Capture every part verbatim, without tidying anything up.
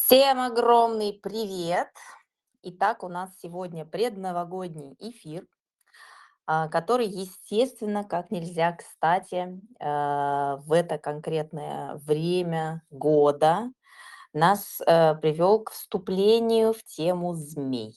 Всем огромный привет! Итак, у нас сегодня предновогодний эфир, а, который, естественно, как нельзя кстати, а, в это конкретное время года нас э, привел к вступлению в тему змей.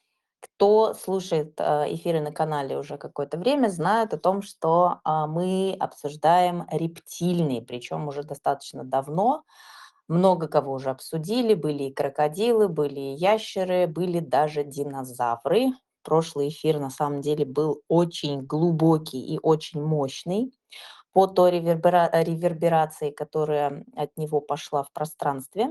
Кто слушает а, эфиры на канале уже какое-то время, знает о том, что а, мы обсуждаем рептильные, причем уже достаточно давно. Много кого уже обсудили. Были и крокодилы, были и ящеры, были даже динозавры. Прошлый эфир на самом деле был очень глубокий и очень мощный по той ревербера- реверберации, которая от него пошла в пространстве.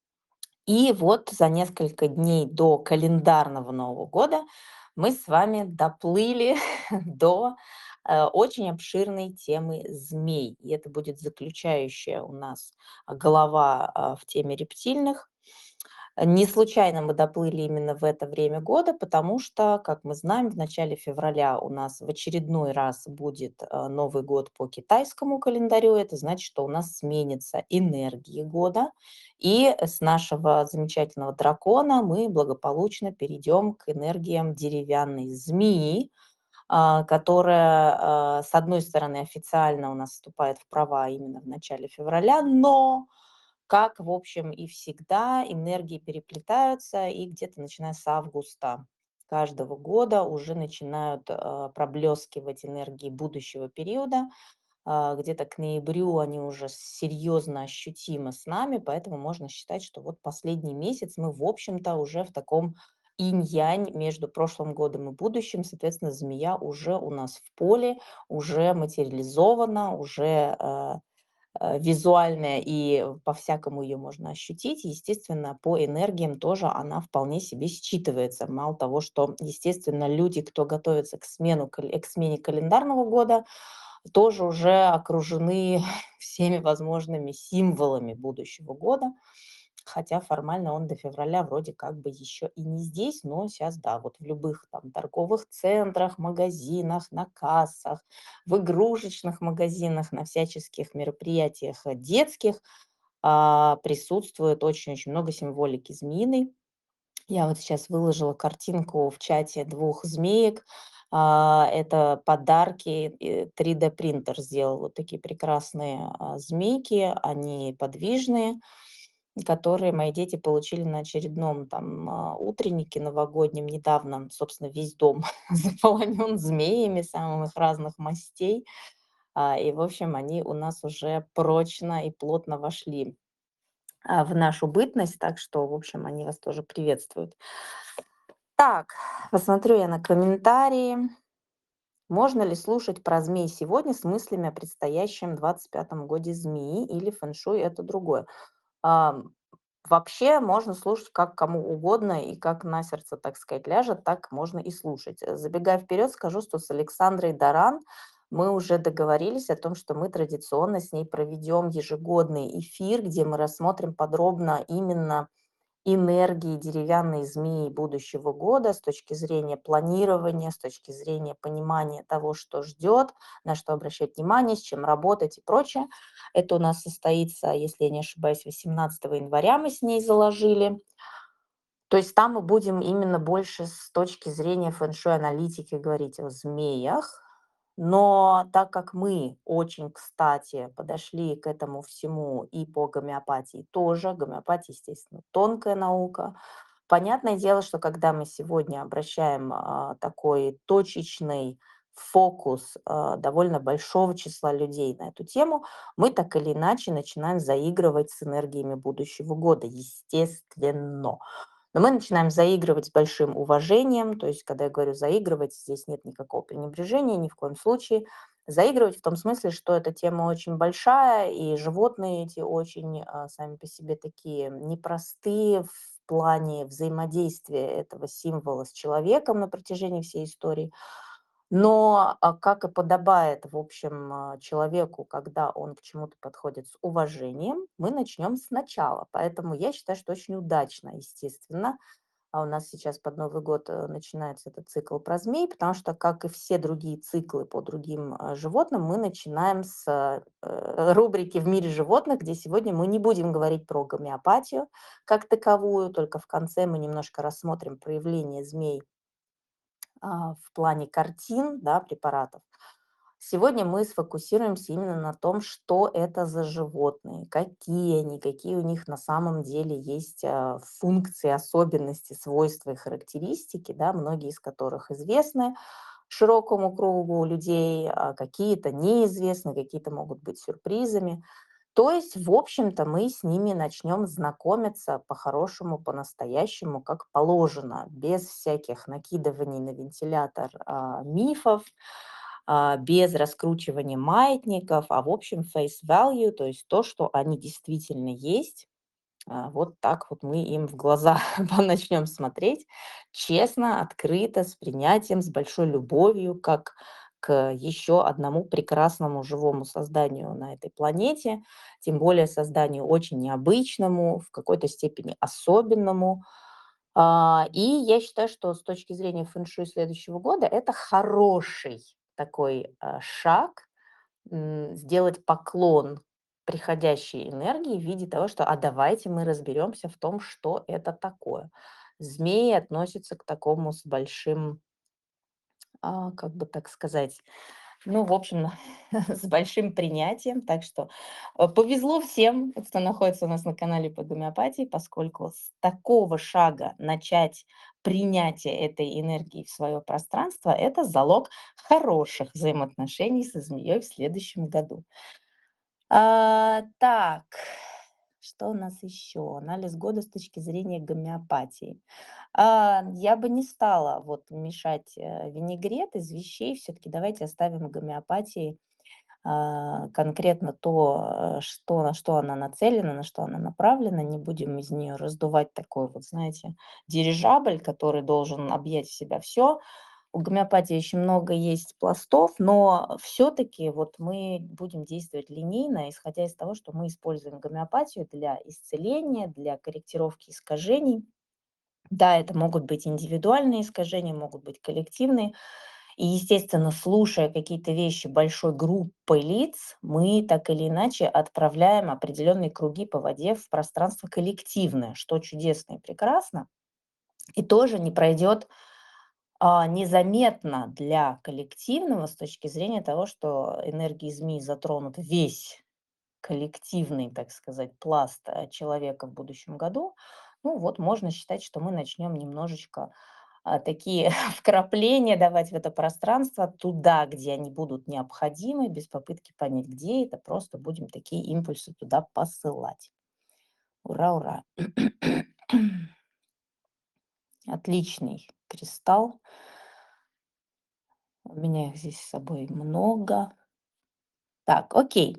И вот за несколько дней до календарного Нового года мы с вами доплыли до э, очень обширной темы змей. И это будет заключающая у нас а, глава а, в теме рептильных. Не случайно мы доплыли именно в это время года, потому что, как мы знаем, в начале февраля у нас в очередной раз будет э, Новый год по китайскому календарю. Это значит, что у нас сменится энергии года. И с нашего замечательного дракона мы благополучно перейдем к энергиям деревянной змеи, а, которая, а, с одной стороны, официально у нас вступает в права именно в начале февраля, но, как, в общем, и всегда, энергии переплетаются, и где-то начиная с августа каждого года уже начинают а, проблескивать энергии будущего периода. А, где-то к ноябрю они уже серьезно ощутимы с нами, поэтому можно считать, что вот последний месяц мы, в общем-то, уже в таком инь-янь между прошлым годом и будущим. Соответственно, змея уже у нас в поле, уже материализована, уже э, э, визуальная, и по-всякому ее можно ощутить. Естественно, по энергиям тоже она вполне себе считывается. Мало того, что, естественно, люди, кто готовится к, смену, кал- к смене календарного года, тоже уже окружены всеми возможными символами будущего года. Хотя формально он до февраля вроде как бы еще и не здесь, но сейчас, да, вот в любых там торговых центрах, магазинах, на кассах, в игрушечных магазинах, на всяческих мероприятиях э, детских а, присутствует очень-очень много символики змеиной. Я вот сейчас выложила картинку в чате двух змеек. А, это подарки, э, три дэ принтер сделал вот такие прекрасные, а, змейки. Они подвижные, которые мои дети получили на очередном там, а, утреннике новогоднем недавно. Собственно, весь дом заполонен змеями самых разных мастей. А, и, в общем, они у нас уже прочно и плотно вошли, а, в нашу бытность, так что, в общем, они вас тоже приветствуют. Так, посмотрю я на комментарии. Можно ли слушать про змей сегодня с мыслями о предстоящем двадцать пятом годе змеи или фэншуй — это другое? Ам, Вообще можно слушать как кому угодно, и как на сердце, так сказать, ляжет, так можно и слушать. Э, Забегая вперед, скажу, что с Александрой Даран мы уже договорились о том, что мы традиционно с ней проведем ежегодный эфир, где мы рассмотрим подробно именно энергии деревянной змеи будущего года с точки зрения планирования, с точки зрения понимания того, что ждет, на что обращать внимание, с чем работать и прочее. Это у нас состоится, если я не ошибаюсь, восемнадцатого января мы с ней заложили. То есть там мы будем именно больше с точки зрения фэншуй-аналитики говорить о змеях. Но так как мы очень, кстати, подошли к этому всему и по гомеопатии тоже, гомеопатия, естественно, тонкая наука. Понятное дело, что когда мы сегодня обращаем а, такой точечный фокус а, довольно большого числа людей на эту тему, мы так или иначе начинаем заигрывать с энергиями будущего года, естественно. Но мы начинаем заигрывать с большим уважением. То есть, когда я говорю заигрывать, здесь нет никакого пренебрежения, ни в коем случае. Заигрывать в том смысле, что эта тема очень большая, и животные эти очень а, сами по себе такие непростые в плане взаимодействия этого символа с человеком на протяжении всей истории. Но, а, как и подобает, в общем, а, человеку, когда он к чему-то подходит с уважением, мы начнем сначала. Поэтому я считаю, что очень удачно, естественно, а у нас сейчас под Новый год э, начинается этот цикл про змей, потому что, как и все другие циклы по другим э, животным, мы начинаем с э, рубрики «В мире животных», где сегодня мы не будем говорить про гомеопатию как таковую, только в конце мы немножко рассмотрим проявление змей а, в плане картин, да, препаратов. Сегодня мы сфокусируемся именно на том, что это за животные, какие они, какие у них на самом деле есть а, функции, особенности, свойства и характеристики, да, многие из которых известны широкому кругу людей, а какие-то неизвестны, какие-то могут быть сюрпризами. То есть, в общем-то, мы с ними начнем знакомиться по-хорошему, по-настоящему, как положено, без всяких накидываний на вентилятор а, мифов, а, без раскручивания маятников, а в общем face value, то есть то, что они действительно есть. А, вот так вот мы им в глаза начнем смотреть честно, открыто, с принятием, с большой любовью, как к еще одному прекрасному живому созданию на этой планете, тем более созданию очень необычному, в какой-то степени особенному. А, И я считаю, что с точки зрения фэн-шуй следующего года это хороший такой а, шаг, м, сделать поклон приходящей энергии в виде того, что а давайте мы разберемся в том, что это такое. Змеи относятся к такому с большим, а, как бы так сказать, ну, в общем, с большим принятием. Так что э, повезло всем, кто находится у нас на канале по гомеопатии, поскольку с такого шага начать принятие этой энергии в свое пространство – это залог хороших взаимоотношений со змеей в следующем году. А, так, что у нас еще? Анализ года с точки зрения гомеопатии. А, я бы не стала вот мешать э, винегрет из вещей. Все-таки давайте оставим гомеопатии а, конкретно то, э, что, на что она нацелена, на что она направлена. Не будем из нее раздувать такой вот, знаете, дирижабль, который должен объять в себя все. У гомеопатии очень много есть пластов, но все-таки вот мы будем действовать линейно, исходя из того, что мы используем гомеопатию для исцеления, для корректировки искажений. Да, это могут быть индивидуальные искажения, могут быть коллективные. И, естественно, слушая какие-то вещи большой группой лиц, мы так или иначе отправляем определенные круги по воде в пространство коллективное, что чудесно и прекрасно, и тоже не пройдет а, незаметно для коллективного с точки зрения того, что энергии змей затронут весь коллективный, так сказать, пласт э, человека в будущем году. Ну вот можно считать, что мы начнем немножечко а, такие вкрапления давать в это пространство туда, где они будут необходимы, без попытки понять, где это, просто будем такие импульсы туда посылать. Ура, ура! Отличный кристалл. У меня их здесь с собой много. Так, окей.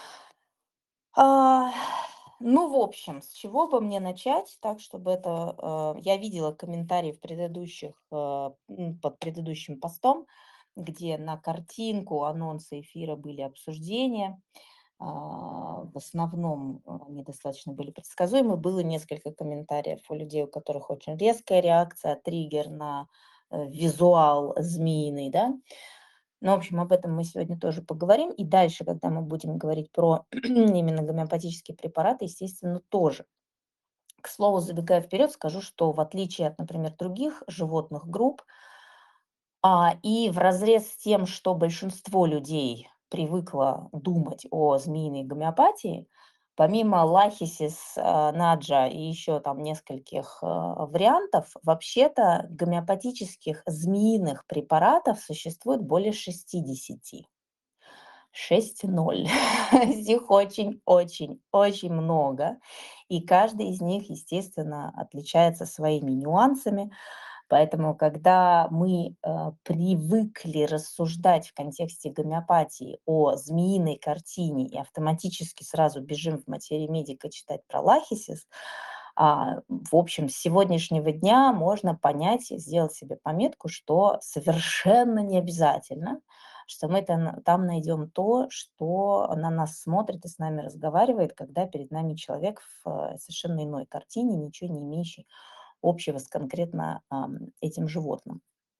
А, ну, в общем, с чего бы мне начать, так, чтобы это... э, я видела комментарии в предыдущих, э, м, под предыдущим постом, где на картинку анонса эфира были обсуждения. А, в основном э, они достаточно были предсказуемы. Было несколько комментариев у людей, у которых очень резкая реакция, триггер на э, визуал змеиный, да. Ну, в общем, об этом мы сегодня тоже поговорим. И дальше, когда мы будем говорить про именно гомеопатические препараты, естественно, тоже. К слову, забегая вперед, скажу, что в отличие от, например, других животных групп, а, и вразрез с тем, что большинство людей привыкло думать о змеиной гомеопатии, помимо лахисис, а, наджа и еще там нескольких а, вариантов, вообще-то гомеопатических змеиных препаратов существует более шестидесяти. шесть ноль. Их очень очень очень много, и каждый из них, естественно, отличается своими нюансами. Поэтому, когда мы, э, привыкли рассуждать в контексте гомеопатии о змеиной картине и автоматически сразу бежим в материи медика читать про лахисис, а, в общем, с сегодняшнего дня можно понять и сделать себе пометку, что совершенно не обязательно, что мы там там найдем то, что на нас смотрит и с нами разговаривает, когда перед нами человек в, э, совершенно иной картине, ничего не имеющий общего с конкретно ам, этим животным.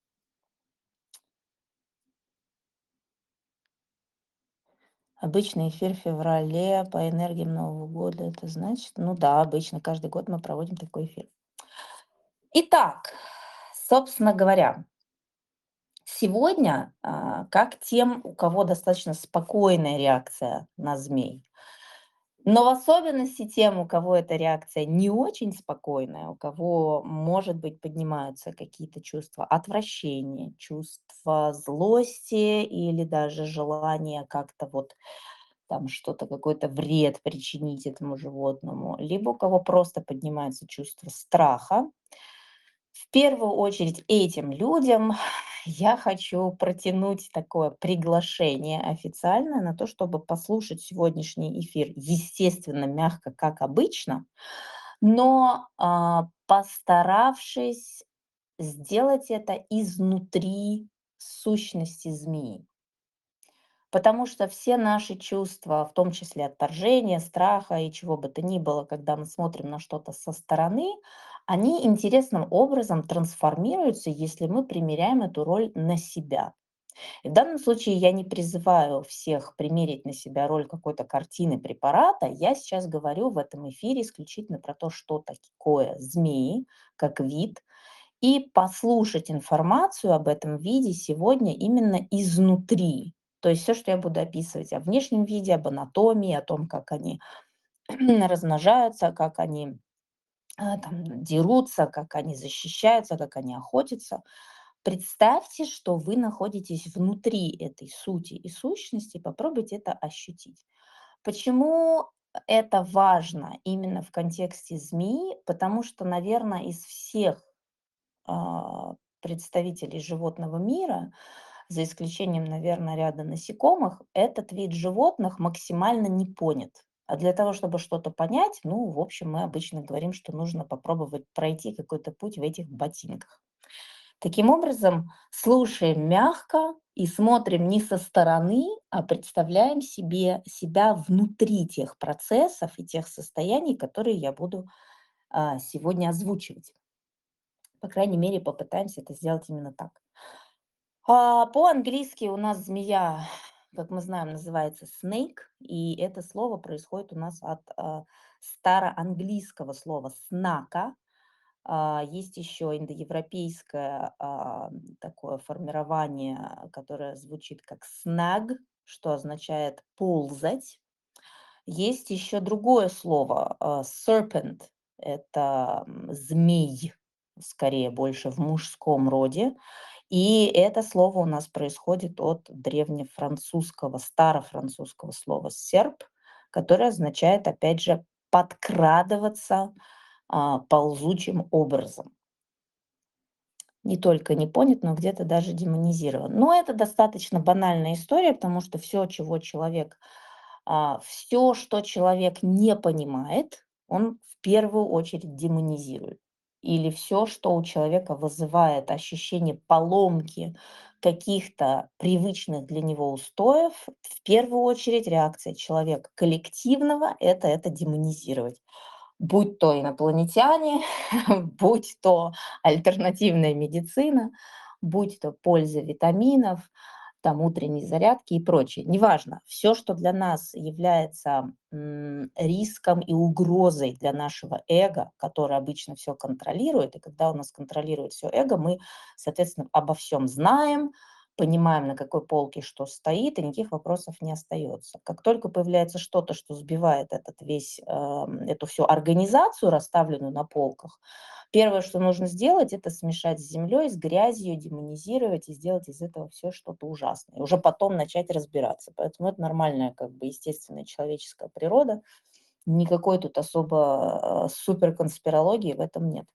Обычный эфир в феврале по энергиям Нового года. Это значит, ну да, обычно каждый год мы проводим такой эфир. Итак, собственно говоря, сегодня, а, как тем, у кого достаточно спокойная реакция на змей, но в особенности тем, у кого эта реакция не очень спокойная, у кого, может быть, поднимаются какие-то чувства отвращения, чувства злости или даже желание как-то вот там что-то, какой-то вред причинить этому животному, либо у кого просто поднимается чувство страха. В первую очередь этим людям я хочу протянуть такое приглашение официальное на то, чтобы послушать сегодняшний эфир, естественно, мягко, как обычно, но а, постаравшись сделать это изнутри сущности змеи. Потому что все наши чувства, в том числе отторжения, страха и чего бы то ни было, когда мы смотрим на что-то со стороны, они интересным образом трансформируются, если мы примеряем эту роль на себя. И в данном случае я не призываю всех примерить на себя роль какой-то картины препарата. Я сейчас говорю в этом эфире исключительно про то, что такое змеи, как вид, и послушать информацию об этом виде сегодня именно изнутри. То есть все, что я буду описывать о внешнем виде, об анатомии, о том, как они размножаются, как они а, там, дерутся, как они защищаются, как они охотятся. Представьте, что вы находитесь внутри этой сути и сущности, попробуйте это ощутить. Почему это важно именно в контексте змеи? Потому что, наверное, из всех а, представителей животного мира, за исключением, наверное, ряда насекомых, этот вид животных максимально не понят. А для того, чтобы что-то понять, ну, в общем, мы обычно говорим, что нужно попробовать пройти какой-то путь в этих ботинках. Таким образом, слушаем мягко и смотрим не со стороны, а представляем себе себя внутри тех процессов и тех состояний, которые я буду а, сегодня озвучивать. По крайней мере, попытаемся это сделать именно так. А, по-английски у нас змея, как мы знаем, называется snake, и это слово происходит у нас от а, староанглийского слова снака. А, есть еще индоевропейское а, такое формирование, которое звучит как снаг, что означает ползать. Есть еще другое слово а, serpent, это м, змей, скорее больше в мужском роде. И это слово у нас происходит от древнефранцузского, старофранцузского слова «серп», которое означает, опять же, подкрадываться а, ползучим образом. Не только не понят, но где-то даже демонизирован. Но это достаточно банальная история, потому что все, чего человек, все, что человек не понимает, он в первую очередь демонизирует. Или все, что у человека вызывает ощущение поломки каких-то привычных для него устоев, в первую очередь реакция человека коллективного– это это демонизировать. Будь то инопланетяне, будь то альтернативная медицина, будь то польза витаминов, там утренней зарядки и прочее. Неважно, все, что для нас является м, риском и угрозой для нашего эго, которое обычно все контролирует, и когда у нас контролирует все эго, мы, соответственно, обо всем знаем, понимаем, на какой полке что стоит, и никаких вопросов не остается. Как только появляется что-то, что сбивает этот весь, эм, эту всю организацию, расставленную на полках, первое, что нужно сделать, это смешать с землей, с грязью, демонизировать и сделать из этого все что-то ужасное. И уже потом начать разбираться. Поэтому это нормальная, как бы естественная человеческая природа. Никакой тут особо э, суперконспирологии в этом нет.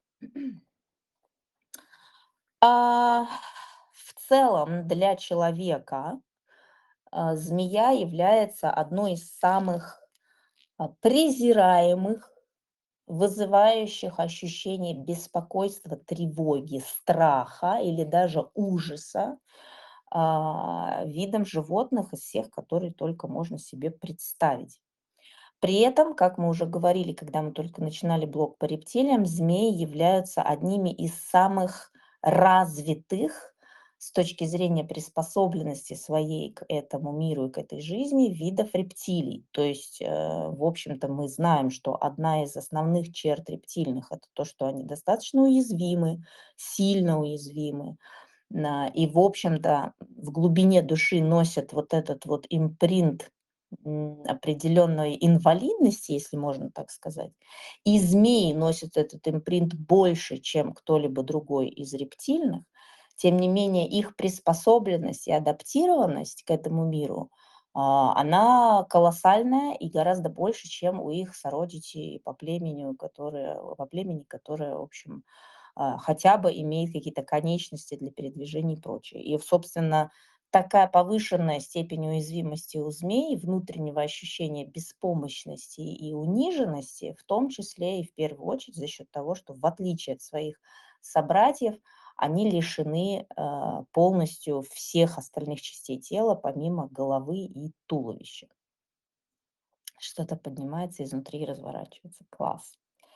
А, в целом для человека а, змея является одной из самых а, презираемых, вызывающих ощущение беспокойства, тревоги, страха или даже ужаса а, видом животных из всех, которые только можно себе представить. При этом, как мы уже говорили, когда мы только начинали блок по рептилиям, змеи являются одними из самых развитых с точки зрения приспособленности своей к этому миру и к этой жизни видов рептилий. То есть, э, в общем-то, мы знаем, что одна из основных черт рептильных — это то, что они достаточно уязвимы, сильно уязвимы. На и, в общем-то, в глубине души носят вот этот вот импринт, м, определенной инвалидности, если можно так сказать. И змеи носят этот импринт больше, чем кто-либо другой из рептильных. Тем не менее, их приспособленность и адаптированность к этому миру, а, она колоссальная и гораздо больше, чем у их сородичей по племени, которые по племени, которое, в общем, а, хотя бы имеет какие-то конечности для передвижения и прочее. И, собственно, такая повышенная степень уязвимости у змей, внутреннего ощущения беспомощности и униженности, в том числе и в первую очередь за счет того, что в отличие от своих собратьев, они лишены а, полностью всех остальных частей тела, помимо головы и туловища. Что-то поднимается изнутри и разворачивается. Класс.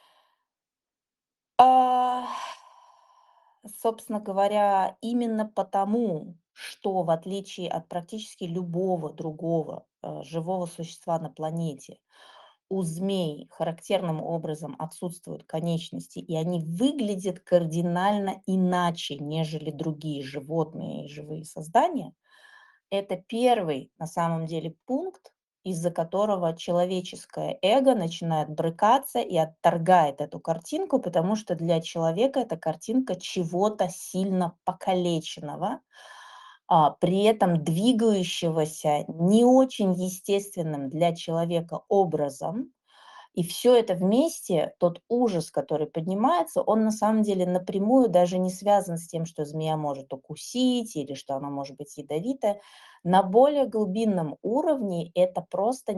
А, Собственно говоря, именно потому, что в отличие от практически любого другого э, живого существа на планете, у змей характерным образом отсутствуют конечности, и они выглядят кардинально иначе, нежели другие животные и живые создания, это первый, на самом деле, пункт, из-за которого человеческое эго начинает брыкаться и отторгает эту картинку, потому что для человека эта картинка чего-то сильно покалеченного, а, при этом двигающегося не очень естественным для человека образом. И все это вместе, тот ужас, который поднимается, он на самом деле напрямую даже не связан с тем, что змея может укусить или что она может быть ядовитая. На более глубинном уровне это просто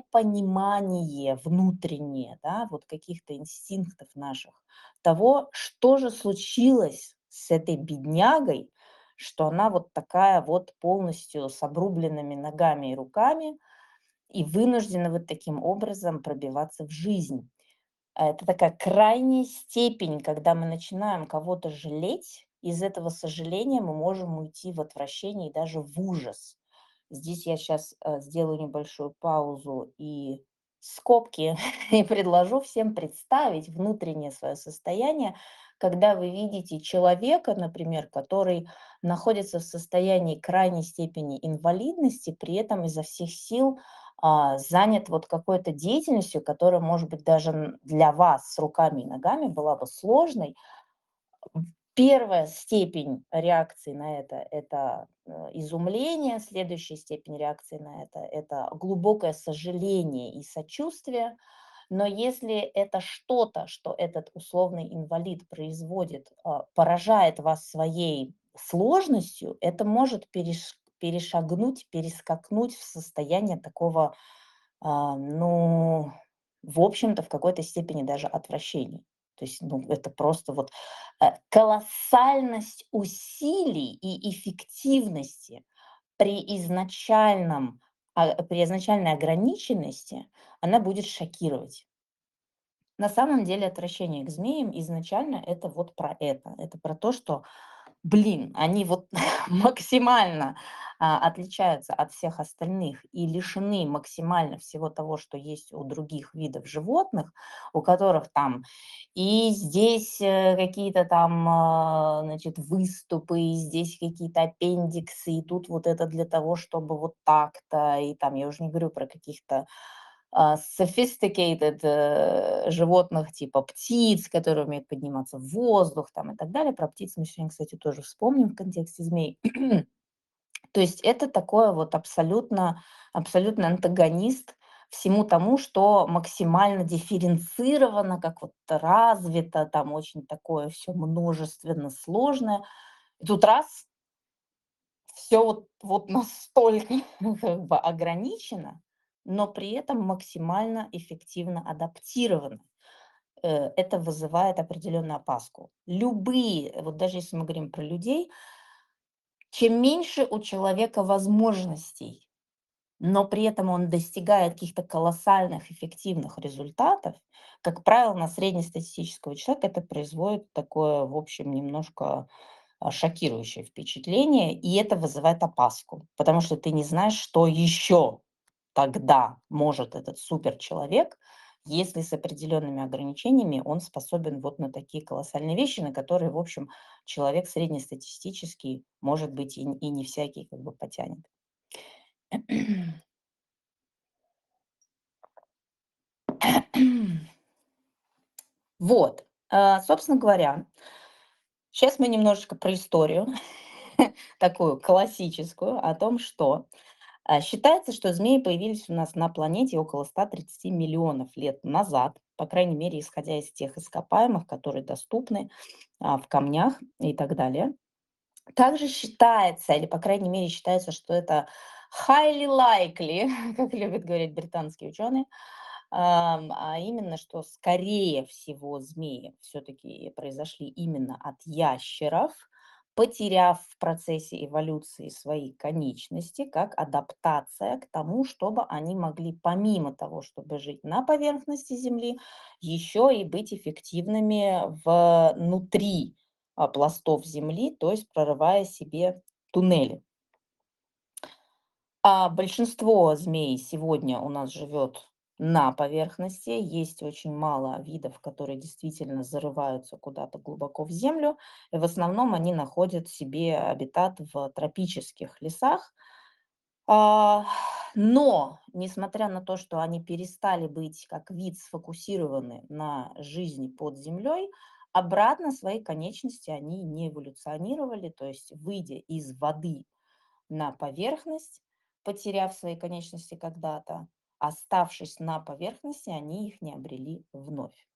непонимание внутреннее, да, вот каких-то инстинктов наших, того, что же случилось с этой беднягой, что она вот такая вот полностью с обрубленными ногами и руками, и вынуждены вот таким образом пробиваться в жизнь. А это такая крайняя степень, когда мы начинаем кого-то жалеть. Из этого сожаления мы можем уйти в отвращение и даже в ужас. Здесь я сейчас сделаю небольшую паузу и скобки и предложу всем представить внутреннее свое состояние, когда вы видите человека, например, который находится в состоянии крайней степени инвалидности, при этом изо всех сил а, занят вот какой-то деятельностью, которая, может быть, даже н- для вас с руками и ногами была бы сложной. М, Первая степень реакции на это — это э, изумление, следующая степень реакции на это — это глубокое сожаление и сочувствие. Но если это что-то, что этот условный инвалид производит, а, поражает вас своей сложностью, это может переш- перешагнуть, перескакнуть в состояние такого, а, ну, в общем-то, в какой-то степени даже отвращения. То есть, ну, это просто вот э, колоссальность усилий и эффективности при изначальном, а, при изначальной ограниченности, она будет шокировать. На самом деле отвращение к змеям изначально это вот про это. Это про то, что, блин, они вот максимально а, отличаются от всех остальных и лишены максимально всего того, что есть у других видов животных, у которых там и здесь э, какие-то там, а, значит, выступы, и здесь какие-то аппендиксы, и тут вот это для того, чтобы вот так-то, и там, я уже не говорю про каких-то а, sophisticated э, животных типа птиц, которые умеют подниматься в воздух там и так далее. Про птиц мы сегодня, кстати, тоже вспомним в контексте змей. То есть это такое вот абсолютно, абсолютно антагонист всему тому, что максимально дифференцировано, как вот развито, там очень такое все множественно сложное. И тут раз все вот, вот настолько как бы ограничено, но при этом максимально эффективно адаптировано. Э, Это вызывает определенную опаску. Любые, вот даже если мы говорим про людей, чем меньше у человека возможностей, но при этом он достигает каких-то колоссальных эффективных результатов, как правило, на среднестатистического человека это производит такое, в общем, немножко а, шокирующее впечатление, и это вызывает опаску, потому что ты не знаешь, что еще тогда может этот суперчеловек, если с определенными ограничениями он способен вот на такие колоссальные вещи, на которые, в общем, человек среднестатистический, может быть, и, и не всякий как бы потянет. Вот, а, собственно говоря, сейчас мы немножечко про историю, такую классическую, о том, что а, считается, что змеи появились у нас на планете около ста тридцати миллионов лет назад, по крайней мере, исходя из тех ископаемых, которые доступны а, в камнях и так далее. Также считается, или, по крайней мере, считается, что это highly likely, как любят говорить британские ученые, ам, а именно, что, скорее всего, змеи все-таки произошли именно от ящеров, потеряв в процессе эволюции свои конечности, как адаптация к тому, чтобы они могли, помимо того, чтобы жить на поверхности Земли, еще и быть эффективными внутри а, пластов земли, то есть прорывая себе туннели. А большинство змей сегодня у нас живет на поверхности. Есть очень мало видов, которые действительно зарываются куда-то глубоко в землю. И в основном они находят себе обитат в тропических лесах. А, Но, несмотря на то, что они перестали быть как вид сфокусированы на жизни под землей, обратно свои конечности они не эволюционировали, то есть выйдя из воды на поверхность, потеряв свои конечности когда-то, оставшись на поверхности, они их не обрели вновь.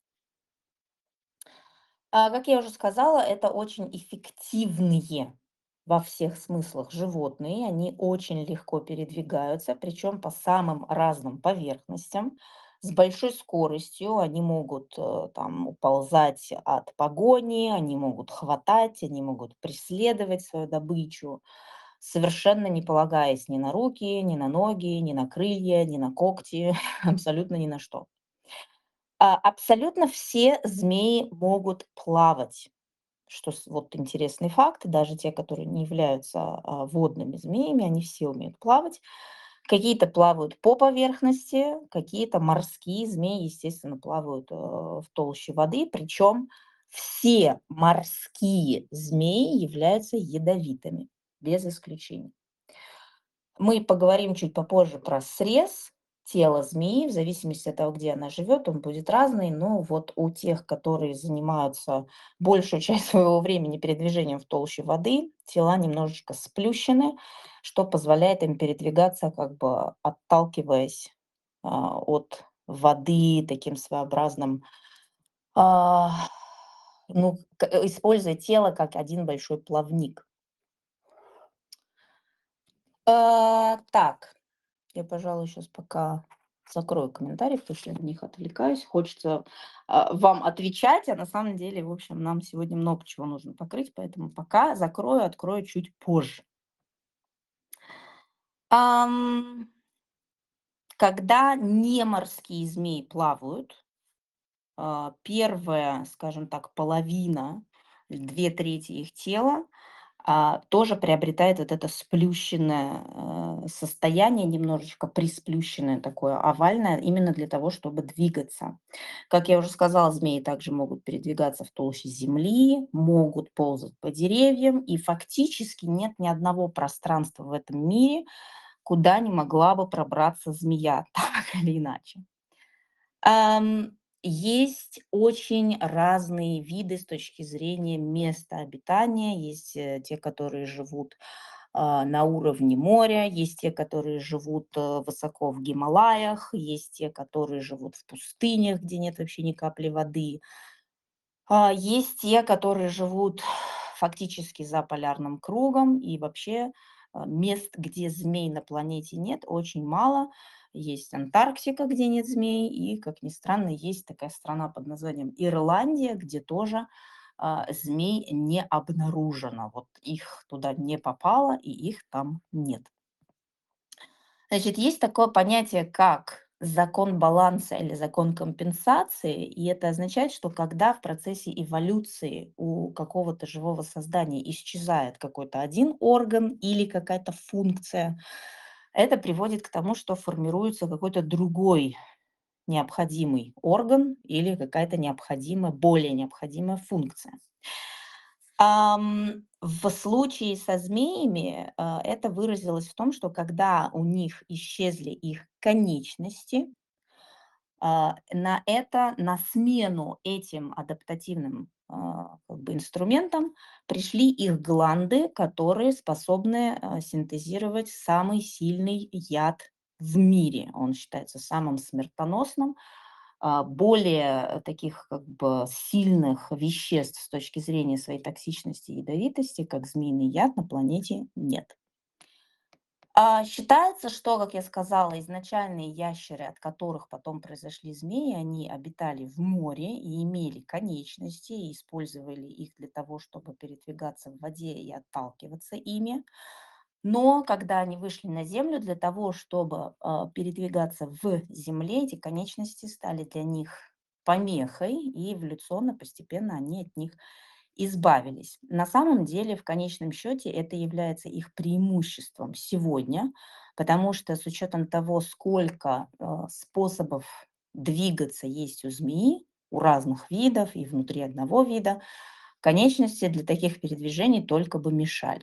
А, как я уже сказала, это очень эффективные во всех смыслах животные. Они очень легко передвигаются, причем по самым разным поверхностям. С большой скоростью они могут э, там уползать от погони, они могут хватать, они могут преследовать свою добычу, совершенно не полагаясь ни на руки, ни на ноги, ни на крылья, ни на когти, абсолютно ни на что. А, абсолютно все змеи могут плавать. Что с вот интересный факт, даже те, которые не являются, а, водными змеями, они все умеют плавать. Какие-то плавают по поверхности, какие-то морские змеи, естественно, плавают, э, в толще воды. Причем все морские змеи являются ядовитыми, без исключения. Мы поговорим чуть попозже про срез тела змеи. В зависимости от того, где она живет, он будет разный. Но вот у тех, которые занимаются большую часть своего времени передвижением в толще воды, тела немножечко сплющены, что позволяет им передвигаться, как бы отталкиваясь а, от воды таким своеобразным, а, ну, к- э, используя тело как один большой плавник. А, так, я, пожалуй, сейчас пока закрою комментарии, потому что я на них отвлекаюсь. Хочется, а, вам отвечать, а на самом деле, в общем, нам сегодня много чего нужно покрыть, поэтому пока закрою, открою чуть позже. Ам, Когда не морские змеи плавают, а, первая, скажем так, половина, две трети их тела, а, тоже приобретает вот это сплющенное, э, состояние, немножечко присплющенное такое, овальное, именно для того, чтобы двигаться. Как я уже сказала, змеи также могут передвигаться в толще земли, могут ползать по деревьям, и фактически нет ни одного пространства в этом мире, куда не могла бы пробраться змея, так или иначе. Ам, Есть очень разные виды с точки зрения места обитания. Есть, э, те, которые живут, а, на уровне моря, есть те, которые живут, э, высоко в Гималаях, есть те, которые живут в пустынях, где нет вообще ни капли воды. А, есть те, которые живут фактически за полярным кругом, и вообще, а, мест, где змей на планете нет, очень мало. Есть Антарктика, где нет змей, и, как ни странно, есть такая страна под названием Ирландия, где тоже, а, змей не обнаружено. Вот их туда не попало, и их там нет. Значит, есть такое понятие, как закон баланса или закон компенсации, и это означает, что когда в процессе эволюции у какого-то живого создания исчезает какой-то один орган или какая-то функция, это приводит к тому, что формируется какой-то другой необходимый орган или какая-то необходимая, более необходимая функция. Ам, в случае со змеями, а, это выразилось в том, что когда у них исчезли их конечности, а, на это, на смену этим адаптативным, а, как бы инструментам пришли их гланды, которые способны, а, синтезировать самый сильный яд в мире. Он считается самым смертоносным. А, более таких как бы сильных веществ с точки зрения своей токсичности и ядовитости, как змеиный яд, на планете нет. А, считается, что, как я сказала, изначальные ящеры, от которых потом произошли змеи, они обитали в море и имели конечности, и использовали их для того, чтобы передвигаться в воде и отталкиваться ими. Но когда они вышли на Землю, для того, чтобы а, передвигаться в Земле, эти конечности стали для них помехой, и эволюционно постепенно они от них избавились. На самом деле, в конечном счете, это является их преимуществом сегодня, потому что с учетом того, сколько а, способов двигаться есть у змеи, у разных видов и внутри одного вида, конечности для таких передвижений только бы мешали.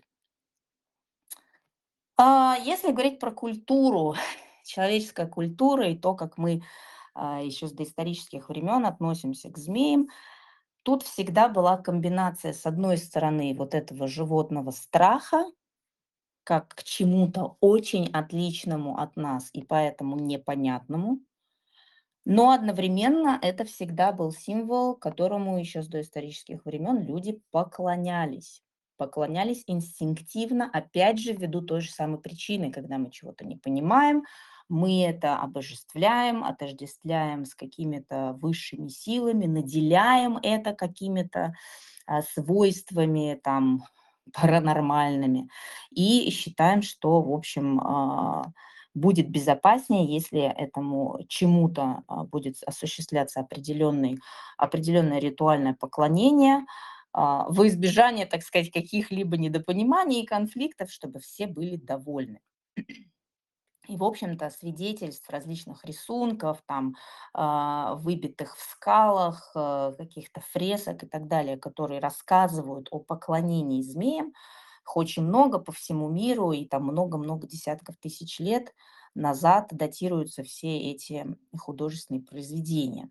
А, если говорить про культуру, человеческая культура и то, как мы а, еще с доисторических времен относимся к змеям, тут всегда была комбинация, с одной стороны, вот этого животного страха, как к чему-то очень отличному от нас и поэтому непонятному, но одновременно это всегда был символ, которому еще с доисторических времен люди поклонялись. Поклонялись инстинктивно, опять же, ввиду той же самой причины, когда мы чего-то не понимаем, мы это обожествляем, отождествляем с какими-то высшими силами, наделяем это какими-то а, свойствами там паранормальными и считаем, что, в общем, а, будет безопаснее, если этому чему-то а, будет осуществляться определенный, определенное ритуальное поклонение а, во избежание, так сказать, каких-либо недопониманий и конфликтов, чтобы все были довольны. И, в общем-то, свидетельств различных рисунков, там, а, выбитых в скалах, э, каких-то фресок и так далее, которые рассказывают о поклонении змеям, их очень много по всему миру, и там много-много десятков тысяч лет назад датируются все эти художественные произведения.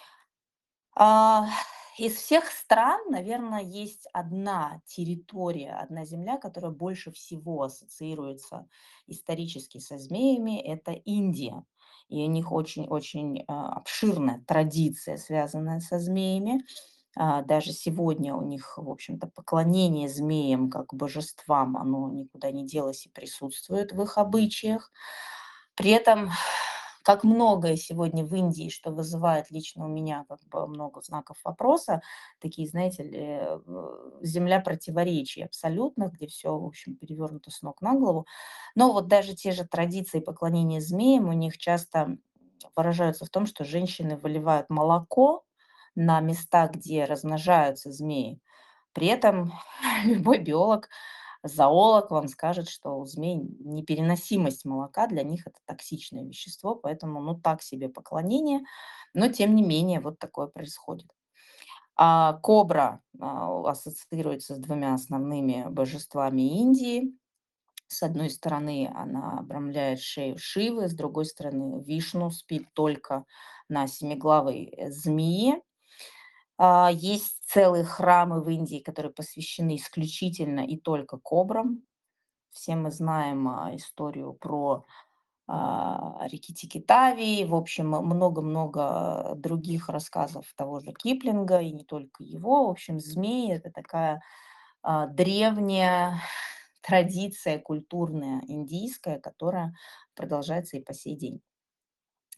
А, из всех стран, наверное, есть одна территория, одна земля, которая больше всего ассоциируется исторически со змеями — это Индия. И у них очень-очень, а, обширная традиция, связанная со змеями. А, даже сегодня у них, в общем-то, поклонение змеям как божествам, оно никуда не делось и присутствует в их обычаях. При этом, как многое сегодня в Индии, что вызывает лично у меня как бы много знаков вопроса, такие, знаете ли, э, земля противоречий абсолютно, где все, в общем, перевернуто с ног на голову. Но вот даже те же традиции поклонения змеям у них часто выражаются в том, что женщины выливают молоко на места, где размножаются змеи. При этом любой биолог, зоолог вам скажет, что у змей непереносимость молока, для них это токсичное вещество, поэтому, ну, так себе поклонение, но тем не менее вот такое происходит. А кобра а, ассоциируется с двумя основными божествами Индии. С одной стороны, она обрамляет шею Шивы, с другой стороны, Вишну спит только на семиглавой э, змее. А, есть целые храмы в Индии, которые посвящены исключительно и только кобрам. Все мы знаем а, историю про а, Рикки-Тикки-Тави, в общем, м- много-много других рассказов того же Киплинга, и не только его. В общем, змеи — это такая а, древняя традиция культурная индийская, которая продолжается и по сей день.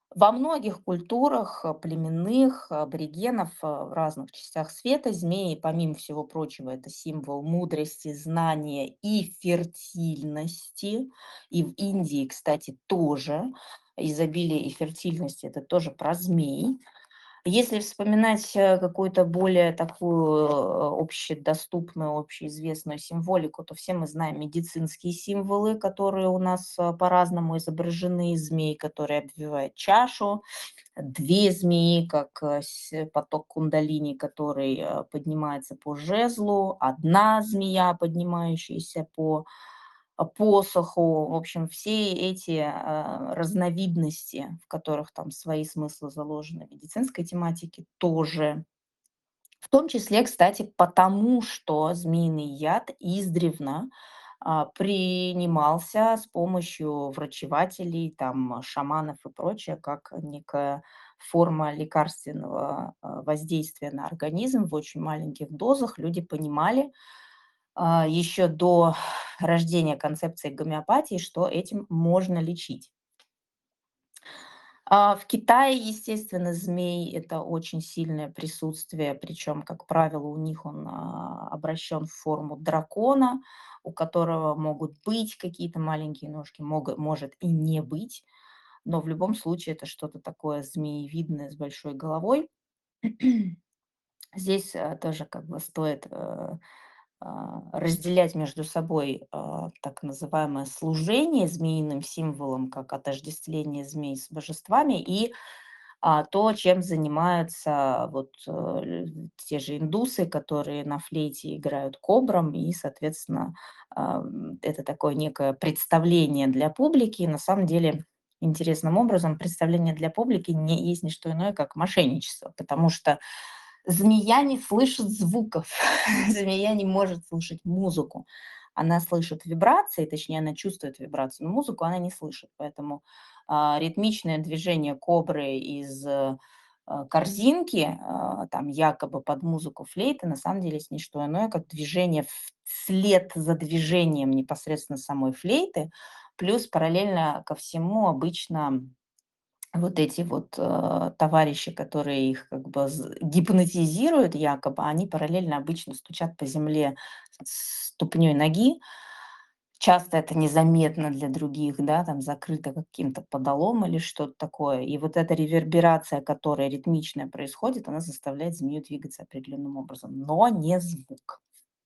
Во многих культурах э, племенных, аборигенов э, в разных частях света змеи, помимо всего прочего, это символ мудрости, знания и фертильности. И в Индии, кстати, тоже изобилие и фертильность– это тоже про змей. Если вспоминать э, какую-то более такую э, общедоступную, общеизвестную символику, то все мы знаем медицинские символы, которые у нас э, по-разному изображены. Змей, который обвивает чашу, две змеи, как э, с- поток кундалини, который э, поднимается по жезлу, одна змея, поднимающаяся по а, посоху. В общем, все эти а, разновидности, в которых там свои смыслы заложены в медицинской тематике, тоже. В том числе, кстати, потому что змеиный яд издревно а, принимался с помощью врачевателей, там, шаманов и прочее, как некая форма лекарственного а, воздействия на организм в очень маленьких дозах. Люди понимали а, еще до рождения концепции гомеопатии, что этим можно лечить. А, в Китае, естественно, змей– это очень сильное присутствие, причем, как правило, у них он а, обращен в форму дракона, у которого могут быть какие-то маленькие ножки, мог- может и не быть, но в любом случае это что-то такое змеевидное с большой головой. Здесь э, тоже как бы стоит э, а, разделять между собой а, так называемое служение змеиным символом, как отождествление змей с божествами, и а, то, чем занимаются вот э, ль- те же индусы, которые на флейте играют кобрам, и, соответственно, а, м, это такое некое представление для публики. На самом деле, интересным образом, представление для публики не есть не что иное, как мошенничество, потому что змея не слышит звуков, змея не может слышать музыку. Она слышит вибрации, точнее, она чувствует вибрацию, но музыку она не слышит. Поэтому а, ритмичное движение кобры из э, а, корзинки, а, там якобы под музыку флейты, на самом деле есть не что иное, как движение вслед за движением непосредственно самой флейты, плюс параллельно ко всему обычно вот эти вот, э, товарищи, которые их как бы з гипнотизируют якобы, они параллельно обычно стучат по земле ступней ноги. Часто это незаметно для других, да, там закрыто каким-то подолом или что-то такое. И вот эта реверберация, которая ритмичная происходит, она заставляет змею двигаться определенным образом, но не звук.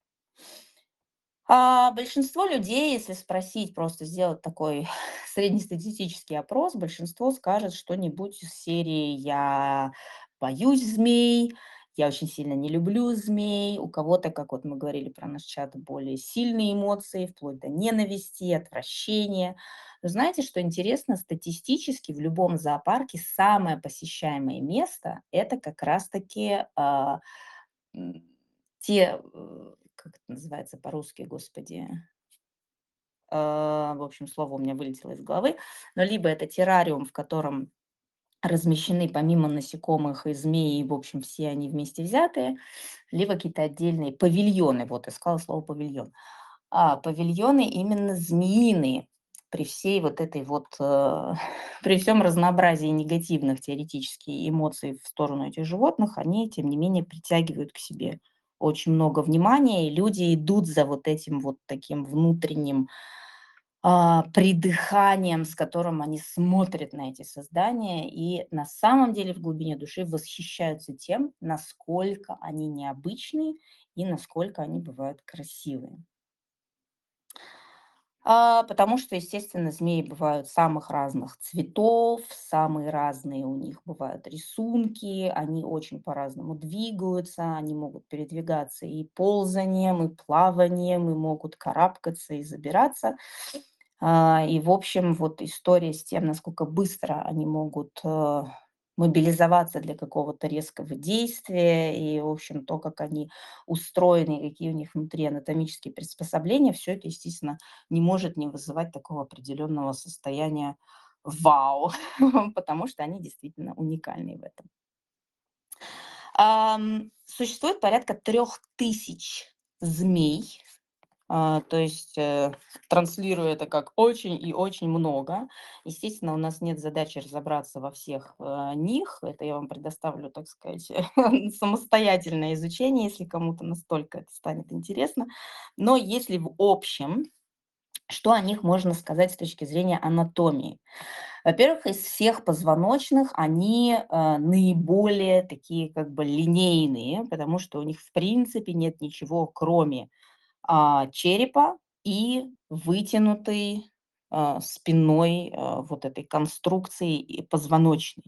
А, большинство людей, если спросить, просто сделать такой среднестатистический опрос, большинство скажет что-нибудь из серии «я боюсь змей», «я очень сильно не люблю змей». У кого-то, как вот мы говорили про наш чат, более сильные эмоции, вплоть до ненависти, отвращения. Но знаете, что интересно? Статистически в любом зоопарке самое посещаемое место– это как раз-таки а, м, те, э, как это называется по-русски, господи, а, в общем, слово у меня вылетело из головы, но либо это террариум, в котором размещены помимо насекомых и змей, в общем, все они вместе взятые, либо какие-то отдельные павильоны, вот искала слово павильон. А, павильоны именно змеиные, при всей вот этой вот, э, при всем разнообразии негативных теоретически эмоций в сторону этих животных, они, тем не менее, притягивают к себе очень много внимания, и люди идут за вот этим вот таким внутренним а, придыханием, с которым они смотрят на эти создания, и на самом деле в глубине души восхищаются тем, насколько они необычные и насколько они бывают красивые. А, потому что, естественно, змеи бывают самых разных цветов, самые разные у них бывают рисунки, они очень по-разному двигаются, они могут передвигаться и ползанием, и плаванием, и могут карабкаться и забираться. А, и, в общем, вот история с тем, насколько быстро они могут э, мобилизоваться для какого-то резкого действия, и, в общем, то, как они устроены, и какие у них внутри анатомические приспособления, все это, естественно, не может не вызывать такого определенного состояния вау, потому что они действительно уникальны в этом. Ам, Существует порядка трех тысяч змей А, то есть, э, транслирую это как очень и очень много. Естественно, у нас нет задачи разобраться во всех, э, них. Это я вам предоставлю, так сказать, самостоятельное изучение, если кому-то настолько это станет интересно. Но если в общем, что о них можно сказать с точки зрения анатомии? Во-первых, из всех позвоночных они, э, наиболее такие как бы линейные, потому что у них в принципе нет ничего, кроме а, черепа и вытянутой, а, спинной, а, вот этой конструкции и позвоночной.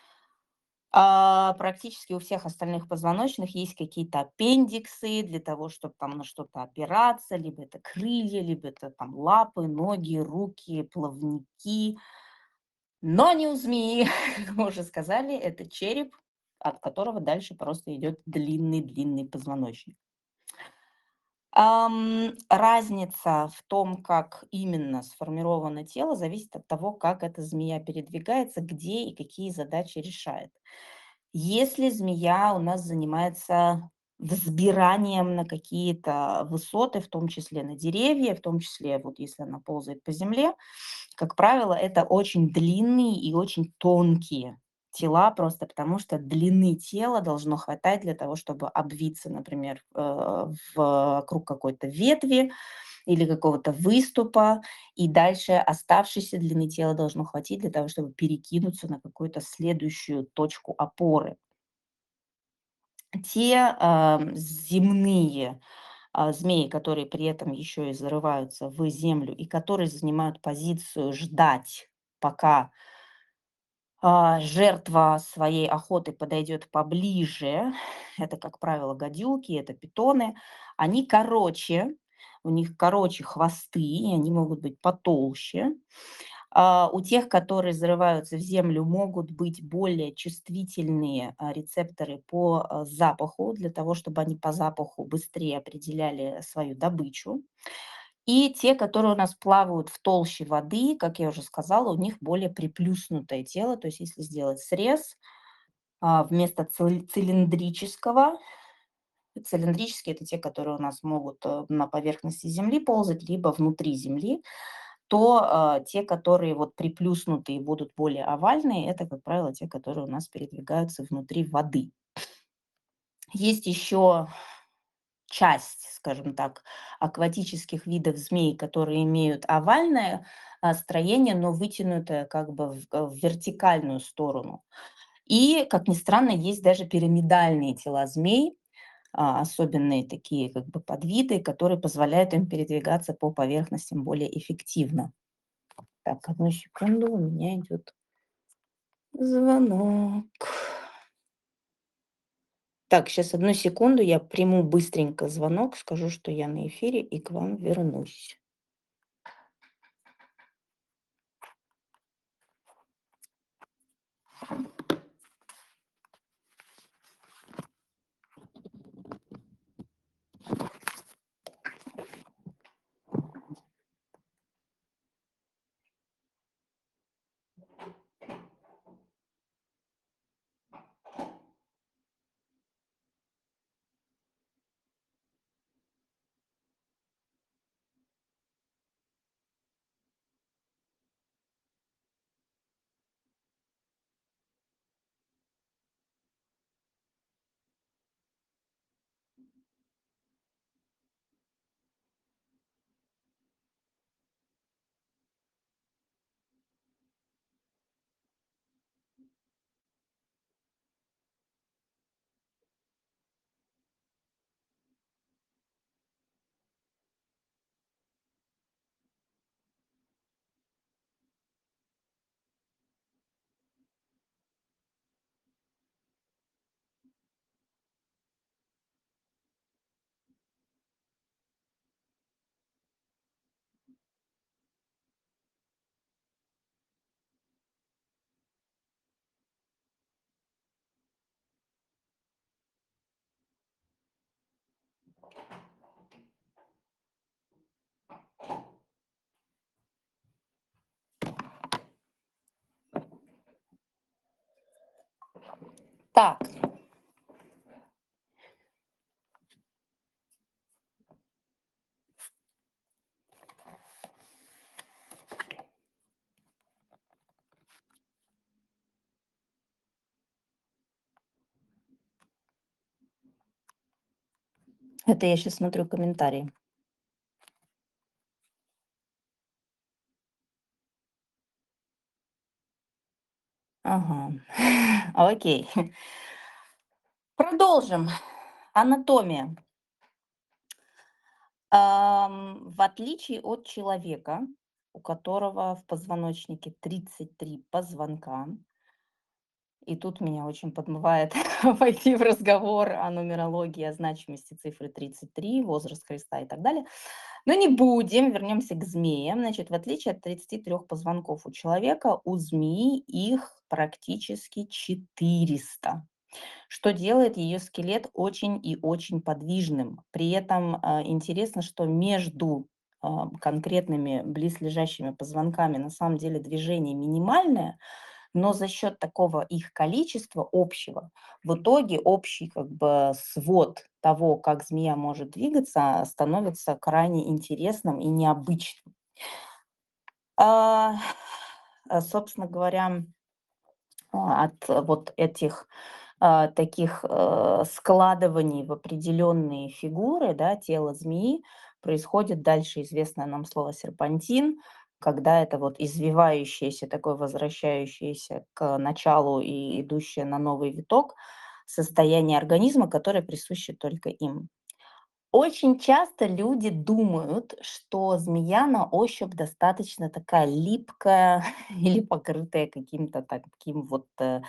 А, практически у всех остальных позвоночных есть какие-то аппендиксы для того, чтобы там на что-то опираться, либо это крылья, либо это там лапы, ноги, руки, плавники. Но не у змеи, как мы уже сказали, это череп, от которого дальше просто идет длинный-длинный позвоночник. Ам, разница в том, как именно сформировано тело, зависит от того, как эта змея передвигается, где и какие задачи решает. Если змея у нас занимается взбиранием на какие-то высоты, в том числе на деревья, в том числе вот если она ползает по земле, как правило, это очень длинные и очень тонкие тела, просто потому что длины тела должно хватать для того, чтобы обвиться, например, э, вокруг какой-то ветви или какого-то выступа, и дальше оставшейся длины тела должно хватить для того, чтобы перекинуться на какую-то следующую точку опоры. Те ам, земные а, змеи, которые при этом еще и зарываются в землю и которые занимают позицию ждать, пока а, жертва своей охоты подойдет поближе, это, как правило, гадюки, это питоны, они короче, у них короче хвосты, и они могут быть потолще. А, у тех, которые зарываются в землю, могут быть более чувствительные а, рецепторы по а, запаху, для того, чтобы они по запаху быстрее определяли свою добычу. И те, которые у нас плавают в толще воды, как я уже сказала, у них более приплюснутое тело. То есть если сделать срез, а, вместо цил- цилиндрического, цилиндрические — это те, которые у нас могут э, на поверхности Земли ползать, либо внутри Земли, то а, те, которые вот приплюснутые будут более овальные, это, как правило, те, которые у нас передвигаются внутри воды. Есть еще часть, скажем так, акватических видов змей, которые имеют овальное а, строение, но вытянутое как бы в, э, в вертикальную сторону. И, как ни странно, есть даже пирамидальные тела змей, а, особенные такие как бы подвиды, которые позволяют им передвигаться по поверхностям более эффективно. Так, одну секунду, у меня идет звонок. Так, сейчас одну секунду, я приму быстренько звонок, скажу, что я на эфире и к вам вернусь. Так, Это я сейчас смотрю комментарии. Ага. Окей. Продолжим. Анатомия. Ам, в отличие от человека, у которого в позвоночнике тридцать три позвонка, и тут меня очень подмывает войти в разговор о нумерологии, о значимости цифры тридцать три, возраст Христа и так далее. Но не будем, вернемся к змеям. Значит, в отличие от тридцати трёх позвонков у человека, у змеи их практически четыреста, что делает ее скелет очень и очень подвижным. При этом а, интересно, что между а, конкретными близлежащими позвонками на самом деле движение минимальное, но за счет такого их количества общего, в итоге общий как бы свод того, как змея может двигаться, становится крайне интересным и необычным. А, а, собственно говоря, а, от э, вот этих а, таких э, складываний в определенные фигуры, да, тела змеи происходит дальше известное нам слово серпантин, когда это вот извивающееся, такое возвращающееся к началу и идущее на новый виток состояние организма, которое присуще только им. Очень часто люди думают, что змея на ощупь достаточно такая липкая или покрытая каким-то таким вот э,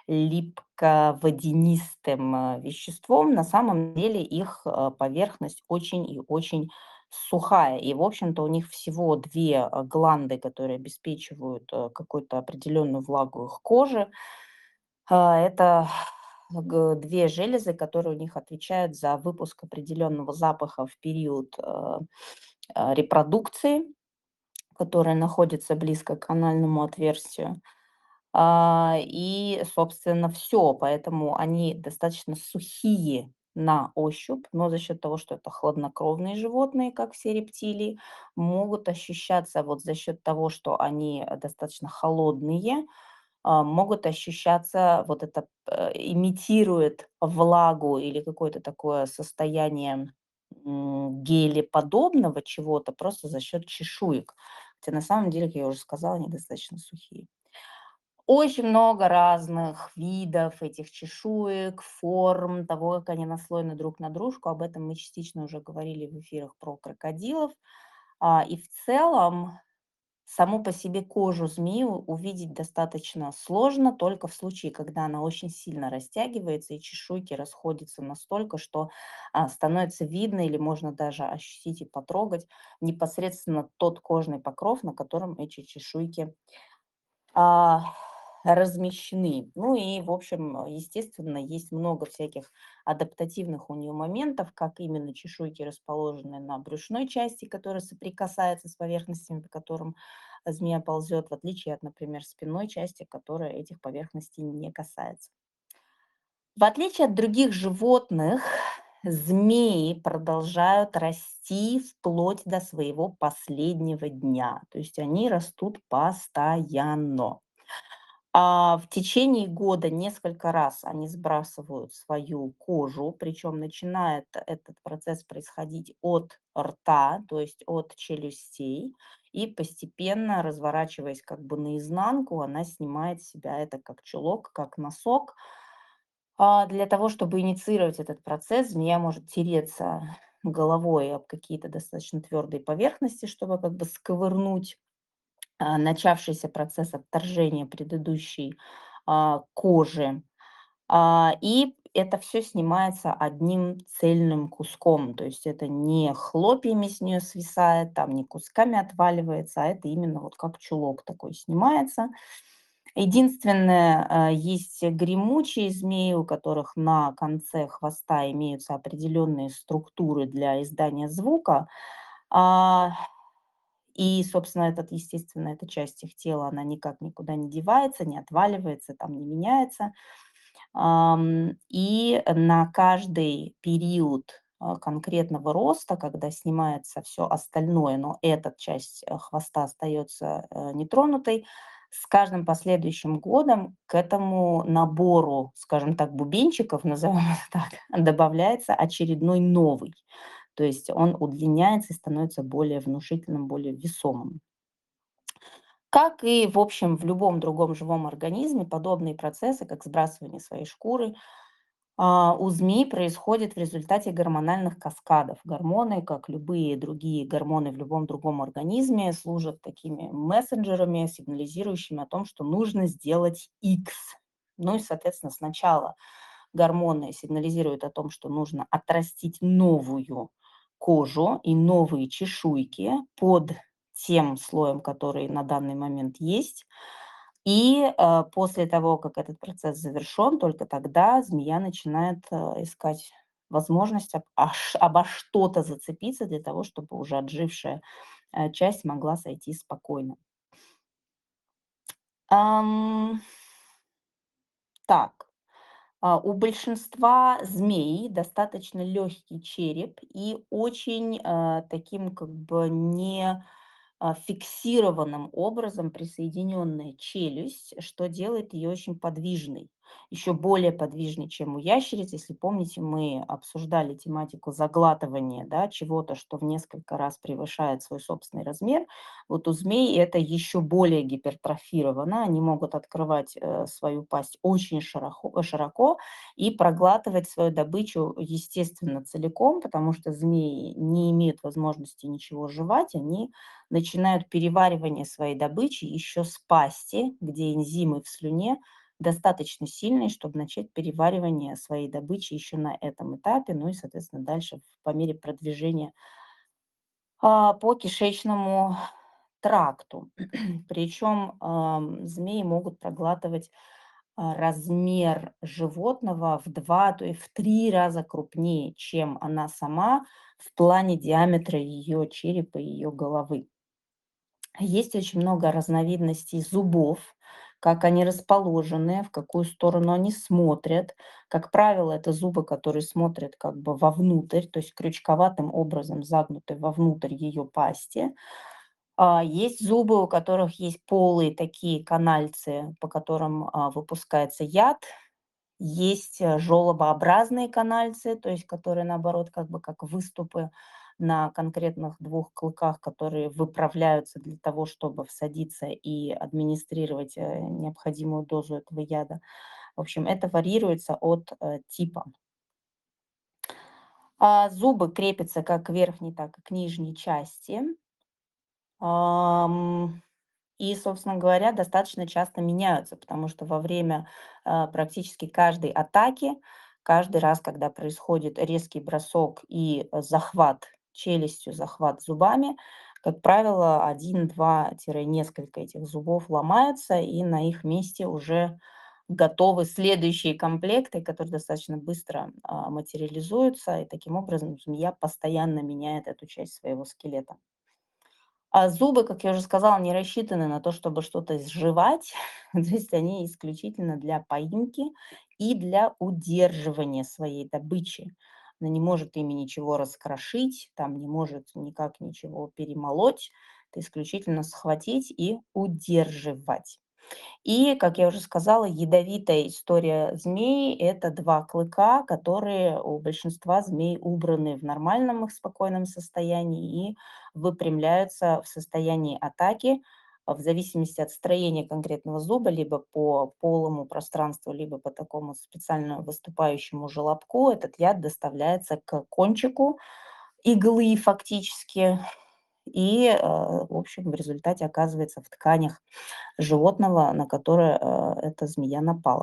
липко-водянистым э, веществом. На самом деле их э, поверхность очень и очень сухая. И, в общем-то, у них всего две э, гланды, которые обеспечивают э, какую-то определенную влагу их кожи. А, Это г- две железы, которые у них отвечают за выпуск определенного запаха в период э, э, репродукции, которая находится близко к анальному отверстию. А, и, собственно, все. Поэтому они достаточно сухие на ощупь, но за счет того, что это хладнокровные животные, как все рептилии, могут ощущаться вот за счет того, что они э, достаточно холодные, а, могут ощущаться, вот это э, имитирует влагу или какое-то такое состояние м, гелеподобного чего-то просто за счет чешуек. Хотя на самом деле, как я уже сказала, они достаточно сухие. Очень много разных видов этих чешуек, форм, того, как они наслоены друг на дружку. Об этом мы частично уже говорили в эфирах про крокодилов. А, и в целом саму по себе кожу змеи у- увидеть достаточно сложно, только в случае, когда она очень сильно растягивается и чешуйки расходятся настолько, что а, становится видно или можно даже ощутить и потрогать непосредственно тот кожный покров, на котором эти чешуйки а, размещены. Ну и, в общем, естественно, есть много всяких адаптативных у нее моментов, как именно чешуйки расположены на брюшной части, которая соприкасается с поверхностями, по которым змея ползет, в отличие от, например, спинной части, которая этих поверхностей не касается. В отличие от других животных, змеи продолжают расти вплоть до своего последнего дня. То есть они растут постоянно. А в течение года несколько раз они сбрасывают свою кожу, причем начинает этот процесс происходить от рта, то есть от челюстей, и постепенно, разворачиваясь как бы наизнанку, она снимает с себя это как чулок, как носок. А для того, чтобы инициировать этот процесс, змея может тереться головой об какие-то достаточно твердые поверхности, чтобы как бы сковырнуть а, начавшийся процесс отторжения предыдущей а, кожи. А, и это все снимается одним цельным куском. То есть это не хлопьями с нее свисает, там не кусками отваливается, а это именно вот как чулок такой снимается. Единственное, а, есть гремучие змеи, у которых на конце хвоста имеются определенные структуры для издания звука. А, и, собственно, этот, естественно, эта часть их тела, она никак никуда не девается, не отваливается, там не меняется. Ам, и на каждый период а, конкретного роста, когда снимается все остальное, но эта часть э, хвоста остается э, нетронутой, с каждым последующим годом к этому набору, скажем так, бубенчиков, назовем это так, добавляется очередной новый. То есть он удлиняется и становится более внушительным, более весомым. Как и, в общем, в любом другом живом организме, подобные процессы, как сбрасывание своей шкуры, а, у змей происходят в результате гормональных каскадов. Гормоны, как любые другие гормоны в любом другом организме, служат такими мессенджерами, сигнализирующими о том, что нужно сделать X. Ну и, соответственно, сначала гормоны сигнализируют о том, что нужно отрастить новую кожу и новые чешуйки под тем слоем, который на данный момент есть. И э, после того, как этот процесс завершен, только тогда змея начинает э, искать возможность об, аш- обо что-то зацепиться для того, чтобы уже отжившая э, часть могла сойти спокойно. Ам, так, А, У большинства змей достаточно легкий череп и очень а, таким как бы не а, фиксированным образом присоединенная челюсть, что делает ее очень подвижной. Еще более подвижной, чем у ящериц. Если помните, мы обсуждали тематику заглатывания, да, чего-то, что в несколько раз превышает свой собственный размер. Вот у змей это еще более гипертрофировано. Они могут открывать э, свою пасть очень широко, широко и проглатывать свою добычу, естественно, целиком, потому что змеи не имеют возможности ничего жевать, они начинают переваривание своей добычи еще с пасти, где энзимы в слюне достаточно сильные, чтобы начать переваривание своей добычи еще на этом этапе, ну и, соответственно, дальше по мере продвижения а, по кишечному тракту. Причем ам, змеи могут проглатывать а, размер животного в два, то и в три раза крупнее, чем она сама в плане диаметра ее черепа и ее головы. Есть очень много разновидностей зубов, как они расположены, в какую сторону они смотрят. Как правило, это зубы, которые смотрят как бы вовнутрь, то есть крючковатым образом загнуты вовнутрь ее пасти. А, Есть зубы, у которых есть полые такие канальцы, по которым а, выпускается яд. Есть э, желобообразные канальцы, то есть которые, наоборот, как бы как выступы на конкретных двух клыках, которые выправляются для того, чтобы всадиться и администрировать э, необходимую дозу этого яда. В общем, это варьируется от э, типа. А зубы крепятся как к верхней, так и к нижней части. Ам, И, собственно говоря, достаточно часто меняются, потому что во время а, практически каждой атаки, каждый раз, когда происходит резкий бросок и э, захват челюстью, захват зубами, как правило, один, два, несколько этих зубов ломаются, и на их месте уже готовы следующие комплекты, которые достаточно быстро а, материализуются, и таким образом змея постоянно меняет эту часть своего скелета. А зубы, как я уже сказала, не рассчитаны на то, чтобы что-то сживать. То есть они исключительно для поимки и для удерживания своей добычи. Она не может ими ничего раскрошить, там не может никак ничего перемолоть. Это исключительно схватить и удерживать. И, как я уже сказала, ядовитая история змей — это два клыка, которые у большинства змей убраны в нормальном их спокойном состоянии и выпрямляются в состоянии атаки, а, в зависимости от строения конкретного зуба, либо по полому пространству, либо по такому специально выступающему желобку. Этот яд доставляется к кончику иглы фактически и, э, в общем, в результате оказывается в тканях животного, на которое, э, эта змея напала.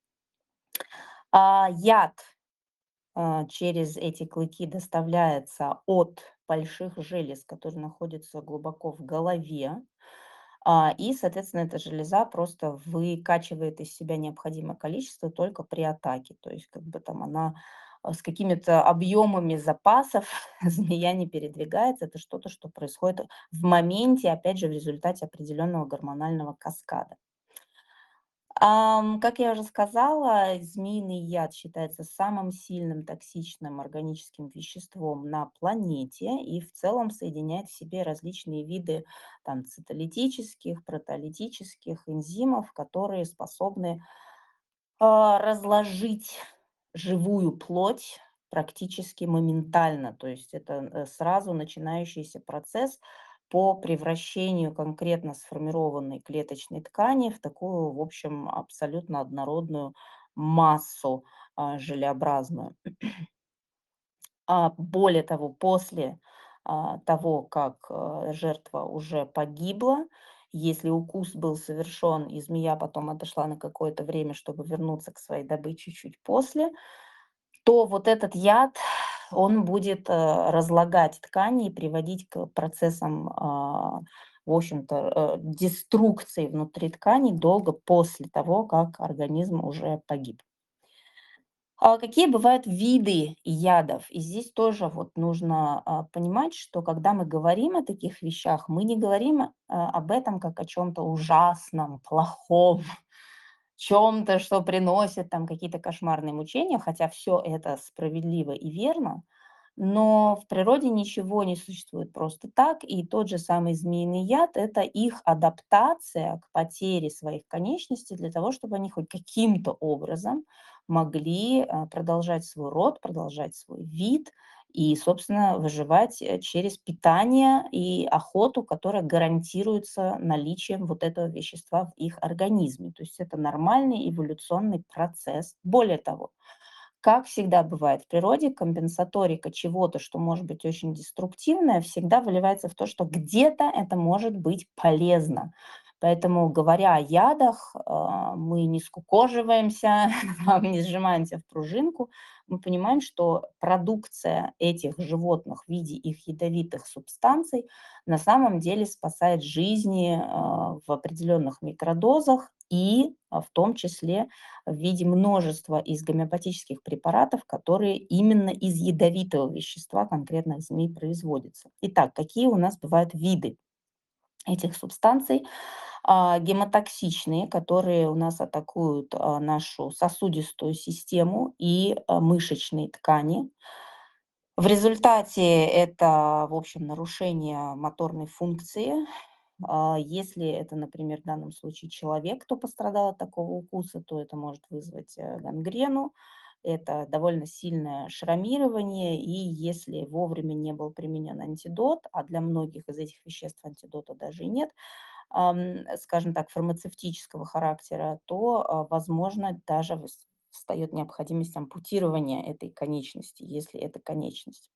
А, яд, а, через эти клыки доставляется от больших желез, которые находятся глубоко в голове. А, и, соответственно, эта железа просто выкачивает из себя необходимое количество только при атаке. То есть как бы там она, а, с какими-то объемами запасов змея не передвигается. Это что-то, что происходит в моменте, опять же, в результате определенного гормонального каскада. Ам, как я уже сказала, змеиный яд считается самым сильным токсичным органическим веществом на планете и в целом соединяет в себе различные виды там, цитолитических, протеолитических энзимов, которые способны а, разложить живую плоть практически моментально. То есть это э, сразу начинающийся процесс по превращению конкретно сформированной клеточной ткани в такую, в общем, абсолютно однородную массу а, желеобразную. А более того, после а, того, как а, жертва уже погибла, если укус был совершен, и змея потом отошла на какое-то время, чтобы вернуться к своей добыче чуть после, то вот этот яд, он будет э, разлагать ткани и приводить к процессам, а, в общем-то, э, деструкции внутри тканей долго после того, как организм уже погиб. А какие бывают виды ядов? И здесь тоже вот нужно а, понимать, что когда мы говорим о таких вещах, мы не говорим а, об этом как о чем-то ужасном, плохом, чем-то, что приносит там какие-то кошмарные мучения, хотя все это справедливо и верно, но в природе ничего не существует просто так, и тот же самый змеиный яд — это их адаптация к потере своих конечностей для того, чтобы они хоть каким-то образом могли а, продолжать свой род, продолжать свой вид и, собственно, выживать э, через питание и охоту, которая гарантируется наличием вот этого вещества в их организме. То есть это нормальный эволюционный процесс. Более того, как всегда бывает в природе, компенсаторика чего-то, что может быть очень деструктивное, всегда выливается в то, что где-то это может быть полезно. Поэтому, говоря о ядах, а, мы не скукоживаемся, там, не сжимаемся в пружинку. Мы понимаем, что продукция этих животных в виде их ядовитых субстанций на самом деле спасает жизни а, в определенных микродозах и а, в том числе в виде множества из гомеопатических препаратов, которые именно из ядовитого вещества конкретных змей производятся. Итак, какие у нас бывают виды этих субстанций? А, гемотоксичные, которые у нас атакуют а, нашу сосудистую систему и а, мышечные ткани. В результате это, в общем, нарушение моторной функции. А, Если это, например, в данном случае человек, кто пострадал от такого укуса, то это может вызвать э, гангрену, это довольно сильное шрамирование, и если вовремя не был применен антидот, а для многих из этих веществ антидота даже и нет, ам, скажем так, фармацевтического характера, то, а, возможно, даже выс- встает необходимость ампутирования этой конечности, если это конечность.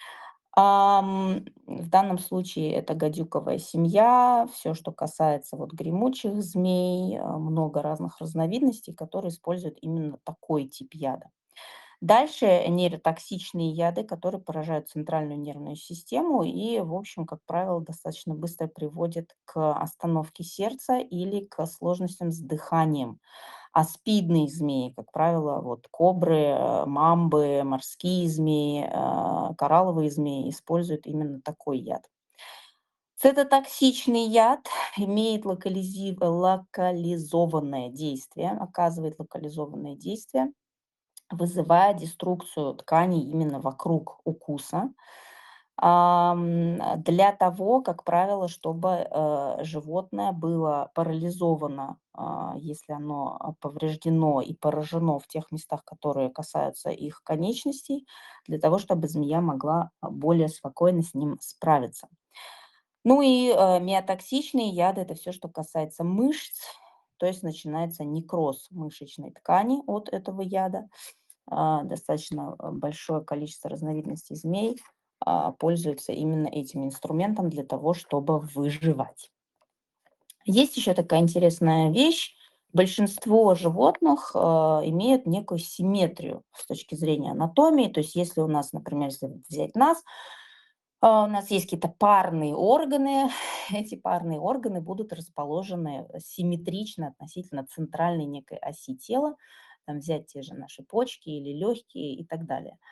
Ам, в данном случае это гадюковая семья, все, что касается вот гремучих змей, а, много разных разновидностей, которые используют именно такой тип яда. Дальше нейротоксичные яды, которые поражают центральную нервную систему и, в общем, как правило, достаточно быстро приводят к остановке сердца или к сложностям с дыханием. Аспидные змеи, как правило, вот кобры, э, мамбы, морские змеи, а, коралловые змеи используют именно такой яд. Цитотоксичный яд имеет локализи- локализованное действие, оказывает локализованное действие, вызывая деструкцию тканей именно вокруг укуса. Ам, для того, как правило, чтобы, э, животное было парализовано, а, если оно, а, повреждено и поражено в тех местах, которые касаются их конечностей, для того, чтобы змея могла, а, более спокойно с ним справиться. Ну и, э, миотоксичные яды — это все, что касается мышц, то есть начинается некроз мышечной ткани от этого яда. А, достаточно а, большое количество разновидностей змей а, пользуются именно этим инструментом для того, чтобы выживать. Есть еще такая интересная вещь. Большинство животных а, имеют некую симметрию с точки зрения анатомии. То есть если у нас, например, если взять нас, а, у нас есть какие-то парные органы. Эти парные органы будут расположены симметрично относительно центральной некой оси тела. Там взять те же наши почки или легкие и так далее.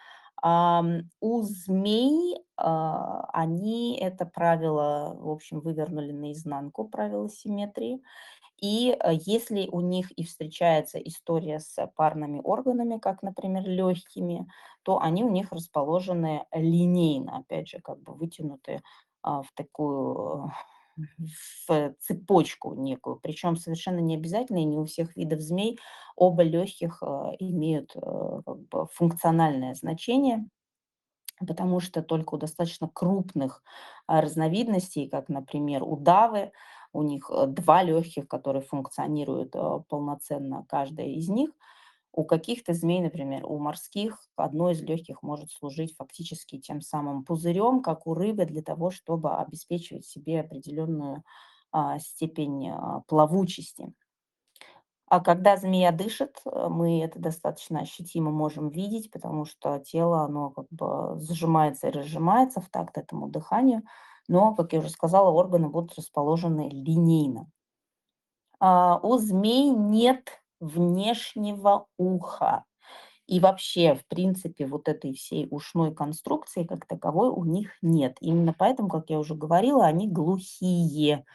Ам, у змей, а, они это правило, в общем, вывернули наизнанку, правило симметрии. И, э, если у них и встречается история с парными органами, как, например, легкими, то они у них расположены линейно, опять же, как бы вытянуты а, в такую э, в цепочку некую. Причем совершенно не обязательно, и не у всех видов змей оба легких э, имеют э, как бы функциональное значение. Потому что только у достаточно крупных, а, разновидностей, как, например, удавы, у них, э, два легких, которые функционируют, э, полноценно, каждая из них. У каких-то змей, например, у морских, одно из легких может служить фактически тем самым пузырем, как у рыбы, для того, чтобы обеспечивать себе определенную, а, степень, а, плавучести. А когда змея дышит, э, мы это достаточно ощутимо можем видеть, потому что тело, оно как бы сжимается и разжимается в такт этому дыханию. Но, как я уже сказала, органы будут расположены линейно. А, у змей нет внешнего уха. И вообще, в принципе, вот этой всей ушной конструкции как таковой у них нет. Именно поэтому, как я уже говорила, они глухие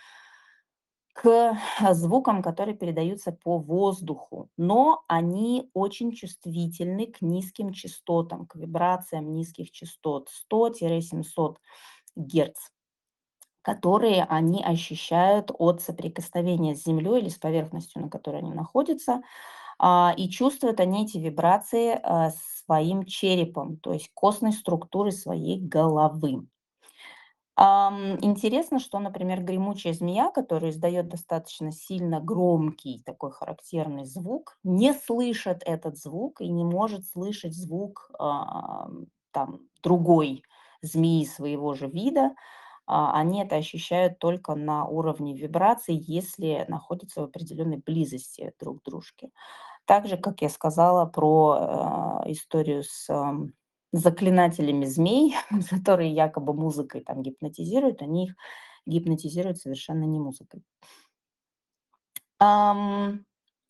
к звукам, которые передаются по воздуху, но они очень чувствительны к низким частотам, к вибрациям низких частот сто семьсот Герц, которые они ощущают от соприкосновения с землей или с поверхностью, на которой они находятся. А, И чувствуют они эти вибрации а, своим черепом, то есть костной структурой своей головы. Ам, интересно, что, например, гремучая змея, которая издает достаточно сильно громкий такой характерный звук, не слышит этот звук и не может слышать звук ам, там, другой змеи своего же вида. А, Они это ощущают только на уровне вибраций, если находятся в определенной близости друг к дружке. Так же, как я сказала про, а, историю с, ам, заклинателями змей, которые якобы музыкой там гипнотизируют, они их гипнотизируют совершенно не музыкой. Ам,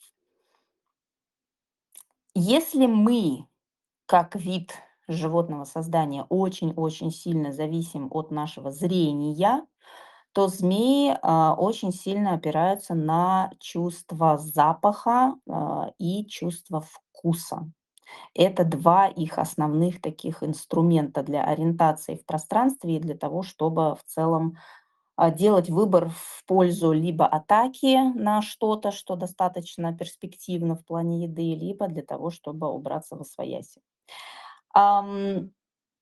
Если мы, как вид животного создания, очень-очень сильно зависим от нашего зрения, то змеи, а, очень сильно опираются на чувство запаха, а, и чувство вкуса. Это два их основных таких инструмента для ориентации в пространстве и для того, чтобы в целом, а, делать выбор в пользу либо атаки на что-то, что достаточно перспективно в плане еды, либо для того, чтобы убраться восвояси. Ам,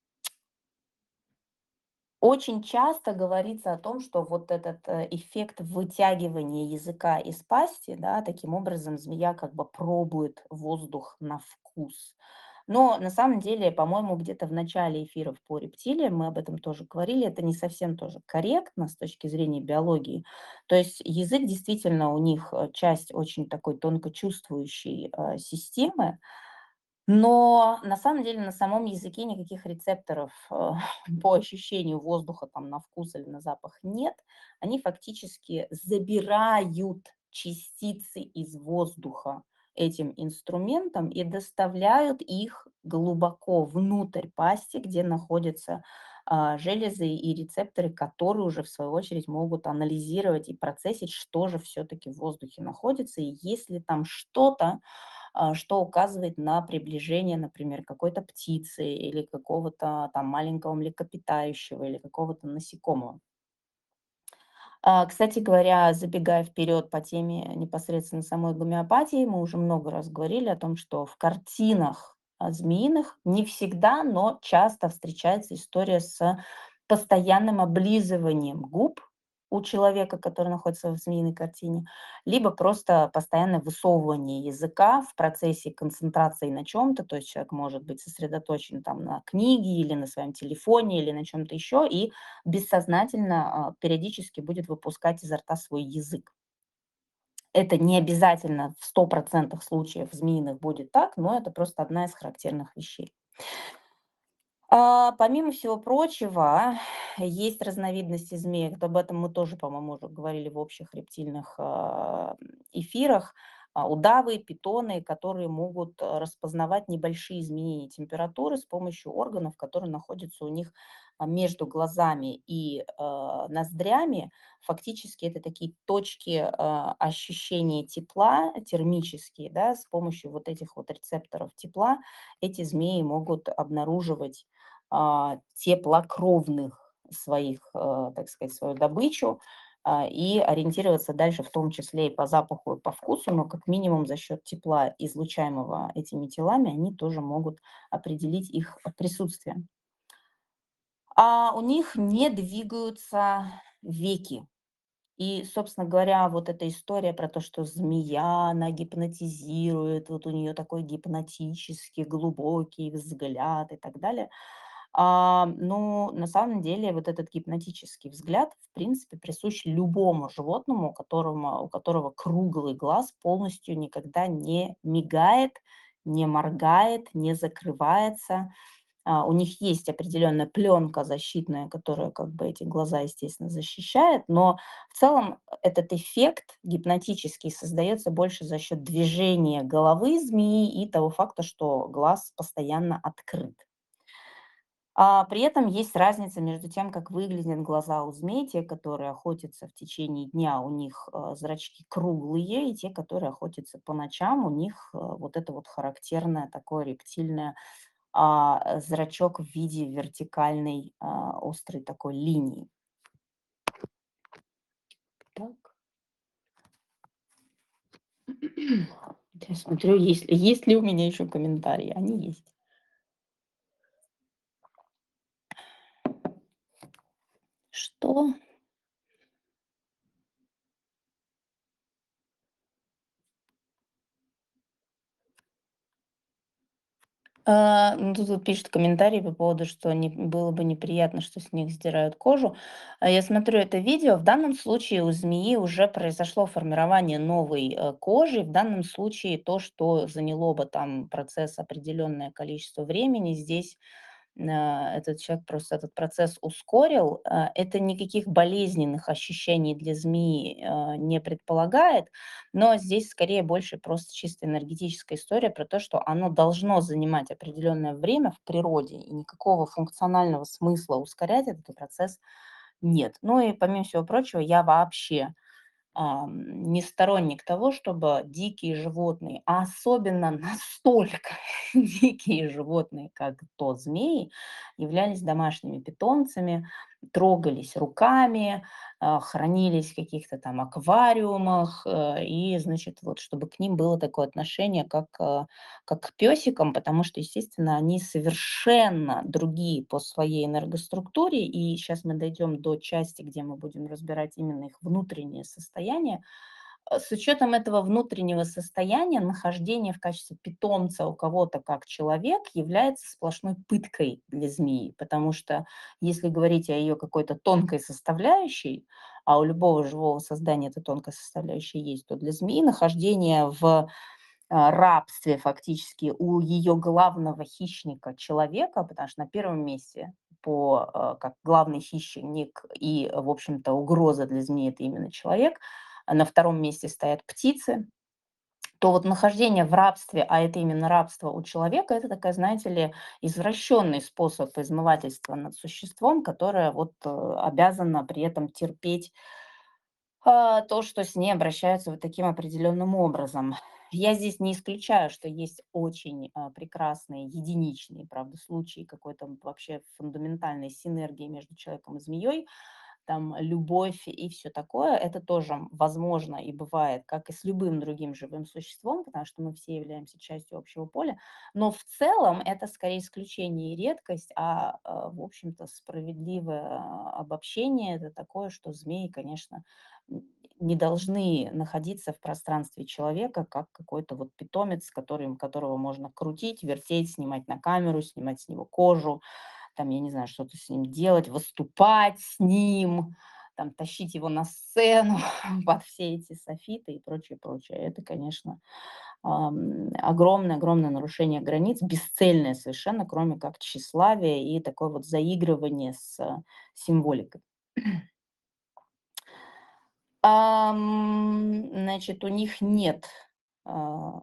Очень часто говорится о том, что вот этот э, эффект вытягивания языка из пасти, да, таким образом змея как бы пробует воздух на вкус. Но на самом деле, по-моему, где-то в начале эфиров по рептилиям мы об этом тоже говорили, это не совсем тоже корректно с точки зрения биологии. То есть язык действительно у них э, часть очень такой тонко чувствующей э, системы, но на самом деле на самом языке никаких рецепторов, э, по ощущению воздуха там на вкус или на запах нет. Они фактически забирают частицы из воздуха этим инструментом и доставляют их глубоко внутрь пасти, где находятся а, железы и рецепторы, которые уже в свою очередь могут анализировать и процессить, что же все-таки в воздухе находится, и есть ли там что-то, а, что указывает на приближение, например, какой-то птицы или какого-то там маленького млекопитающего или какого-то насекомого. А, Кстати говоря, забегая вперед по теме непосредственно самой гомеопатии, мы уже много раз говорили о том, что в картинах а, змеиных не всегда, но часто встречается история с постоянным облизыванием губ у человека, который находится в змеиной картине, либо просто постоянное высовывание языка в процессе концентрации на чем-то, то есть человек может быть сосредоточен там на книге или на своем телефоне или на чем-то еще, и бессознательно, а, периодически будет выпускать изо рта свой язык. Это не обязательно в ста процентах случаев змеиных будет так, но это просто одна из характерных вещей. А, помимо всего прочего, есть разновидности змеек. Об этом мы тоже, по-моему, уже говорили в общих рептильных а, эфирах. а, удавы, питоны, которые могут э, распознавать небольшие изменения температуры с помощью органов, которые находятся у них а, между глазами и а, ноздрями. Фактически это такие точки а, ощущения тепла термические, да, с помощью вот этих вот рецепторов тепла эти змеи могут обнаруживать а, теплокровных своих, а, так сказать, свою добычу, а, и ориентироваться дальше, в том числе и по запаху, и по вкусу, но как минимум за счет тепла, излучаемого этими телами, они тоже могут определить их присутствие. А у них не двигаются веки. И, собственно говоря, вот эта история про то, что змея, она гипнотизирует, вот у нее такой гипнотический, глубокий взгляд и так далее. А, ну, на самом деле, вот этот гипнотический взгляд, в принципе, присущ любому животному, которому, у которого круглый глаз полностью никогда не мигает, не моргает, не закрывается. А, у них есть определенная пленка защитная, которая как бы эти глаза, естественно, защищает, но в целом этот эффект гипнотический создается больше за счет движения головы змеи и того факта, что глаз постоянно открыт. А, при этом есть разница между тем, как выглядят глаза у змей, те, которые охотятся в течение дня, у них э, зрачки круглые, и те, которые охотятся по ночам, у них э, вот это вот характерное такое рептильное а, э, зрачок в виде вертикальной, а, острой такой линии. Так. Я смотрю, есть, есть ли у меня еще комментарии. Они есть. Что? А, ну, тут вот пишет комментарий по поводу, что не, было бы неприятно, что с них сдирают кожу. А я смотрю это видео. В данном случае у змеи уже произошло формирование новой э, кожи. В данном случае то, что заняло бы там процесс определенное количество времени, здесь а, этот человек просто этот процесс ускорил. А, Это никаких болезненных ощущений для змеи а, не предполагает, но здесь скорее больше просто чисто энергетическая история про то, что оно должно занимать определенное время в природе, и никакого функционального смысла ускорять этот процесс нет. Ну и помимо всего прочего, я вообще ам, не сторонник того, чтобы дикие животные, а особенно настолько дикие животные, как то змеи, являлись домашними питомцами, трогались руками, а, хранились в каких-то там аквариумах, э, и, значит, вот чтобы к ним было такое отношение, как, э, как к песикам, потому что, естественно, они совершенно другие по своей энергоструктуре, и сейчас мы дойдем до части, где мы будем разбирать именно их внутреннее состояние. Э, С учетом этого внутреннего состояния, нахождение в качестве питомца у кого-то как человек является сплошной пыткой для змеи, потому что если говорить о ее какой-то тонкой составляющей, а у любого живого создания эта тонкая составляющая есть, то для змеи нахождение в а, рабстве фактически у ее главного хищника человека, потому что на первом месте по, а, как главный хищник и, в общем-то, угроза для змеи — это именно человек, а на втором месте стоят птицы, то вот нахождение в рабстве, а это именно рабство у человека, это такая, знаете ли, извращенный способ измывательства над существом, которое вот э, обязано при этом терпеть а, то, что с ней обращаются вот таким определенным образом. Я здесь не исключаю, что есть очень а, прекрасные единичные, правда, случаи какой-то вообще фундаментальной синергии между человеком и змеей, там любовь и все такое. Это тоже возможно и бывает, как и с любым другим живым существом, потому что мы все являемся частью общего поля. Но в целом это скорее исключение и редкость, а, а, в общем-то, справедливое а, обобщение — это такое, что змеи, конечно, н- не должны находиться в пространстве человека как какой-то вот питомец, который, которого можно крутить, вертеть, снимать на камеру, снимать с него кожу, там, я не знаю, что-то с ним делать, выступать с ним, там, тащить его на сцену под все эти софиты и прочее, прочее. Это, конечно, ам, огромное-огромное нарушение границ, бесцельное совершенно, кроме как тщеславие и такое вот заигрывание с э, символикой. Ам, значит, у них нет а,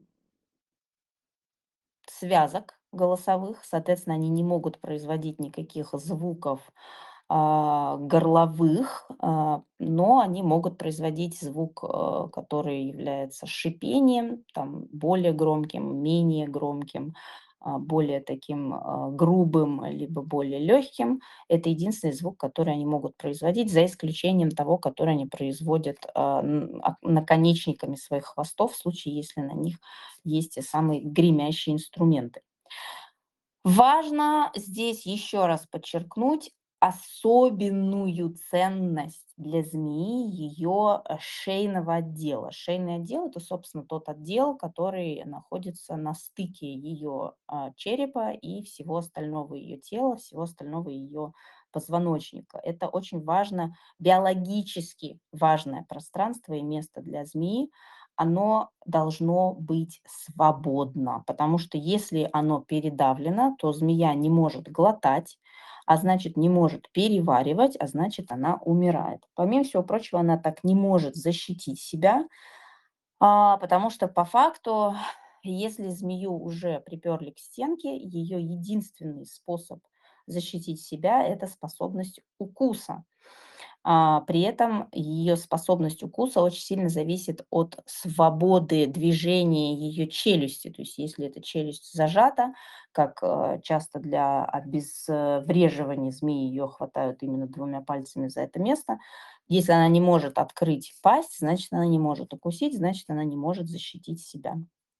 связок голосовых, соответственно, они не могут производить никаких звуков а, горловых, а, но они могут производить звук, э, который является шипением, там, более громким, менее громким, а, более таким а, грубым, либо более легким. Это единственный звук, который они могут производить, за исключением того, который они производят а, н- а, наконечниками своих хвостов, в случае, если на них есть те самые гремящие инструменты. Важно здесь еще раз подчеркнуть особенную ценность для змеи ее э, шейного отдела. Шейный отдел — это, собственно, тот отдел, который находится на стыке ее а, черепа и всего остального ее тела, всего остального ее позвоночника. Это очень важно, биологически важное пространство и место для змеи, оно должно быть свободно, потому что если оно передавлено, то змея не может глотать, а значит, не может переваривать, а значит, она умирает. Помимо всего прочего, она так не может защитить себя, а, потому что по факту, если змею уже приперли к стенке, ее единственный способ защитить себя — это способность укуса. А, при этом ее способность укуса очень сильно зависит от свободы движения ее челюсти. То есть если эта челюсть зажата, как э, часто для обезвреживания змеи ее хватают именно двумя пальцами за это место, если она не может открыть пасть, значит, она не может укусить, значит, она не может защитить себя.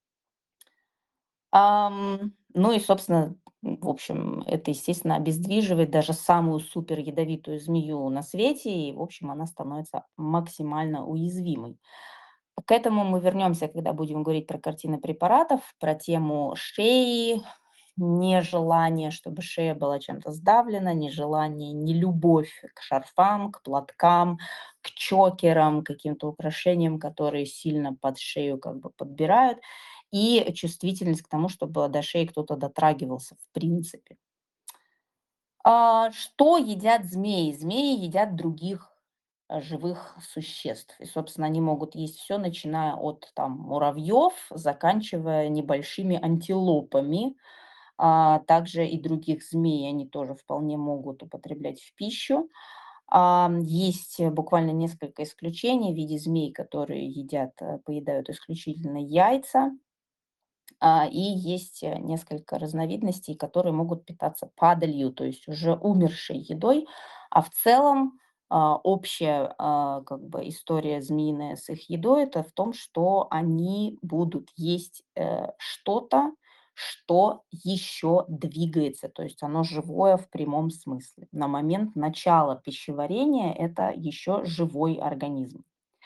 Ам, ну и, собственно, м, в общем, это, естественно, обездвиживает даже самую супер ядовитую змею на свете, и, в общем, она становится максимально уязвимой. К этому мы вернемся, когда будем говорить про картины препаратов, про тему шеи, нежелание, чтобы шея была чем-то сдавлена, нежелание, нелюбовь к шарфам, к платкам, к чокерам, каким-то украшениям, которые сильно под шею как бы подбирают, и чувствительность к тому, чтобы до шеи кто-то дотрагивался в принципе. А, что едят змеи? Змеи едят других э, живых существ. И, собственно, они могут есть все, начиная от там, муравьев, заканчивая небольшими антилопами. А, также и других змей они тоже вполне могут употреблять в пищу. Ам, есть э, буквально несколько исключений в виде змей, которые едят, э, поедают исключительно яйца. А, и есть э, несколько разновидностей, которые могут питаться падалью, то есть уже умершей едой. А в целом а, общая а, как бы история змеиная с их едой — это в том, что они будут есть э, что-то, что еще двигается, то есть оно живое в прямом смысле. На момент начала пищеварения это еще живой организм.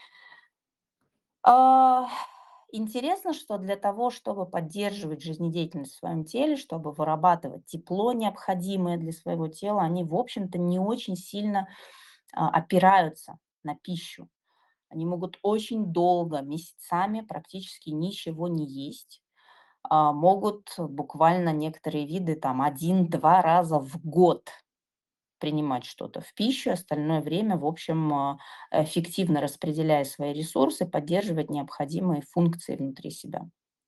А, Интересно, что для того, чтобы поддерживать жизнедеятельность в своем теле, чтобы вырабатывать тепло, необходимое для своего тела, они, в общем-то, не очень сильно а, опираются на пищу. Они могут очень долго, месяцами практически ничего не есть. А, могут буквально некоторые виды там один-два раза в год принимать что-то в пищу, остальное время, в общем, а, эффективно распределяя свои ресурсы, поддерживать необходимые функции внутри себя.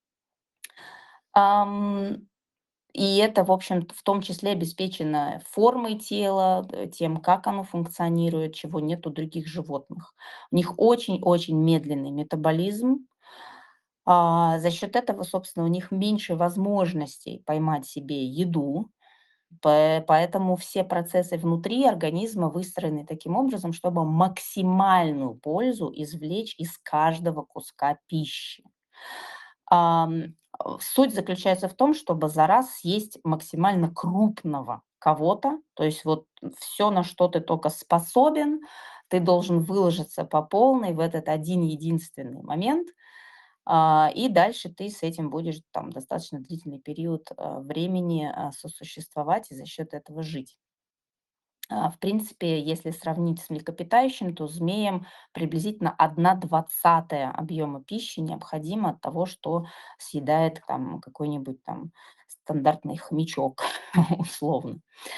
Ам, и это, в общем, в том числе обеспечено формой тела, э, тем, как оно функционирует, чего нет у других животных. У них очень-очень медленный метаболизм. А, за счет этого, собственно, у них меньше возможностей поймать себе еду. Пэ Поэтому все процессы внутри организма выстроены таким образом, чтобы максимальную пользу извлечь из каждого куска пищи. Ам, э, Суть заключается в том, чтобы за раз съесть максимально крупного кого-то. То есть вот все, на что ты только способен, ты должен выложиться по полной в этот один единственный момент. А, и дальше ты с этим будешь там достаточно длительный период, а, времени, а, сосуществовать и за счет этого жить. А, в принципе, если сравнить с млекопитающим, то змеям приблизительно одна двадцатая объема пищи необходимо от того, что съедает там какой-нибудь там стандартный хомячок условно.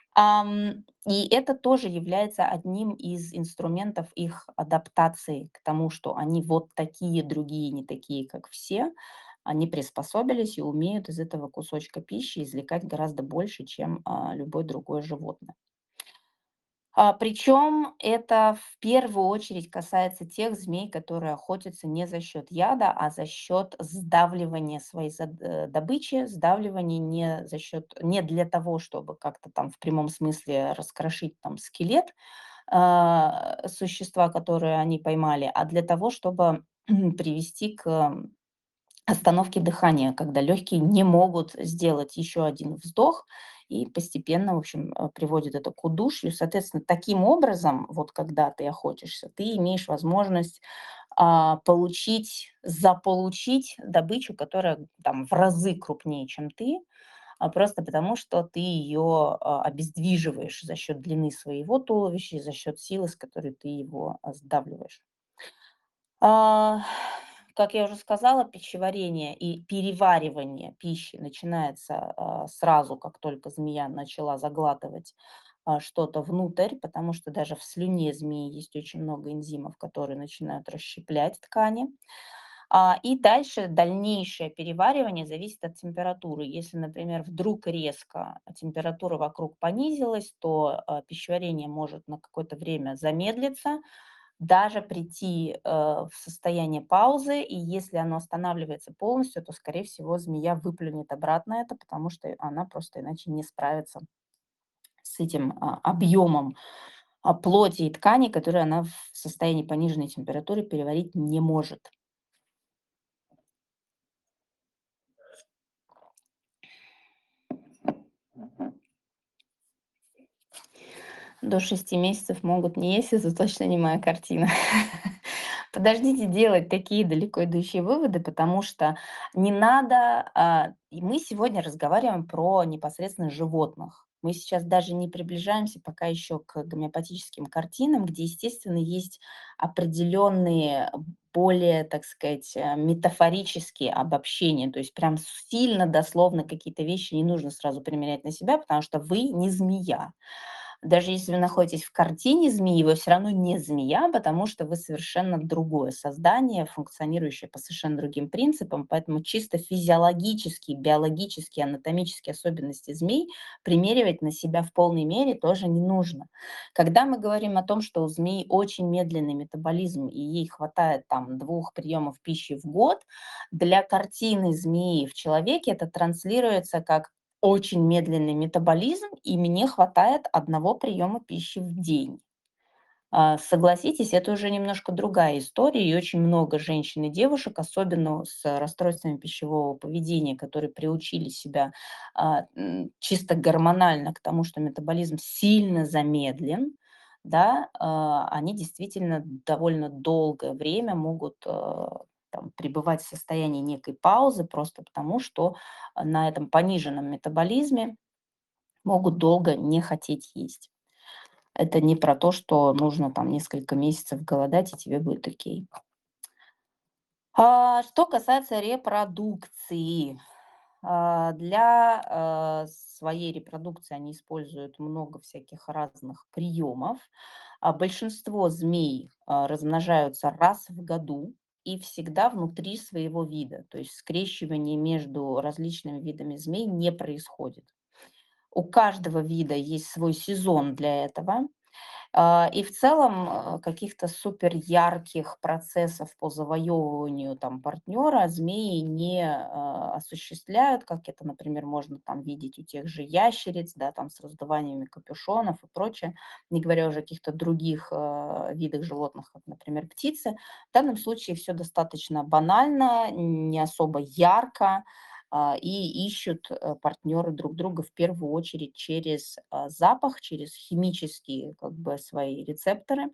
Ам, и это тоже является одним из инструментов их адаптации к тому, что они вот такие, другие не такие, как все. Они приспособились и умеют из этого кусочка пищи извлекать гораздо больше, чем а, любое другое животное. А, причем это в первую очередь касается тех змей, которые охотятся не за счет яда, а за счет сдавливания своей зад- э, добычи, сдавливания не за счет, не для того, чтобы как-то там в прямом смысле раскрошить там скелет а, существа, которые они поймали, а для того, чтобы привести к остановки дыхания, когда легкие не могут сделать еще один вздох и постепенно, в общем, э, приводит это к удушью. Соответственно, таким образом, вот когда ты охотишься, ты имеешь возможность а, получить, заполучить добычу, которая там в разы крупнее, чем ты, а, просто потому что ты ее а, обездвиживаешь за счет длины своего туловища и за счет силы, с которой ты его а, сдавливаешь. А, как я уже сказала, пищеварение и переваривание пищи начинается а, сразу, как только змея начала заглатывать а, что-то внутрь, потому что даже в слюне змеи есть очень много энзимов, которые начинают расщеплять ткани. А, и дальше дальнейшее переваривание зависит от температуры. Если, например, вдруг резко температура вокруг понизилась, то а, пищеварение может на какое-то время замедлиться, даже прийти, э, в состояние паузы, и если оно останавливается полностью, то, скорее всего, змея выплюнет обратно это, потому что она просто иначе не справится с этим, а, объемом, а, плоти и ткани, которые она в состоянии пониженной температуры переварить не может. До шести месяцев могут не есть, это точно не моя картина. Подождите делать такие далеко идущие выводы, потому что не надо. а, и мы сегодня разговариваем про непосредственно животных. Мы сейчас даже не приближаемся пока еще к гомеопатическим картинам, где, естественно, есть определенные более, так сказать, э, метафорические обобщения. То есть прям сильно дословно какие-то вещи не нужно сразу примерять на себя, потому что вы не змея. Даже если вы находитесь в картине змеи, вы все равно не змея, потому что вы совершенно другое создание, функционирующее по совершенно другим принципам. Поэтому чисто физиологические, биологические, анатомические особенности змей примеривать на себя в полной мере тоже не нужно. Когда мы говорим о том, что у змей очень медленный метаболизм и ей хватает там двух приемов пищи в год, для картины змеи в человеке это транслируется как очень медленный метаболизм, и мне хватает одного приема пищи в день. А, согласитесь, это уже немножко другая история, и очень много женщин и девушек, особенно с расстройствами пищевого поведения, которые приучили себя а, м, чисто гормонально к тому, что метаболизм сильно замедлен, да, а, они действительно довольно долгое время могут а, там, пребывать в состоянии некой паузы, просто потому что а, на этом пониженном метаболизме могут долго не хотеть есть. Это не про то, что нужно там несколько месяцев голодать, и тебе будет окей. А, что касается репродукции, а, для а, своей репродукции они используют много всяких разных приемов. А, большинство змей а, размножаются раз в году и всегда внутри своего вида. То есть скрещивание между различными видами змей не происходит. У каждого вида есть свой сезон для этого. А, и в целом, а, каких-то супер ярких процессов по завоевыванию там партнера змеи не, а, осуществляют, как это, например, можно там видеть у тех же ящериц, да, там с раздуваниями капюшонов и прочее, не говоря уже о каких-то других, а, видах животных, как, например, птицы. В данном случае все достаточно банально, не особо ярко, а, и ищут э, партнеры друг друга в первую очередь через а, запах, через химические как бы свои рецепторы.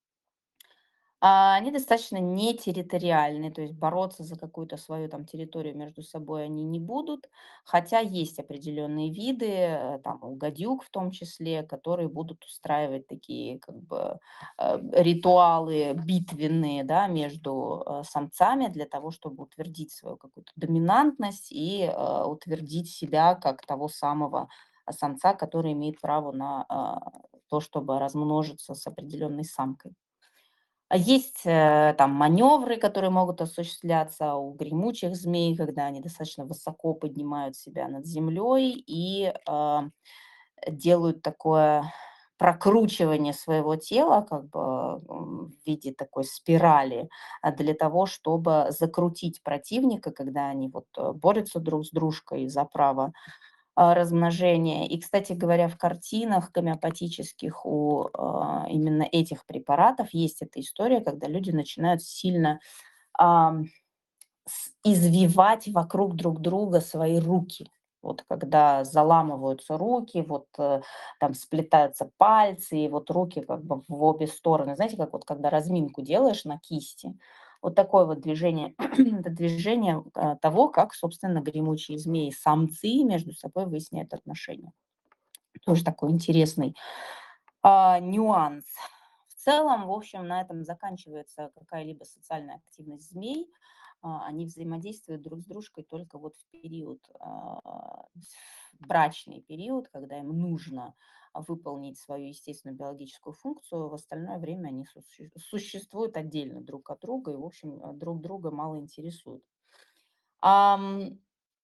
А, Они достаточно не территориальны, то есть бороться за какую-то свою там территорию между собой они не будут, хотя есть определенные виды, э, там у гадюк в том числе, которые будут устраивать такие как бы э, ритуалы битвенные, да, между э, самцами для того, чтобы утвердить свою какую-то доминантность и э, утвердить себя как того самого самца, который имеет право на а, то, чтобы размножиться с определенной самкой. А есть, э, там маневры, которые могут осуществляться у гремучих змей, когда они достаточно высоко поднимают себя над землей и, а, делают такое прокручивание своего тела, как бы, м, в виде такой спирали, а, для того, чтобы закрутить противника, когда они вот, э, борются друг с дружкой за право а, размножения. И, кстати говоря, в картинах гомеопатических у а, именно этих препаратов есть эта история, когда люди начинают сильно ам, с- извивать вокруг друг друга свои руки. Вот когда заламываются руки, вот э, там сплетаются пальцы, и вот руки как бы в обе стороны. Знаете, как вот когда разминку делаешь на кисти, вот такое вот движение, это движение а, того, как, собственно, гремучие змеи, самцы между собой выясняют отношения. Тоже такой интересный а, нюанс. В целом, в общем, на этом заканчивается какая-либо социальная активность змей. А, Они взаимодействуют друг с дружкой только вот в период, а, в брачный период, когда им нужно выполнить свою естественную биологическую функцию. В остальное время они суще- существуют отдельно друг от друга и, в общем, э, друг друга мало интересуют. Ам,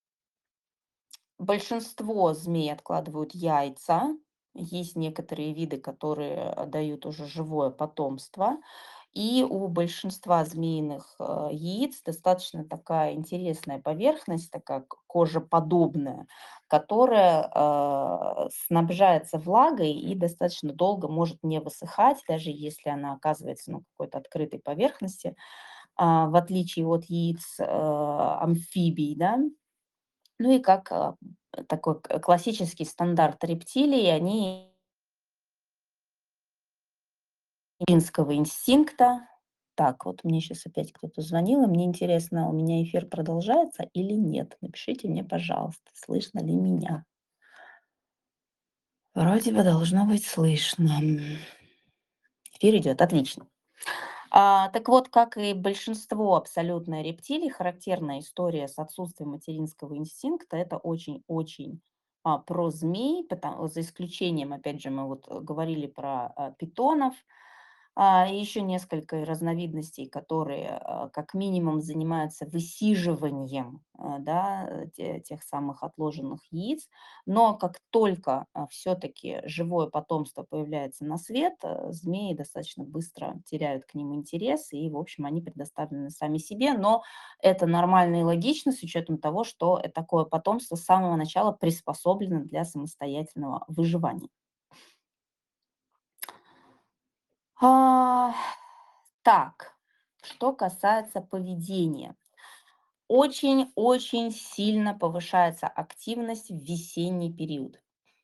Большинство змей откладывают яйца. Есть некоторые виды, которые э, дают уже живое потомство. И у большинства змеиных э, яиц достаточно такая интересная поверхность, такая к- кожеподобная, которая э, снабжается влагой и достаточно долго может не высыхать, даже если она оказывается на какой-то открытой поверхности, а, в отличие от яиц э, амфибий, да. Ну и как а, такой к- классический стандарт рептилий, они материнского инстинкта. Так, вот мне сейчас опять кто-то звонил, и мне интересно, у меня эфир продолжается или нет? Напишите мне, пожалуйста, слышно ли меня. Вроде бы должно быть слышно. Эфир идет, отлично. А, так вот, как и большинство абсолютно рептилий, характерная история с отсутствием материнского инстинкта – это очень-очень а, про змей, потому, за исключением, опять же, мы вот э, говорили про а, питонов, а, и еще несколько разновидностей, которые а, как минимум занимаются высиживанием а, да, э, те- тех самых отложенных яиц. Но как только все-таки живое потомство появляется на свет, э, змеи достаточно быстро теряют к ним интерес, и, в общем, они предоставлены сами себе. Но это нормально и логично с учетом того, что э, такое потомство с самого начала приспособлено для самостоятельного выживания. А, Так, что касается поведения. Очень-очень сильно повышается активность в весенний период.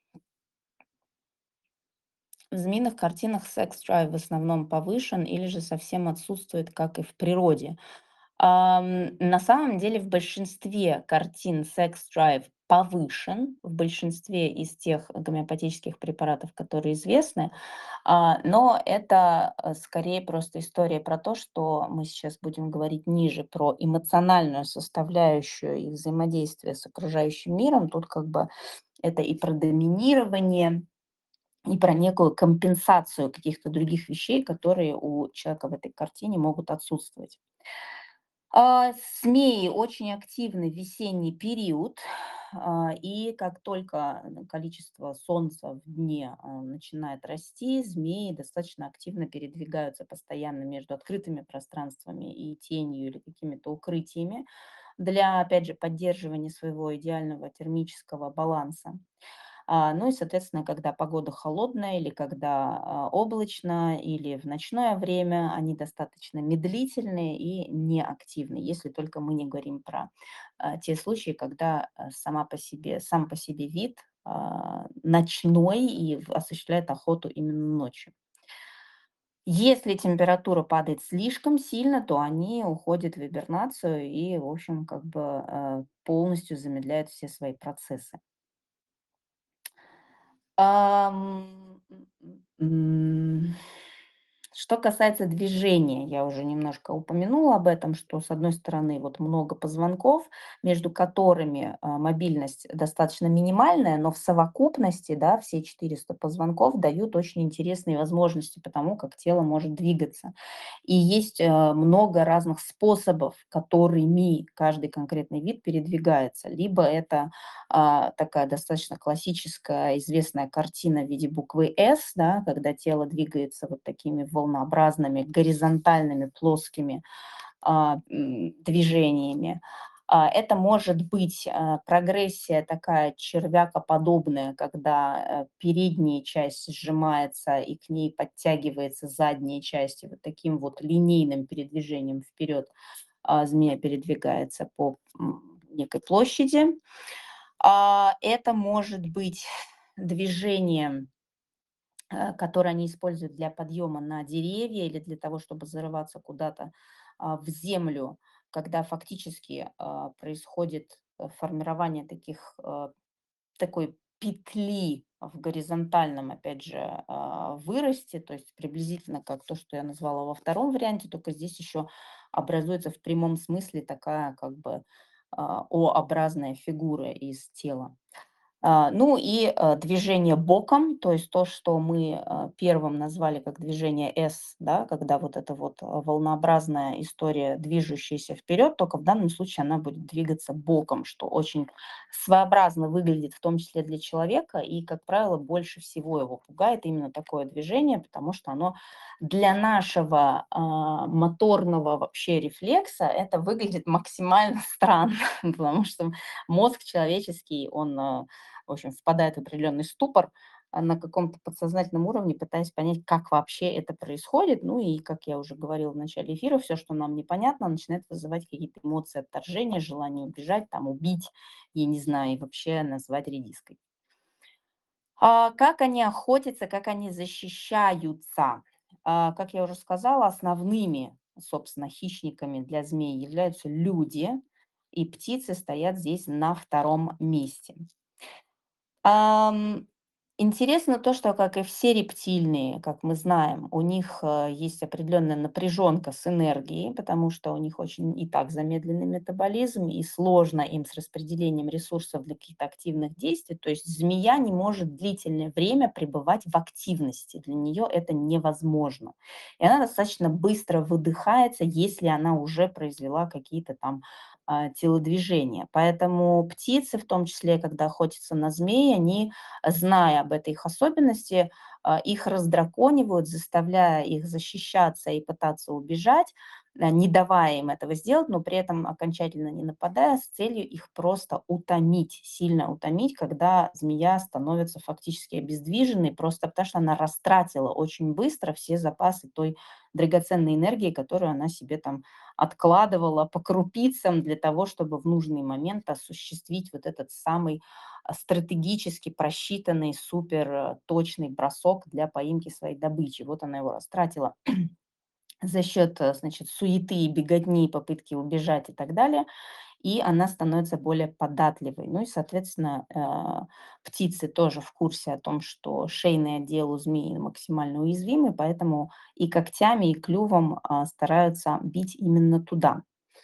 В змеиных картинах секс-драйв в основном повышен или же совсем отсутствует, как и в природе. Ам, на самом деле в большинстве картин секс-драйв повышен, в большинстве из тех гомеопатических препаратов, которые известны, а, но это э, скорее просто история про то, что мы сейчас будем говорить ниже про эмоциональную составляющую и взаимодействие с окружающим миром. Тут как бы это и про доминирование, и про некую компенсацию каких-то других вещей, которые у человека в этой картине могут отсутствовать. А, Змеи очень активны в весенний период, а, и как только н- количество солнца в дне а, начинает расти, змеи достаточно активно передвигаются постоянно между открытыми пространствами и тенью или какими-то укрытиями для, опять же, поддерживания своего идеального термического баланса. А, ну и, соответственно, когда погода холодная или когда а, облачно, или в ночное время, они достаточно медлительные и неактивны, если только мы не говорим про а, те случаи, когда а, сама по себе, сам по себе вид а, ночной и в- осуществляет охоту именно ночью. Если температура падает слишком сильно, то они уходят в гибернацию и, в общем, как бы э, полностью замедляют все свои процессы. Ам, м, Что касается движения, я уже немножко упомянула об этом, что, с одной стороны, вот много позвонков, между которыми а, мобильность достаточно минимальная, но в совокупности, да, все четыреста позвонков дают очень интересные возможности по тому, как тело может двигаться. И есть э, много разных способов, которыми каждый конкретный вид передвигается. Либо это а, такая достаточно классическая, известная картина в виде буквы S, да, когда тело двигается вот такими волнообразными, горизонтальными, плоскими а, м, движениями. А, Это может быть а, прогрессия такая червякоподобная, когда э, передняя часть сжимается и к ней подтягивается задняя часть, и вот таким вот линейным передвижением вперед а, змея передвигается по м, некой площади. А, Это может быть движение, э, которые они используют для подъема на деревья или для того, чтобы зарываться куда-то а, в землю, когда фактически а, происходит э, формирование таких, а, такой петли в горизонтальном, опять же, а, выросте, то есть приблизительно как то, что я назвала во втором варианте, только здесь еще образуется в прямом смысле такая как бы а, О-образная фигура из тела. А, ну и, э, движение боком, то есть то, что мы, э, первым назвали как движение S, да, когда вот эта вот, э, волнообразная история, движущаяся вперед, только в данном случае она будет двигаться боком, что очень своеобразно выглядит, в том числе для человека, и, как правило, больше всего его пугает именно такое движение, потому что оно для нашего, а, моторного вообще рефлекса это выглядит максимально странно, потому что мозг человеческий, он, а, в общем, впадает в определенный ступор а, на каком-то подсознательном уровне, пытаясь понять, как вообще это происходит. Ну и, как я уже говорила в начале эфира, все, что нам непонятно, начинает вызывать какие-то эмоции отторжения, желание убежать, там, убить, я не знаю, и вообще назвать редиской. А, как они охотятся, как они защищаются? А, как я уже сказала, основными, собственно, хищниками для змей являются люди, и птицы стоят здесь на втором месте. Ам, Интересно то, что, как и все рептильные, как мы знаем, у них э, есть определенная напряженка с энергией, потому что у них очень и так замедленный метаболизм, и сложно им с распределением ресурсов для каких-то активных действий. То есть змея не может длительное время пребывать в активности. Для нее это невозможно. И она достаточно быстро выдыхается, если она уже произвела какие-то там а, телодвижения. Поэтому птицы, в том числе, когда охотятся на змей, они, зная об этой их особенности, а, их раздраконивают, заставляя их защищаться и пытаться убежать, а, не давая им этого сделать, но при этом окончательно не нападая, с целью их просто утомить, сильно утомить, когда змея становится фактически обездвиженной, просто потому что она растратила очень быстро все запасы той драгоценной энергии, которую она себе там откладывала по крупицам для того, чтобы в нужный момент осуществить вот этот самый а, стратегически просчитанный, супер э, точный бросок для поимки своей добычи. Вот она его растратила за счет, э, значит, суеты, и беготни, попытки убежать и так далее, и она становится более податливой. Ну и, соответственно, э, птицы тоже в курсе о том, что шейный отдел у змеи максимально уязвимый, поэтому и когтями, и клювом а, стараются бить именно туда.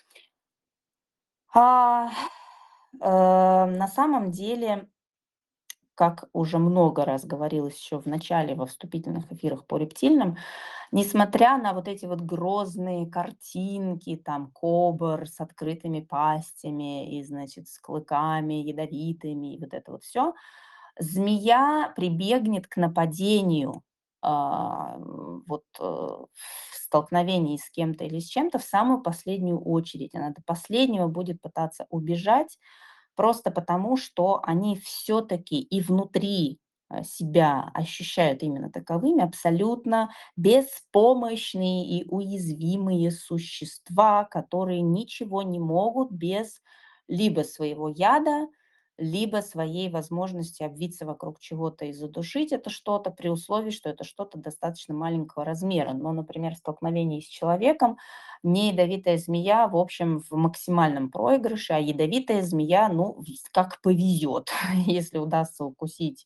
А, э, на самом деле, как уже много раз говорилось еще в начале во вступительных эфирах по рептильным, несмотря на вот эти вот грозные картинки, там кобр с открытыми пастями и, значит, с клыками ядовитыми, и вот это вот все, змея прибегнет к нападению а, вот э, в столкновении с кем-то или с чем-то в самую последнюю очередь. Она до последнего будет пытаться убежать, просто потому, что они все-таки и внутри э, себя ощущают именно таковыми, абсолютно беспомощные и уязвимые существа, которые ничего не могут без либо своего яда, либо своей возможности обвиться вокруг чего-то и задушить это что-то, при условии, что это что-то достаточно маленького размера. Но, например, в столкновении с человеком не ядовитая змея, в общем, в максимальном проигрыше, а ядовитая змея, ну, в как повезет. Если удастся укусить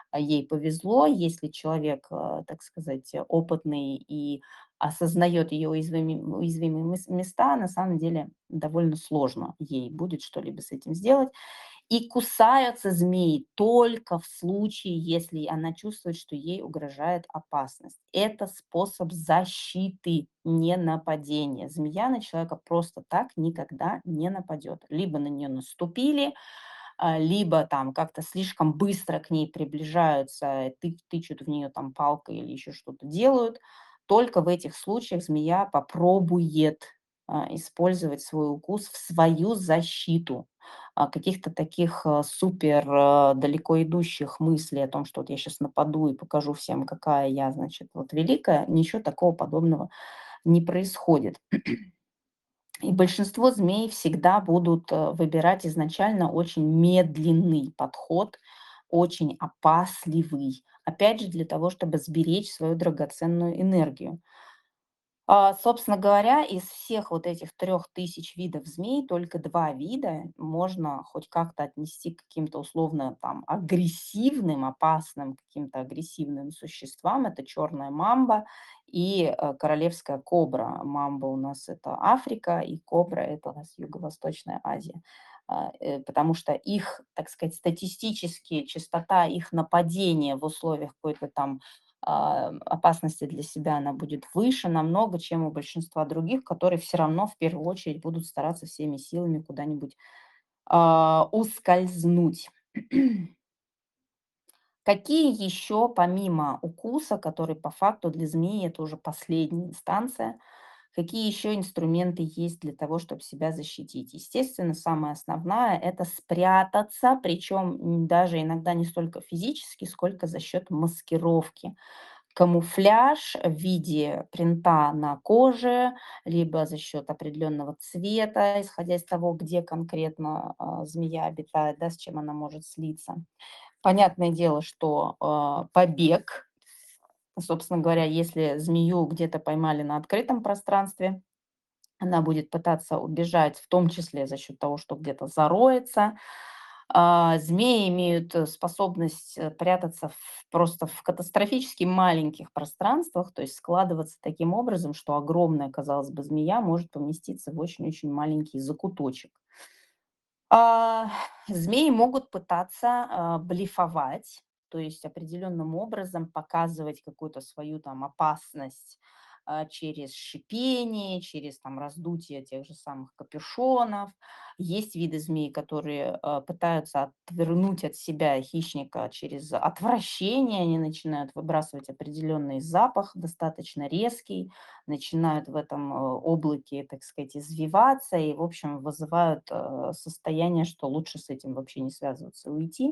а, ей повезло. Если человек, э, так сказать, э, опытный и осознает ее уязвими уязвимые мес места, на самом деле довольно сложно ей будет что-либо с этим сделать. И кусаются змеи только в случае, если она чувствует, что ей угрожает опасность. Это способ защиты, не нападения. Змея на человека просто так никогда не нападет. Либо на нее наступили, а, либо там как-то слишком быстро к ней приближаются, ты, тычут в нее там палкой или еще что-то делают. Только в этих случаях змея попробует а, использовать свой укус в свою защиту. А, каких-то таких а, супер а, далеко идущих мыслей о том, что вот я сейчас нападу и покажу всем, какая я, значит, вот великая, ничего такого подобного не происходит. И большинство змей всегда будут э, выбирать изначально очень медленный подход, очень опасливый. Опять же, для того, чтобы сберечь свою драгоценную энергию. А, собственно говоря, из всех вот этих трех тысяч видов змей только два вида можно хоть как-то отнести к каким-то условно там агрессивным, опасным, каким-то агрессивным существам. Это черная мамба и, э, королевская кобра. Мамба у нас это Африка, и кобра- это у нас Юго-Восточная Азия. А, э, потому что их, так сказать, статистически частота их нападения в условиях какой-то там а, опасности для себя она будет выше намного, чем у большинства других, которые все равно в первую очередь будут стараться всеми силами куда-нибудь а, ускользнуть. Какие еще, помимо укуса, который по факту для змеи это уже последняя инстанция, какие еще инструменты есть для того, чтобы себя защитить? Естественно, самое основное– это спрятаться, причем даже иногда не столько физически, сколько за счет маскировки. Камуфляж в виде принта на коже, либо за счет определенного цвета, исходя из того, где конкретно а, змея обитает, да, с чем она может слиться. Понятное дело, что а, побег, собственно говоря, если змею где-то поймали на открытом пространстве, она будет пытаться убежать, в том числе за счет того, что где-то зароется. А, змеи имеют э, способность э, прятаться в- просто в катастрофически маленьких пространствах, то есть складываться таким образом, что огромная, казалось бы, змея может поместиться в очень-очень маленький закуточек. А, Змеи могут пытаться, а, блефовать, то есть определенным образом показывать какую-то свою там опасность, а, через шипение, через там раздутие тех же самых капюшонов. Есть виды змей, которые, а, пытаются отвернуть от себя хищника через отвращение. Они начинают выбрасывать определенный запах, достаточно резкий, начинают в этом, э, облаке, так сказать, извиваться и, в общем, вызывают, э, состояние, что лучше с этим вообще не связываться и уйти.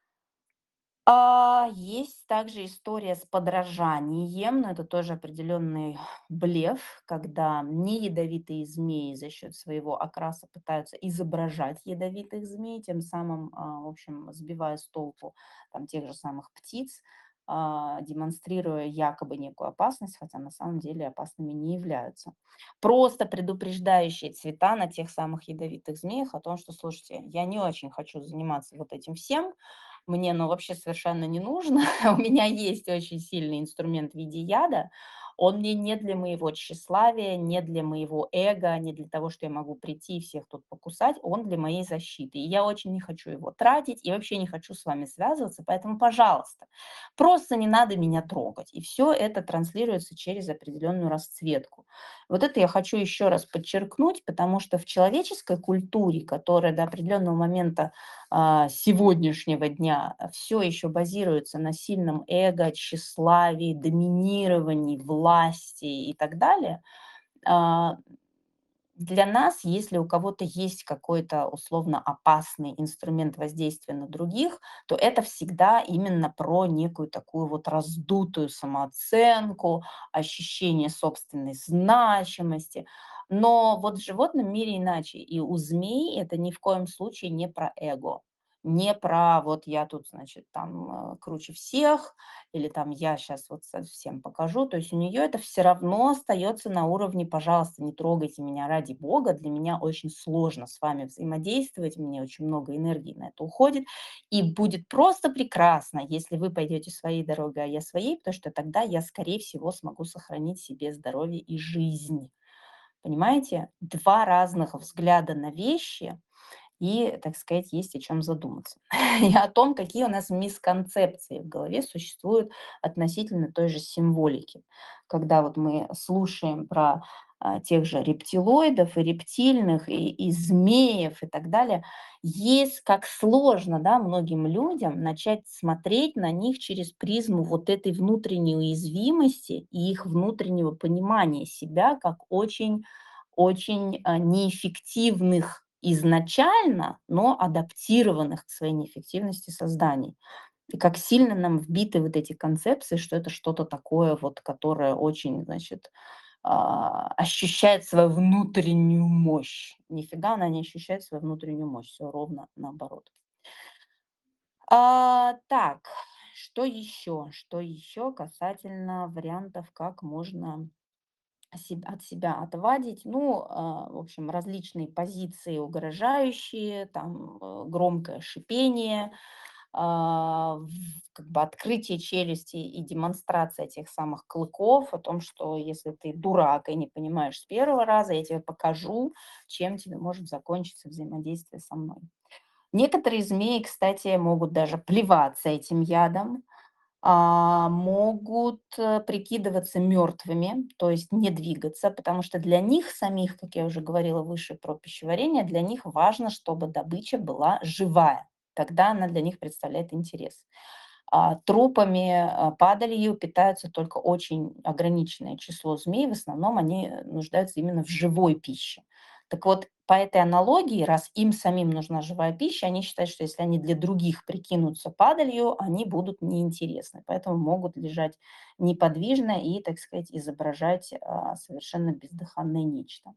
А, есть также история с подражанием, но это тоже определенный блеф, когда неядовитые змеи за счет своего окраса пытаются изображать ядовитых змей, тем самым, а, в общем, сбивая с толку там, тех же самых птиц, а, демонстрируя якобы некую опасность, хотя на самом деле опасными не являются. Просто предупреждающие цвета на тех самых ядовитых змеях о том, что, слушайте, я не очень хочу заниматься вот этим всем, мне оно вообще совершенно не нужно. У меня есть очень сильный инструмент в виде яда. Он мне не для моего тщеславия, не для моего эго, не для того, что я могу прийти и всех тут покусать. Он для моей защиты. И я очень не хочу его тратить и вообще не хочу с вами связываться. Поэтому, пожалуйста, просто не надо меня трогать. И все это транслируется через определенную расцветку. Вот это я хочу еще раз подчеркнуть, потому что в человеческой культуре, которая до определенного момента а, сегодняшнего дня все еще базируется на сильном эго, тщеславии, доминировании, власти и так далее, а, для нас, если у кого-то есть какой-то условно опасный инструмент воздействия на других, то это всегда именно про некую такую вот раздутую самооценку, ощущение собственной значимости. Но вот в животном мире иначе. И у змей это ни в коем случае не про эго. не про вот я тут, значит, там э, круче всех, или там я сейчас вот со- всем покажу. То есть у нее это все равно остается на уровне, пожалуйста, не трогайте меня ради бога. Для меня очень сложно с вами взаимодействовать, мне очень много энергии на это уходит. И будет просто прекрасно, если вы пойдете своей дорогой, а я своей, потому что тогда я, скорее всего, смогу сохранить себе здоровье и жизнь. Понимаете? Два разных взгляда на вещи, и, так сказать, есть о чем задуматься. И о том, какие у нас мисконцепции в голове существуют относительно той же символики. Когда вот мы слушаем про а, тех же рептилоидов и рептильных, и, и змеев и так далее, есть как сложно, да, многим людям начать смотреть на них через призму вот этой внутренней уязвимости и их внутреннего понимания себя как очень очень, а, неэффективных изначально, но адаптированных к своей неэффективности созданий. И как сильно нам вбиты вот эти концепции, что это что-то такое вот, которое очень, значит, а, ощущает свою внутреннюю мощь. Нифига она не ощущает свою внутреннюю мощь, все ровно наоборот. А, так, что еще? Что еще касательно вариантов, как можно Себ от себя отвадить. Ну, а, в общем, различные позиции угрожающие, там, э, громкое шипение, а, в как бы открытие челюсти и демонстрация этих самых клыков о том, что если ты дурак и не понимаешь с первого раза, я тебе покажу, чем тебе может закончиться взаимодействие со мной. Некоторые змеи, кстати, могут даже плеваться этим ядом, а, могут, э, прикидываться мертвыми, то есть не двигаться, потому что для них самих, как я уже говорила выше про пищеварение, для них важно, чтобы добыча была живая. Тогда она для них представляет интерес. А, трупами, а, падалью питаются только очень ограниченное число змей. В основном они э, нуждаются именно в живой пище. Так вот, по этой аналогии, раз им самим нужна живая пища, они считают, что если они для других прикинутся падалью, они будут неинтересны. Поэтому могут лежать неподвижно и, так сказать, изображать а, совершенно бездыханное нечто.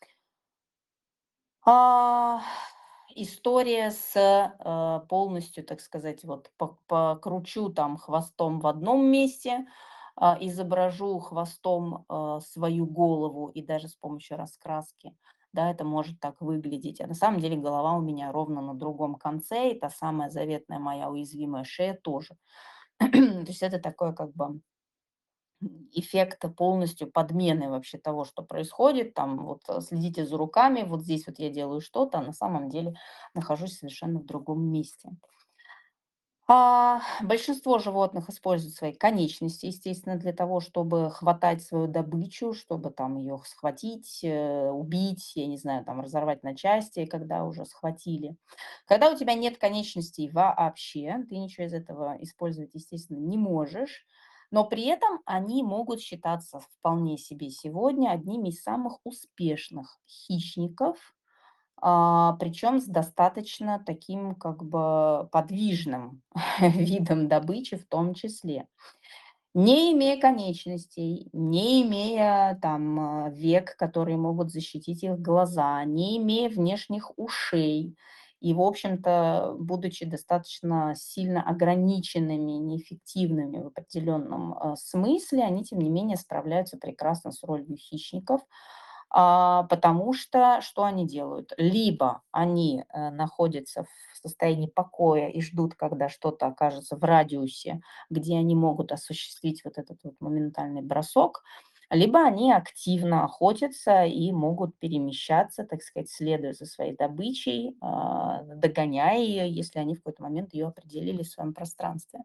А, история с, э, полностью, так сказать, вот по покручу там хвостом в одном месте, а, изображу хвостом, э, свою голову и даже с помощью раскраски. Да, это может так выглядеть. А на самом деле голова у меня ровно на другом конце, и та самая заветная моя уязвимая шея тоже. То есть это такое как бы эффекта полностью подмены вообще того, что происходит. Там вот э, следите за руками, вот здесь вот я делаю что-то, а на самом деле нахожусь совершенно в другом месте. А, большинство животных используют свои конечности, естественно, для того, чтобы хватать свою добычу, чтобы там ее схватить, э, убить, я не знаю, там разорвать на части, когда уже схватили. Когда у тебя нет конечностей вообще, ты ничего из этого использовать, естественно, не можешь, но при этом они могут считаться вполне себе сегодня одними из самых успешных хищников, а, причем с достаточно таким как бы подвижным видом добычи в том числе. Не имея конечностей, не имея там а, век, которые могут защитить их глаза, не имея внешних ушей, и, в общем-то, будучи достаточно сильно ограниченными, неэффективными в определенном а, смысле, они, тем не менее, справляются прекрасно с ролью хищников, а, потому что что они делают? Либо они э, находятся в состоянии покоя и ждут, когда что-то окажется в радиусе, где они могут осуществить вот этот вот моментальный бросок, либо они активно охотятся и могут перемещаться, так сказать, следуя за своей добычей, а, догоняя ее, если они в какой-то момент ее определили в своем пространстве.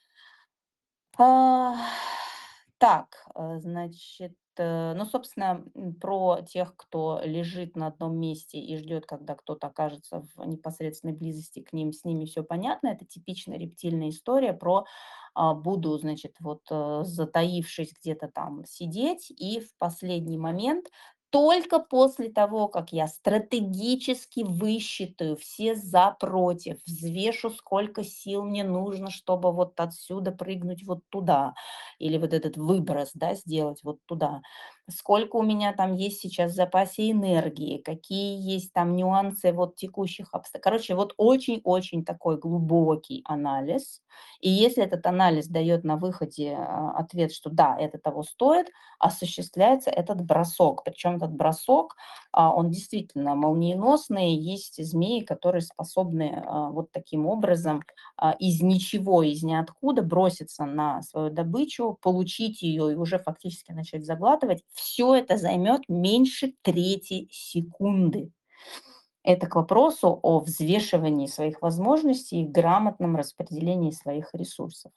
А, так, э, значит, э, ну, собственно, м, про тех, кто лежит на одном месте и ждет, когда кто-то окажется в непосредственной близости к ним, с ними все понятно. Это типичная рептильная история про а, буду, значит, вот э, затаившись где-то там сидеть, и в последний момент только после того, как я стратегически высчитаю все за, против, взвешу, сколько сил мне нужно, чтобы вот отсюда прыгнуть вот туда, или вот этот выброс, да, сделать вот туда. сколько у меня там есть сейчас в запасе энергии, какие есть там нюансы вот текущих обстоятельств. Короче, вот очень-очень такой глубокий анализ. И если этот анализ дает на выходе а, ответ, что да, это того стоит, осуществляется этот бросок. Причем этот бросок, а, он действительно молниеносный. Есть змеи, которые способны а, вот таким образом а, из ничего, из ниоткуда броситься на свою добычу, получить ее и уже фактически начать заглатывать. Все это займет меньше трети секунды. Это к вопросу о взвешивании своих возможностей и грамотном распределении своих ресурсов.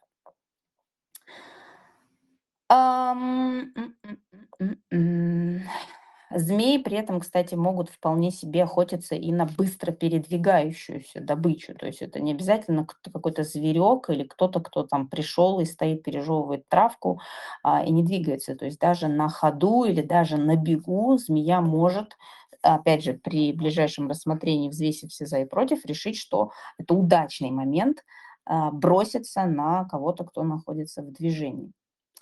Ам, м, м, м, м. Змеи при этом, кстати, могут вполне себе охотиться и на быстро передвигающуюся добычу. То есть это не обязательно кто- какой-то зверек или кто-то, кто там пришел и стоит, пережевывает травку а, и не двигается. То есть даже на ходу или даже на бегу змея может, опять же, при ближайшем рассмотрении, взвесив все за и против, решить, что это удачный момент а, броситься на кого-то, кто находится в движении.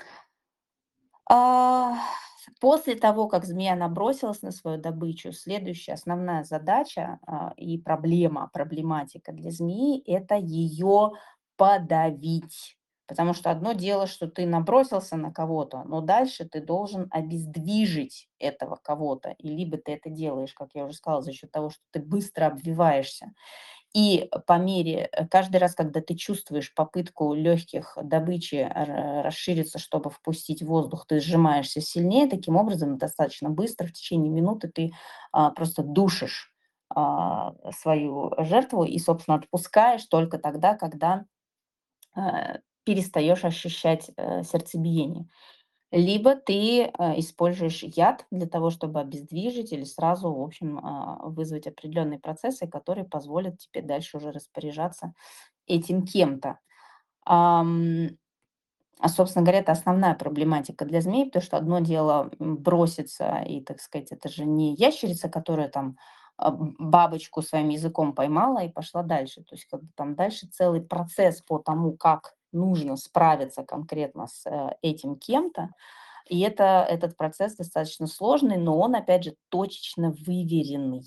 А, После того, как змея набросилась на свою добычу, следующая основная задача, а, и проблема, проблематика для змеи — это ее подавить. Потому что одно дело, что ты набросился на кого-то, но дальше ты должен обездвижить этого кого-то. И либо ты это делаешь, как я уже сказала, за счет того, что ты быстро обвиваешься, и по мере, э, каждый раз, когда ты чувствуешь попытку легких добычи ра расшириться, чтобы впустить воздух, ты сжимаешься сильнее. Таким образом, достаточно быстро, в течение минуты ты, а, просто душишь, а, свою жертву и, собственно, отпускаешь только тогда, когда, э, перестаешь ощущать, э, сердцебиение. Либо ты, э, используешь яд для того, чтобы обездвижить или сразу, в общем, а, вызвать определенные процессы, которые позволят тебе дальше уже распоряжаться этим кем-то. Ам, а, собственно говоря, это основная проблематика для змей, потому что одно дело, м, броситься, и, так сказать, это же не ящерица, которая там а, б- бабочку своим языком поймала и пошла дальше. То есть как бы там дальше целый процесс по тому, как нужно справиться конкретно с э, этим кем-то, и это, этот процесс достаточно сложный, но он, опять же, точечно выверенный.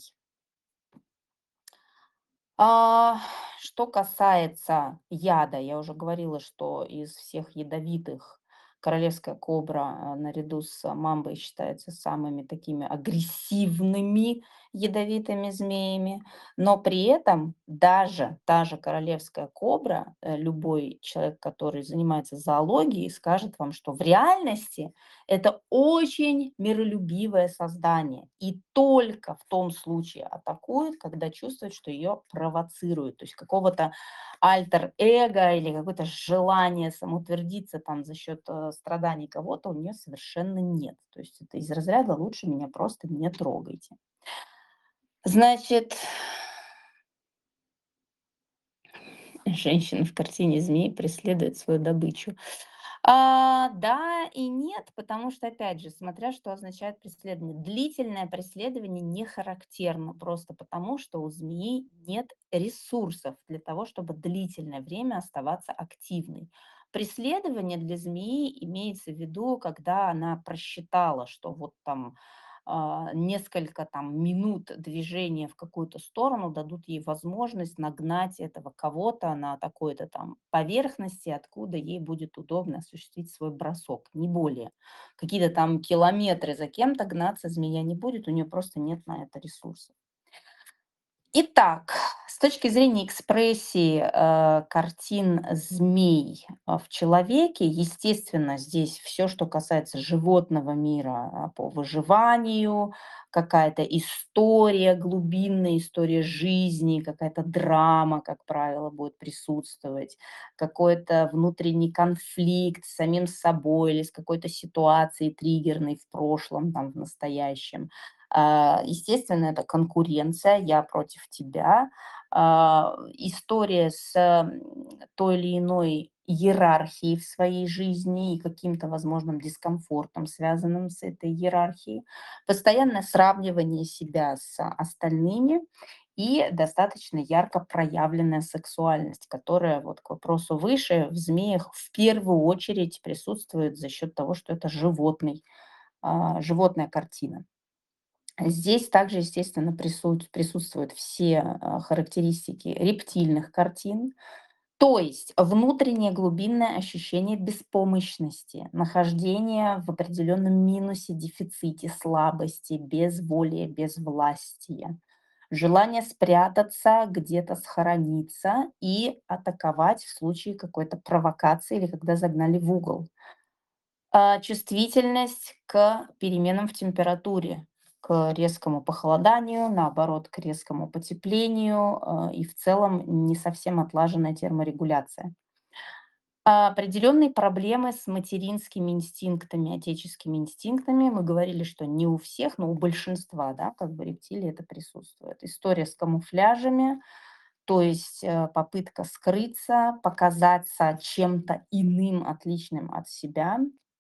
А, что касается яда, я уже говорила, что из всех ядовитых королевская кобра а, наряду с а, мамбой считается самыми такими агрессивными ядовитыми змеями. Но при этом даже та же королевская кобра, э, любой человек, который занимается зоологией, скажет вам, что в реальности это очень миролюбивое создание. И только в том случае атакует, когда чувствует, что ее провоцируют. То есть какого-то альтер-эго или какое-то желание самоутвердиться там за счет э, страданий кого-то у нее совершенно нет. То есть это из разряда «лучше меня просто не трогайте». Значит, женщина в картине «Змей» преследует свою добычу. А, да и нет, потому что, опять же, смотря что означает преследование. Длительное преследование не характерно просто потому, что у змеи нет ресурсов для того, чтобы длительное время оставаться активной. Преследование для змеи имеется в виду, когда она просчитала, что вот там а, несколько там минут движения в какую-то сторону дадут ей возможность нагнать этого кого-то на такой-то там поверхности, откуда ей будет удобно осуществить свой бросок, не более. Какие-то там километры за кем-то гнаться змея не будет, у нее просто нет на это ресурсов. Итак, с точки зрения экспрессии, э, картин змей, а, в человеке, естественно, здесь все, что касается животного мира, а, по выживанию, какая-то история, глубинная история жизни, какая-то драма, как правило, будет присутствовать, какой-то внутренний конфликт с самим собой или с какой-то ситуацией триггерной в прошлом, там, в настоящем. А, естественно, это конкуренция, я против тебя. А, история с, м, той или иной иерархией в своей жизни и каким-то возможным дискомфортом, связанным с этой иерархией. Постоянное сравнивание себя с остальными и достаточно ярко проявленная сексуальность, которая, вот к вопросу выше, в змеях в первую очередь присутствует за счет того, что это животный а, животная картина. Здесь также, естественно, присут- присутствуют все а, характеристики рептильных картин, то есть внутреннее глубинное ощущение беспомощности, нахождение в определенном минусе, дефиците, слабости, безволия, безвластия, желание спрятаться, где-то схорониться и атаковать в случае какой-то провокации или когда загнали в угол. А, чувствительность к переменам в температуре, к резкому похолоданию, наоборот, к резкому потеплению, а, и в целом не совсем отлаженная терморегуляция. А, определенные проблемы с материнскими инстинктами, отеческими инстинктами. Мы говорили, что не у всех, но у большинства, да, как бы рептилий это присутствует. История с камуфляжами, то есть э, попытка скрыться, показаться чем-то иным, отличным от себя.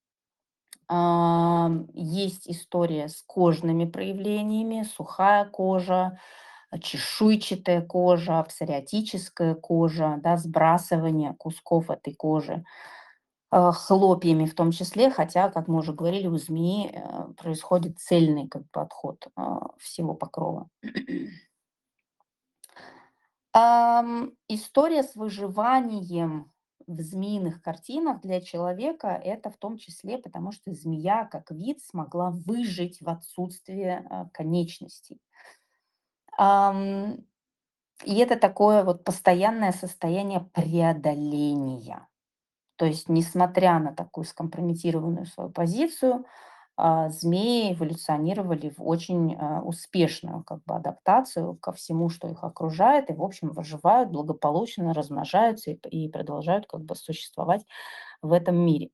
Ам, есть история с кожными проявлениями: сухая кожа, а, чешуйчатая кожа, псориатическая кожа, да, сбрасывание кусков этой кожи, а, хлопьями в том числе, хотя, как мы уже говорили, у змеи э, происходит цельный как бы отход а, всего покрова. Ам, история с выживанием в змеиных картинах для человека — это в том числе потому, что змея как вид смогла выжить в отсутствие а, конечностей. Ам, и это такое вот постоянное состояние преодоления. То есть, несмотря на такую скомпрометированную свою позицию, а, змеи эволюционировали в очень а, успешную как бы адаптацию ко всему, что их окружает, и, в общем, выживают благополучно, размножаются и, п- и продолжают как бы существовать в этом мире.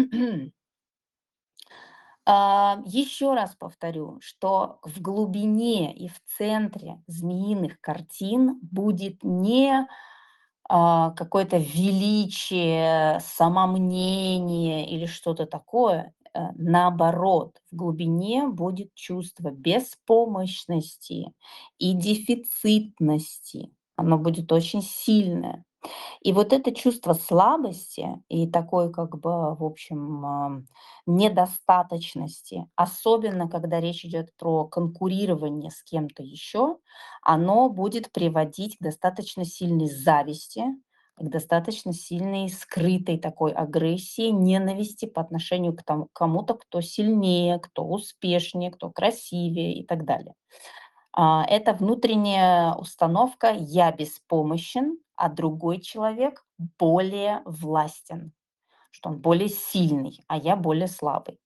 А, Еще раз повторю, что в глубине и в центре змеиных картин будет не а, какое-то величие, самомнение или что-то такое. Э, наоборот, в глубине будет чувство беспомощности и дефицитности. Оно будет очень сильное. И вот это чувство слабости и такой, как бы, в общем, ам, недостаточности, особенно когда речь идет про конкурирование с кем-то еще, оно будет приводить к достаточно сильной зависти, к достаточно сильной скрытой такой агрессии, ненависти по отношению к тому, к кому-то, кто сильнее, кто успешнее, кто красивее и так далее. А, это внутренняя установка «я беспомощен, а другой человек более властен», что он более сильный, а я более слабый.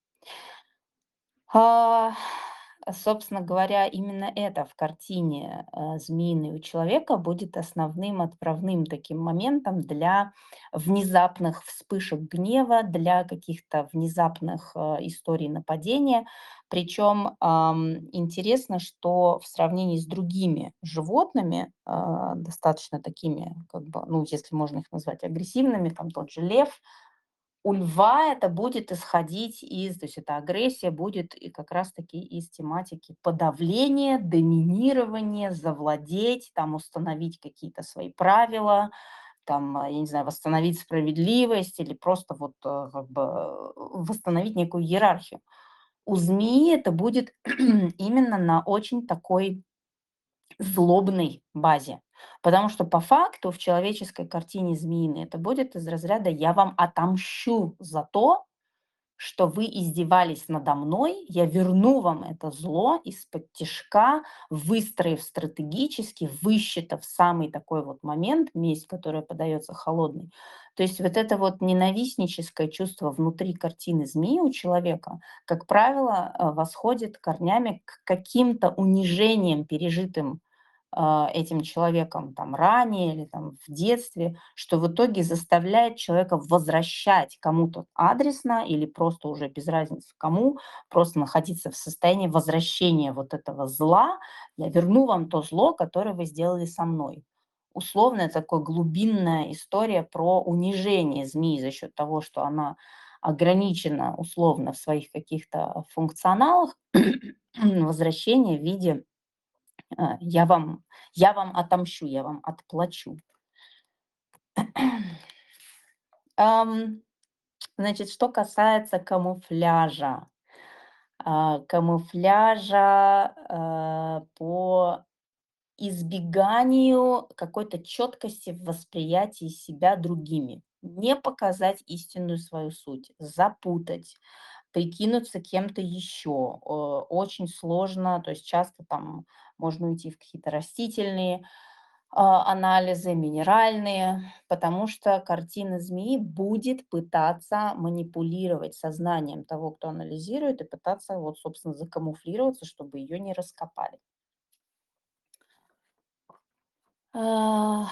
А, Собственно говоря, именно это в картине э, «Змеиный» у человека будет основным отправным таким моментом для внезапных вспышек гнева, для каких-то внезапных э, историй нападения. Причем ам, интересно, что в сравнении с другими животными, а, достаточно такими, как бы, ну, если можно их назвать агрессивными, там тот же лев, у льва это будет исходить из, то есть эта агрессия будет и как раз-таки из тематики подавления, доминирования, завладеть, там установить какие-то свои правила, там, а, я не знаю, восстановить справедливость или просто вот э, как бы э, восстановить некую иерархию. У змеи это будет именно на очень такой злобной базе. Потому что по факту в человеческой картине змеиной это будет из разряда «я вам отомщу за то, что вы издевались надо мной, я верну вам это зло из-под тишка, выстроив стратегически, высчитав самый такой вот момент, месть, которая подается холодной. То есть вот это вот ненавистническое чувство внутри картины змеи у человека, как правило, э, восходит корнями к каким-то унижениям, пережитым а, этим человеком там ранее или там в детстве, что в итоге заставляет человека возвращать кому-то адресно или просто уже без разницы кому, просто находиться в состоянии возвращения вот этого зла. Я верну вам то зло, которое вы сделали со мной. Условно, это такая глубинная история про унижение змеи за счет того, что она ограничена условно в своих каких-то функционалах, возвращение в виде а, я вам я вам отомщу, я вам отплачу. Ам, значит, что касается камуфляжа. а, камуфляжа, а, по избеганию какой-то четкости в восприятии себя другими. Не показать истинную свою суть, запутать, прикинуться кем-то еще. Э, очень сложно, то есть часто там можно уйти в какие-то растительные а, анализы, минеральные, потому что картина змеи будет пытаться манипулировать сознанием того, кто анализирует, и пытаться вот, собственно, закамуфлироваться, чтобы ее не раскопали. А,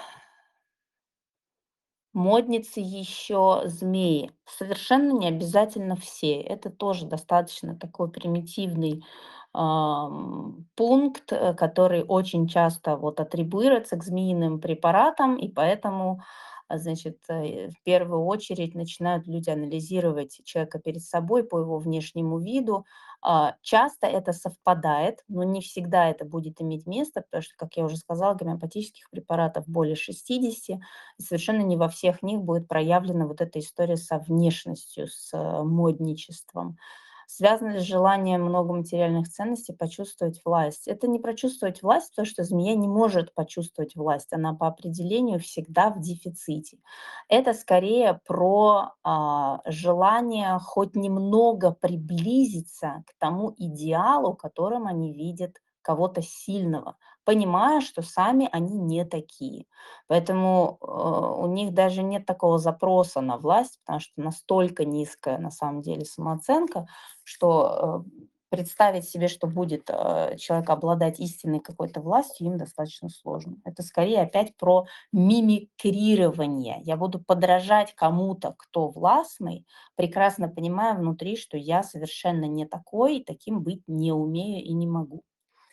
Модницы еще змеи. Совершенно не обязательно все. Это тоже достаточно такой примитивный ам, пункт, э, который очень часто вот атрибуируется к змеиным препаратам, и поэтому, а, значит, э, в первую очередь начинают люди анализировать человека перед собой по его внешнему виду. А, Часто это совпадает, но не всегда это будет иметь место, потому что, как я уже сказала, гомеопатических препаратов более шестидесяти, и совершенно не во всех них будет проявлена вот эта история со внешностью, с э, модничеством. Связано ли с желанием много материальных ценностей почувствовать власть? Это не прочувствовать власть, потому что змея не может почувствовать власть. Она по определению всегда в дефиците. Это скорее про а, желание хоть немного приблизиться к тому идеалу, которым они видят кого-то сильного, понимая, что сами они не такие. Поэтому, э, у них даже нет такого запроса на власть, потому что настолько низкая на самом деле самооценка, что, э, представить себе, что будет, э, человек обладать истинной какой-то властью, им достаточно сложно. Это скорее опять про мимикрирование. Я буду подражать кому-то, кто властный, прекрасно понимая внутри, что я совершенно не такой, и таким быть не умею и не могу.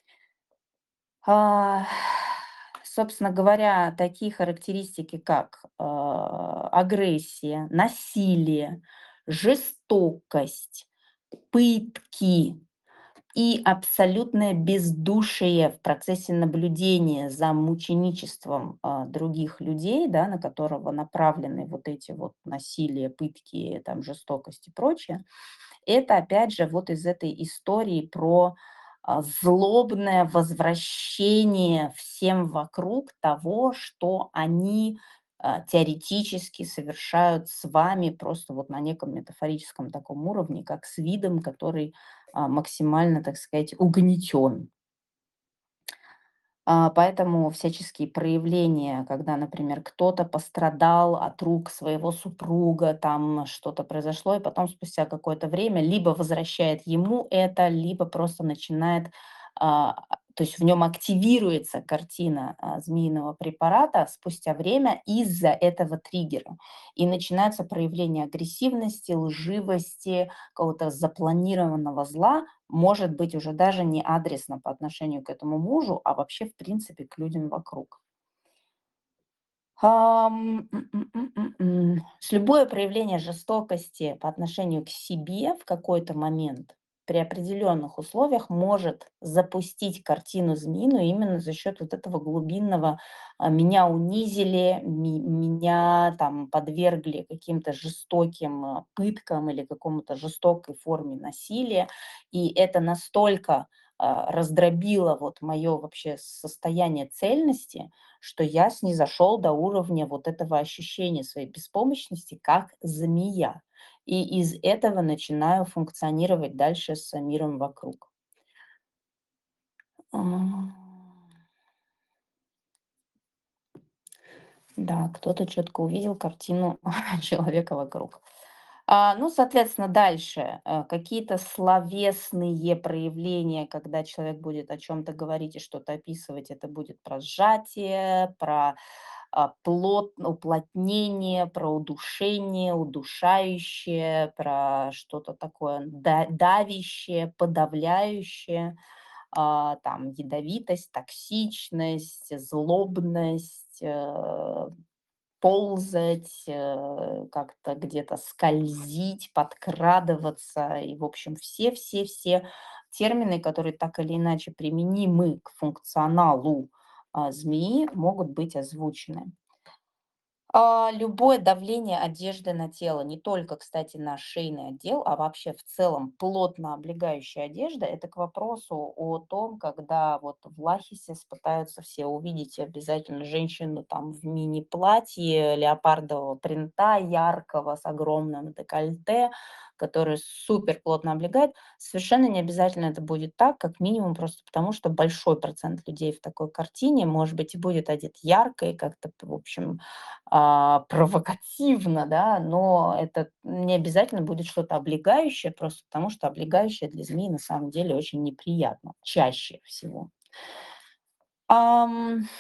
А, Собственно говоря, такие характеристики, как а, агрессия, насилие, жестокость, пытки и абсолютное бездушие в процессе наблюдения за мученичеством а, других людей, да, на которого направлены вот эти вот насилие, пытки, там, жестокость и прочее, это опять же вот из этой истории про а, злобное возвращение всем вокруг того, что они а, теоретически совершают с вами просто вот на неком метафорическом таком уровне, как с видом, который а, максимально, так сказать, угнетен. А, поэтому всяческие проявления, когда, например, кто-то пострадал от рук своего супруга, там что-то произошло, и потом спустя какое-то время либо возвращает ему это, либо просто начинает, а, то есть в нем активируется картина а, змеиного препарата спустя время из-за этого триггера. И начинается проявление агрессивности, лживости, какого-то запланированного зла, может быть уже даже не адресно по отношению к этому мужу, а вообще, в принципе, к людям вокруг. Ам, м, м, м, м, м. С любое проявление жестокости по отношению к себе в какой-то момент при определенных условиях может запустить картину змеиную именно за счет вот этого глубинного а, «меня унизили», ми- «меня там подвергли каким-то жестоким а, пыткам» или какому-то жестокой форме насилия. И это настолько а, раздробило вот мое вообще состояние цельности, что я снизошел до уровня вот этого ощущения своей беспомощности как змея. И из этого начинаю функционировать дальше с миром вокруг. Ам, Да, кто-то четко увидел картину человека вокруг. А, ну, соответственно, дальше э, какие-то словесные проявления, когда человек будет о чем-то говорить и что-то описывать, это будет про сжатие, про а, плот, уплотнение, про удушение, удушающее, про что-то такое да- давящее, подавляющее, а, там ядовитость, токсичность, злобность, э, ползать, э, как-то где-то скользить, подкрадываться. И, в общем, все-все-все термины, которые так или иначе применимы к функционалу а, змеи, могут быть озвучены. А, любое давление одежды на тело, не только, кстати, на шейный отдел, а вообще в целом плотно облегающая одежда, это к вопросу о том, когда вот в Лахисе пытаются все увидеть обязательно женщину там в мини-платье леопардового принта, яркого, с огромным декольте, который супер плотно облегает. Совершенно не обязательно это будет так, как минимум просто потому, что большой процент людей в такой картине, может быть, и будет одет ярко и как-то, в общем, а, провокативно, да, но это не обязательно будет что-то облегающее, просто потому что облегающее для змеи на самом деле очень неприятно, чаще всего. Ам,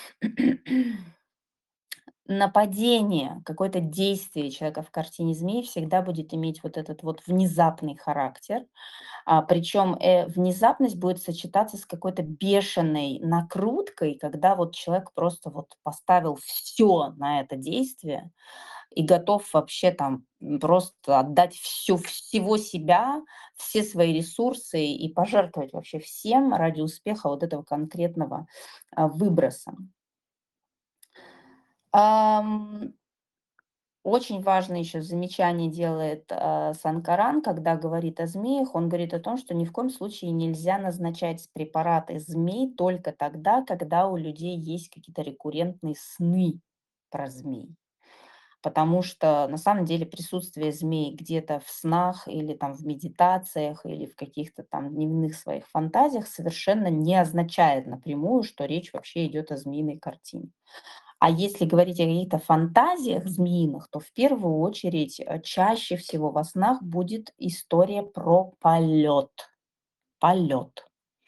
Нападение, какое-то действие человека в картине змеи всегда будет иметь вот этот вот внезапный характер. А, причем, э, внезапность будет сочетаться с какой-то бешеной накруткой, когда вот человек просто вот поставил все на это действие и готов вообще там, м, просто отдать всю всего себя, все свои ресурсы и пожертвовать вообще всем ради успеха вот этого конкретного, а, выброса. Ам, Очень важное еще замечание делает, а, Санкаран, когда говорит о змеях. Он говорит о том, что ни в коем случае нельзя назначать препараты змей только тогда, когда у людей есть какие-то рекуррентные сны про змей. Потому что на самом деле присутствие змей где-то в снах или там в медитациях, или в каких-то там дневных своих фантазиях совершенно не означает напрямую, что речь вообще идет о змеиной картине. А если говорить о каких-то фантазиях змеиных, то в первую очередь э, чаще всего во снах будет история про полет. Полет.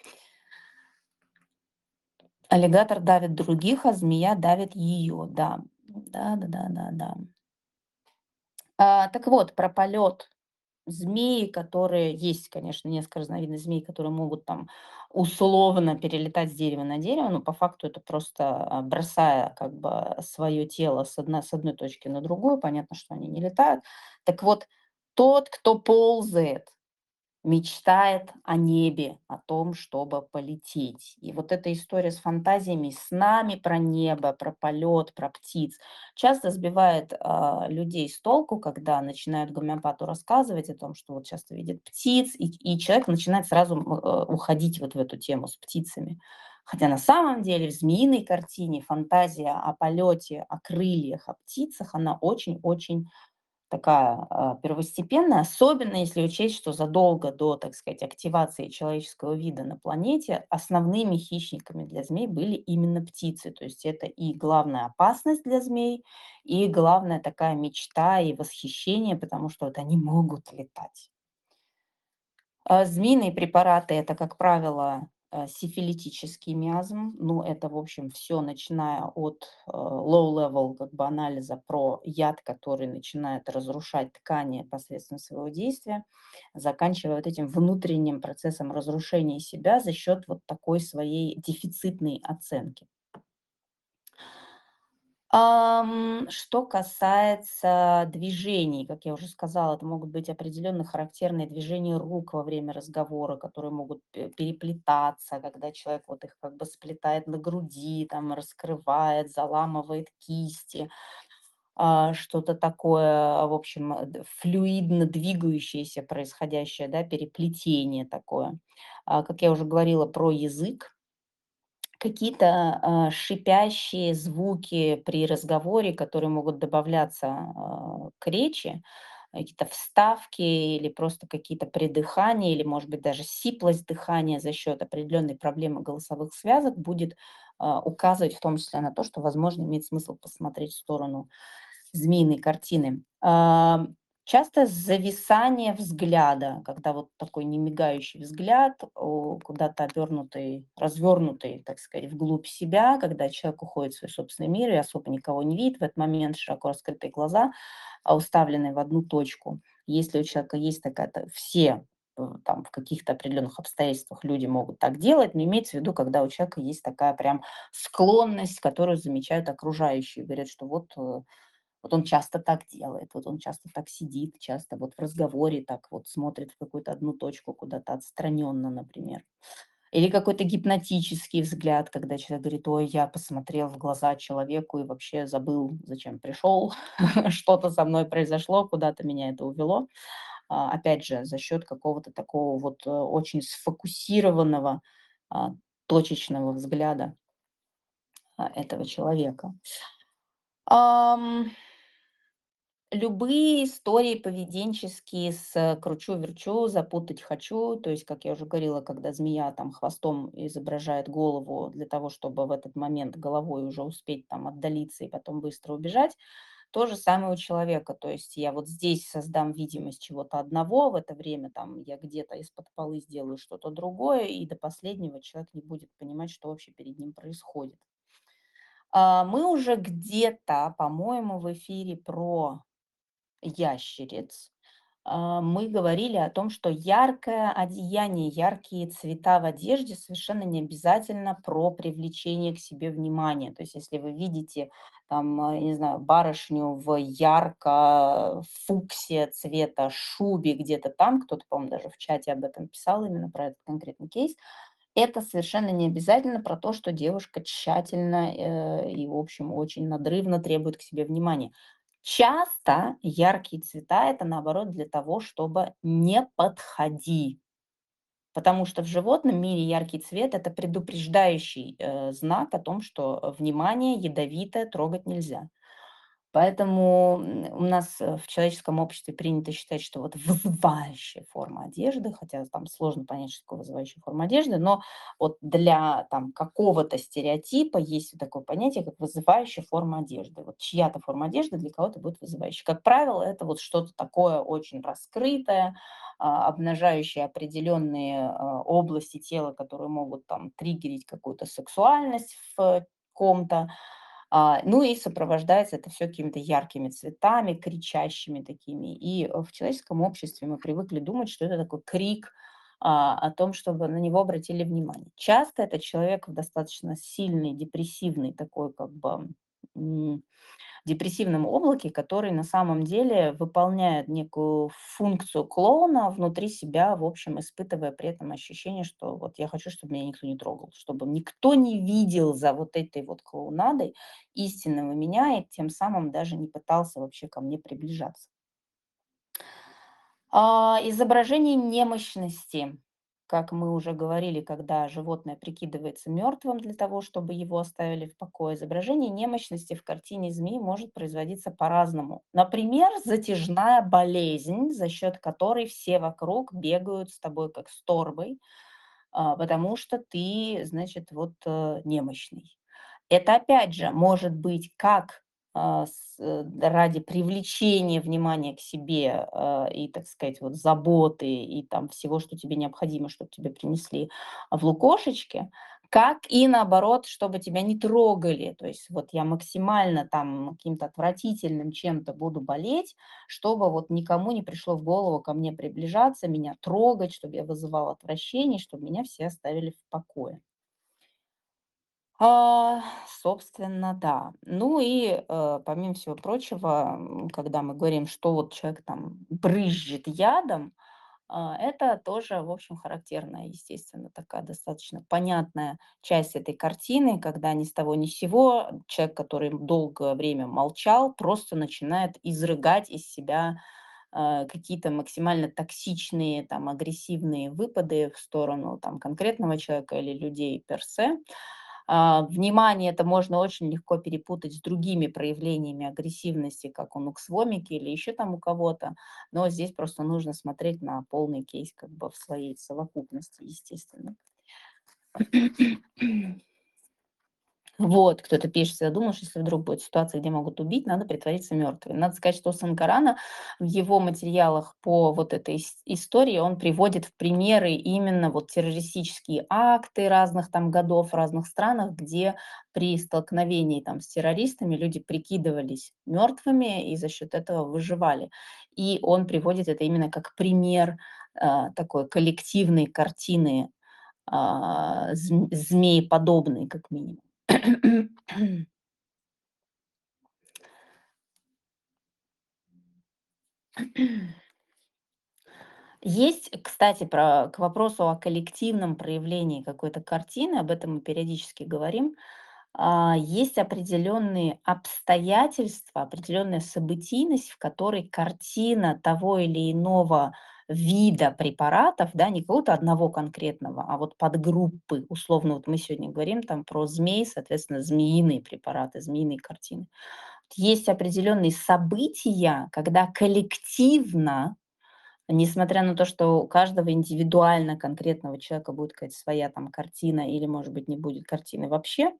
Аллигатор давит других, а змея давит ее. Да, да, да, да, да, да. А, так вот, про полет. Змеи, которые есть, конечно, несколько разновидностей змей, которые могут там условно перелетать с дерева на дерево, но по факту это просто, а, бросая как бы свое тело с одной, с одной точки на другую, понятно, что они не летают. Так вот, тот, кто ползает, мечтает о небе, о том, чтобы полететь. И вот эта история с фантазиями, с нами про небо, про полет, про птиц часто сбивает а, людей с толку, когда начинают гомеопату рассказывать о том, что вот часто видят птиц, и, и человек начинает сразу м, э, уходить вот в эту тему с птицами. Хотя на самом деле в змеиной картине фантазия о полете, о крыльях, о птицах, она очень-очень такая, а, первостепенная, особенно если учесть, что задолго до, так сказать, активации человеческого вида на планете основными хищниками для змей были именно птицы. То есть это и главная опасность для змей, и главная такая мечта и восхищение, потому что вот они могут летать. А, змеиные препараты — это, как правило, э, сифилитический миазм. Ну, это, в общем, все, начиная от, э, low level как бы анализа про яд, который начинает разрушать ткани посредством своего действия, заканчивая вот этим внутренним процессом разрушения себя за счет вот такой своей дефицитной оценки. Ам, что касается движений, как я уже сказала, это могут быть определенно характерные движения рук во время разговора, которые могут пе- переплетаться, когда человек вот их как бы сплетает на груди, там раскрывает, заламывает кисти, а, что-то такое, в общем, э, д- флюидно двигающееся происходящее, да, переплетение такое. А, как я уже говорила про язык, какие-то, а, шипящие звуки при разговоре, которые могут добавляться, а, к речи, какие-то вставки или просто какие-то придыхания, или, может быть, даже сиплость дыхания за счет определенной проблемы голосовых связок будет, а, указывать в том числе на то, что, возможно, имеет смысл посмотреть в сторону змеиной картины. Ам, часто зависание взгляда, когда вот такой немигающий взгляд, о, куда-то обернутый, развернутый, так сказать, вглубь себя, когда человек уходит в свой собственный мир и особо никого не видит в этот момент, широко раскрытые глаза, а уставленные в одну точку. Если у человека есть такая, то все э, там в каких-то определенных обстоятельствах люди могут так делать, но имеется в виду, когда у человека есть такая прям склонность, которую замечают окружающие, говорят, что вот э, вот он часто так делает, вот он часто так сидит, часто вот в разговоре так вот смотрит в какую-то одну точку, куда-то отстраненно, например. Или какой-то гипнотический взгляд, когда человек говорит: "Ой, я посмотрел в глаза человеку и вообще забыл, зачем пришел, что-то со мной произошло, куда-то меня это увело". А, опять же, за счет какого-то такого вот, э, очень сфокусированного, а, точечного взгляда, а, этого человека. Ам, Любые истории поведенческие с э, кручу-верчу, запутать хочу. То есть, как я уже говорила, когда змея там хвостом изображает голову для того, чтобы в этот момент головой уже успеть там отдалиться и потом быстро убежать. То же самое у человека. То есть я вот здесь создам видимость чего-то одного, в это время там я где-то из-под полы сделаю что-то другое, и до последнего человек не будет понимать, что вообще перед ним происходит. А, Мы уже где-то, по-моему, в эфире про ящериц, а, мы говорили о том, что яркое одеяние, яркие цвета в одежде совершенно не обязательно про привлечение к себе внимания. То есть если вы видите там, а, я не знаю, барышню в ярко фуксия цвета шубе где-то там, кто-то, по-моему, даже в чате об этом писал, именно про этот конкретный кейс, это совершенно не обязательно про то, что девушка тщательно, э, и, в общем, очень надрывно требует к себе внимания. Часто яркие цвета- это, наоборот, для того, чтобы не подходи. Потому что в животном мире яркий цвет- это предупреждающий, э, знак о том, что, э, внимание ядовитое, трогать нельзя. Поэтому, м, у нас, э, в человеческом обществе принято считать, что вот вызывающая форма одежды, хотя там сложно понять, что такое вызывающая форма одежды, но вот для там какого-то стереотипа есть вот такое понятие, как вызывающая форма одежды. Вот чья-то форма одежды для кого-то будет вызывающей. Как правило, это вот что-то такое очень раскрытое, а, обнажающее определенные, а, области тела, которые могут там триггерить какую-то сексуальность в ком-то. А, ну и сопровождается это все какими-то яркими цветами, кричащими такими. И, э, в человеческом обществе мы привыкли думать, что это такой крик, а, о том, чтобы на него обратили внимание. Часто это человек в достаточно сильный, депрессивный такой как бы, м, депрессивном облаке, который на самом деле выполняет некую функцию клоуна внутри себя, в общем, испытывая при этом ощущение, что вот я хочу, чтобы меня никто не трогал, чтобы никто не видел за вот этой вот клоунадой истинного меня и тем самым даже не пытался вообще ко мне приближаться. А, изображение немощности. Как мы уже говорили, когда животное прикидывается мертвым для того, чтобы его оставили в покое, изображение немощности в картине змеи может производиться по-разному. Например, затяжная болезнь, за счет которой все вокруг бегают с тобой как с торбой, а, потому что ты, значит, вот э, немощный. Это опять же может быть как, а, с э, ради привлечения внимания к себе, а, и, так сказать, вот заботы и там всего, что тебе необходимо, чтобы тебе принесли в лукошечке, как и наоборот, чтобы тебя не трогали. То есть вот я максимально там каким-то отвратительным чем-то буду болеть, чтобы вот никому не пришло в голову ко мне приближаться, меня трогать, чтобы я вызывала отвращение, чтобы меня все оставили в покое. А, собственно, да. Ну и, э, помимо всего прочего, м, когда мы говорим, что вот человек там брызжет ядом, а, это тоже, в общем, характерная, естественно, такая достаточно понятная часть этой картины, когда ни с того ни с сего человек, который долгое время молчал, просто начинает изрыгать из себя а, какие-то максимально токсичные, там, агрессивные выпады в сторону там, конкретного человека или людей персе. А, внимание это можно очень легко перепутать с другими проявлениями агрессивности, как у нуксвомики или еще там у кого-то. Но здесь просто нужно смотреть на полный кейс как бы в своей совокупности, естественно. Вот, кто-то пишет, я думаю, что если вдруг будет ситуация, где могут убить, надо притвориться мертвым. Надо сказать, что Санкарана в его материалах по вот этой ис- истории он приводит в примеры именно вот террористические акты разных там годов в разных странах, где при столкновении там с террористами люди прикидывались мертвыми и за счет этого выживали. И он приводит это именно как пример а, такой коллективной картины а, зм- змееподобной, как минимум. Есть, кстати, про к вопросу о коллективном проявлении какой-то картины, об этом мы периодически говорим. А, есть определенные обстоятельства, определенная событийность, в которой картина того или иного вида препаратов, да, не какого-то одного конкретного, а вот подгруппы. Условно, вот мы сегодня говорим там про змей, соответственно, змеиные препараты, змеиные картины. Есть определенные события, когда коллективно, несмотря на то, что у каждого индивидуально конкретного человека будет какая-то своя там картина или, может быть, не будет картины вообще,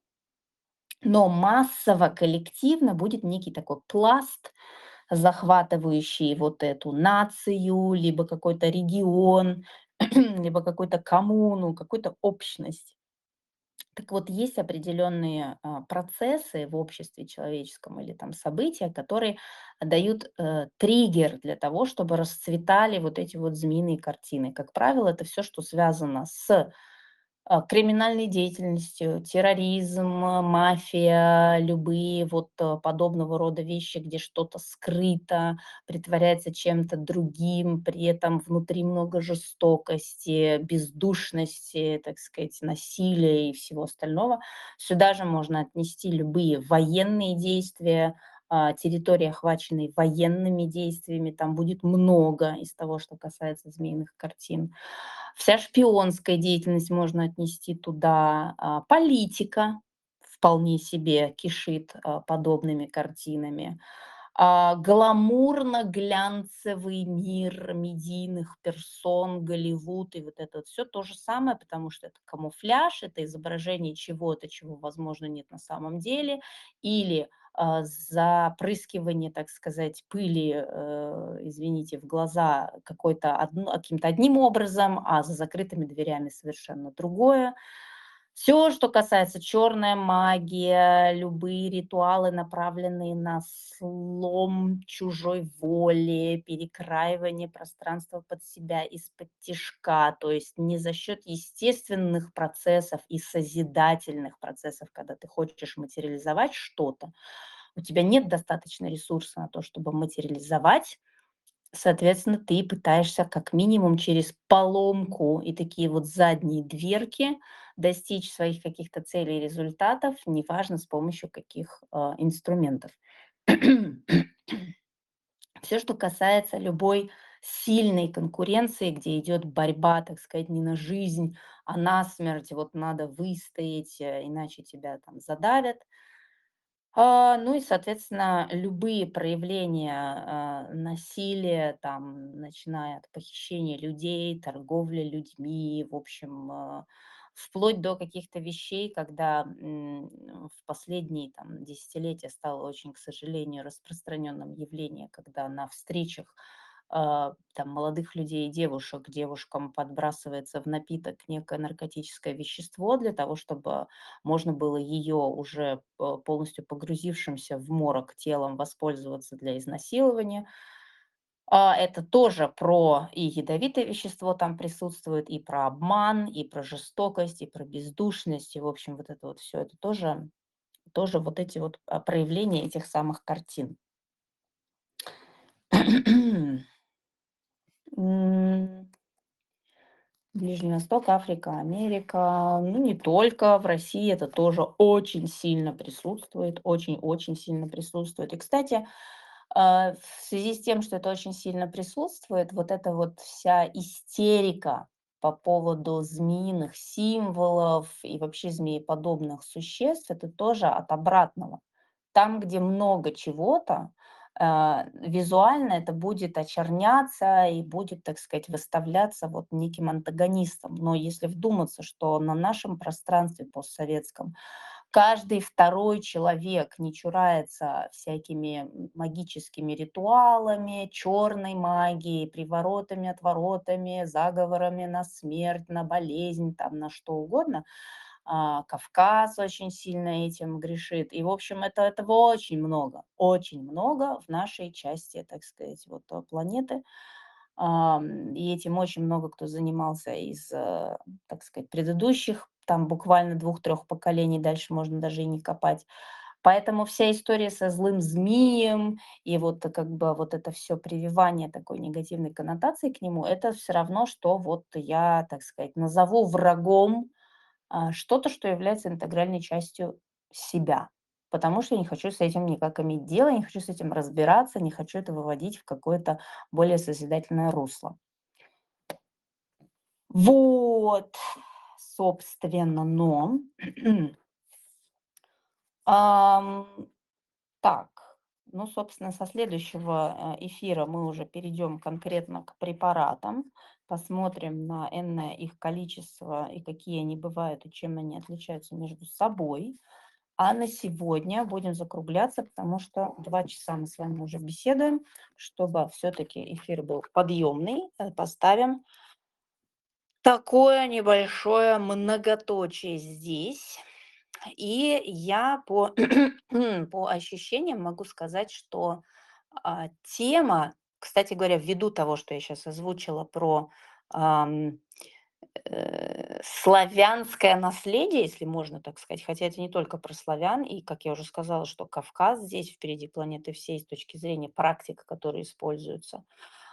но массово, коллективно будет некий такой пласт, захватывающий вот эту нацию, либо какой-то регион, либо какую-то коммуну, какую-то общность. Так вот, есть определенные а, процессы в обществе человеческом или там события, которые дают э, триггер для того, чтобы расцветали вот эти вот змеиные картины. Как правило, это все, что связано с а, криминальной деятельностью, терроризм, а, мафия, любые вот а, подобного рода вещи, где что-то скрыто, притворяется чем-то другим, при этом внутри много жестокости, бездушности, так сказать, насилия и всего остального. Сюда же можно отнести любые военные действия, а, территории, охваченные военными действиями, там будет много из того, что касается змеиных картин. Вся шпионская деятельность можно отнести туда, а, политика вполне себе кишит, а, подобными картинами. А, гламурно-глянцевый мир медийных персон, Голливуд и вот это вот всё то же самое, потому что это камуфляж, это изображение чего-то, чего, возможно, нет на самом деле, или, а, запрыскивание, так сказать, пыли, э, извините, в глаза какой-то одно каким-то одним образом, а за закрытыми дверями совершенно другое. Все, что касается черная магия, любые ритуалы, направленные на слом чужой воли, перекраивание пространства под себя из-под тишка, то есть не за счет естественных процессов и созидательных процессов, когда ты хочешь материализовать что-то, у тебя нет достаточно ресурса на то, чтобы материализовать. Соответственно, ты пытаешься как минимум через поломку и такие вот задние дверки достичь своих каких-то целей и результатов, неважно с помощью каких а, инструментов. Все, что касается любой сильной конкуренции, где идет борьба, так сказать, не на жизнь, а на смерть, вот надо выстоять, э, иначе тебя там задавят. А, ну и, соответственно, любые проявления, а, насилия, там, начиная от похищения людей, торговли людьми, в общем, а, вплоть до каких-то вещей, когда м, в последние там, десятилетия стало очень, к сожалению, распространенным явление, когда на встречах а, там, молодых людей и девушек, девушкам подбрасывается в напиток некое наркотическое вещество для того, чтобы можно было ее уже п полностью погрузившимся в морок телом воспользоваться для изнасилования. А, это тоже про и ядовитое вещество там присутствует, и про обман, и про жестокость, и про бездушность. И, в общем, вот это вот все это тоже тоже вот эти вот, а, проявления этих самых картин. М. Ближний Восток, Африка, Америка. Ну, не только. В России это тоже очень сильно присутствует, очень-очень сильно присутствует. И, кстати, а, в связи с тем, что это очень сильно присутствует, вот эта вот вся истерика по поводу змеиных символов и вообще змееподобных существ, это тоже от обратного. Там, где много чего-то, а, визуально это будет очерняться и будет, так сказать, выставляться вот неким антагонистом. Но если вдуматься, что на нашем пространстве постсоветском каждый второй человек не чурается всякими м, магическими ритуалами, черной магией, приворотами, отворотами, заговорами на смерть, на болезнь, там, на что угодно, а, Кавказ очень сильно этим грешит. И, в общем, это, этого очень много, очень много в нашей части, так сказать, вот, э, планеты. Ам, И этим очень много кто занимался из, э, так сказать, предыдущих, там буквально двух-трех поколений, дальше можно даже и не копать. Поэтому вся история со злым змеем и вот, э, как бы вот это все прививание такой негативной коннотации к нему — это все равно, что вот я, так сказать, назову врагом, а, что-то, что является интегральной частью себя. Потому что я не хочу с этим никак иметь дело, не хочу с этим разбираться, не хочу это выводить в какое-то более созидательное русло. Вот, собственно, но ам, так, ну, собственно, со следующего э, эфира мы уже перейдем конкретно к препаратам, посмотрим на энное их количество и какие они бывают, и чем они отличаются между собой. А на сегодня будем закругляться, потому что два часа мы с вами уже беседуем. Чтобы все-таки эфир был подъемный, э, поставим такое небольшое многоточие здесь. И я по, по ощущениям могу сказать, что а, тема, кстати говоря, ввиду того, что я сейчас озвучила про ам, э, славянское наследие, если можно так сказать, хотя это не только про славян, и, как я уже сказала, что Кавказ здесь впереди планеты всей с точки зрения практик, которые используются.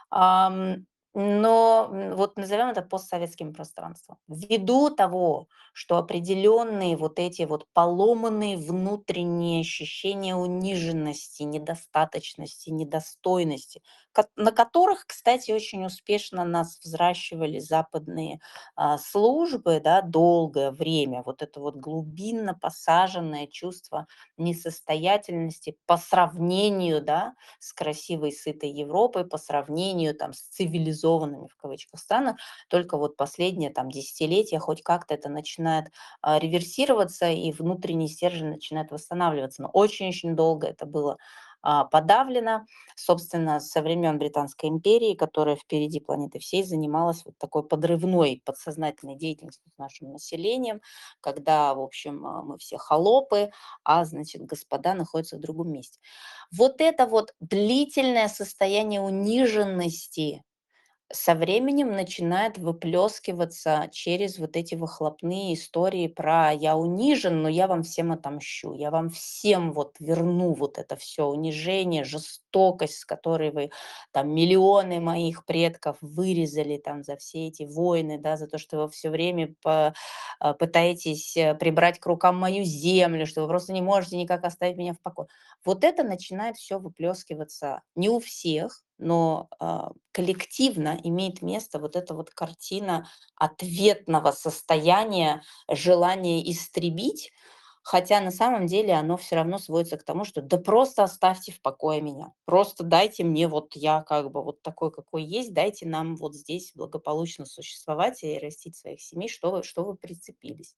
Ам, но, м, вот назовем это постсоветским пространством. Ввиду того, что определенные вот эти вот поломанные внутренние ощущения униженности, недостаточности, недостойности, ко- на которых, кстати, очень успешно нас взращивали западные а, службы, да, долгое время. Вот это вот глубинно посаженное чувство несостоятельности по сравнению, да, с красивой, сытой Европой по сравнению там с цивилизованными в кавычках странах. Только вот последние там десятилетия хоть как-то это начинает а, реверсироваться и внутренний стержень начинает восстанавливаться. Но очень-очень долго это было а, подавлено. Собственно, со времен Британской империи, которая впереди планеты всей занималась вот такой подрывной подсознательной деятельностью с нашим населением, когда, в общем, а, мы все холопы, а, значит, господа находятся в другом месте. Вот это вот длительное состояние униженности со временем начинает выплескиваться через вот эти выхлопные истории про «я унижен, но я вам всем отомщу, я вам всем вот верну вот это все унижение, жестокость, с которой вы там миллионы моих предков вырезали там за все эти войны, да, за то, что вы все время по- а, пытаетесь э, прибрать к рукам мою землю, что вы просто не можете никак оставить меня в покое». Вот это начинает все выплескиваться не у всех, но а, коллективно имеет место вот эта вот картина ответного состояния, желания истребить, хотя на самом деле оно все равно сводится к тому, что да просто оставьте в покое меня, просто дайте мне вот я как бы вот такой, какой есть, дайте нам вот здесь благополучно существовать и растить своих семей, что вы, что вы прицепились.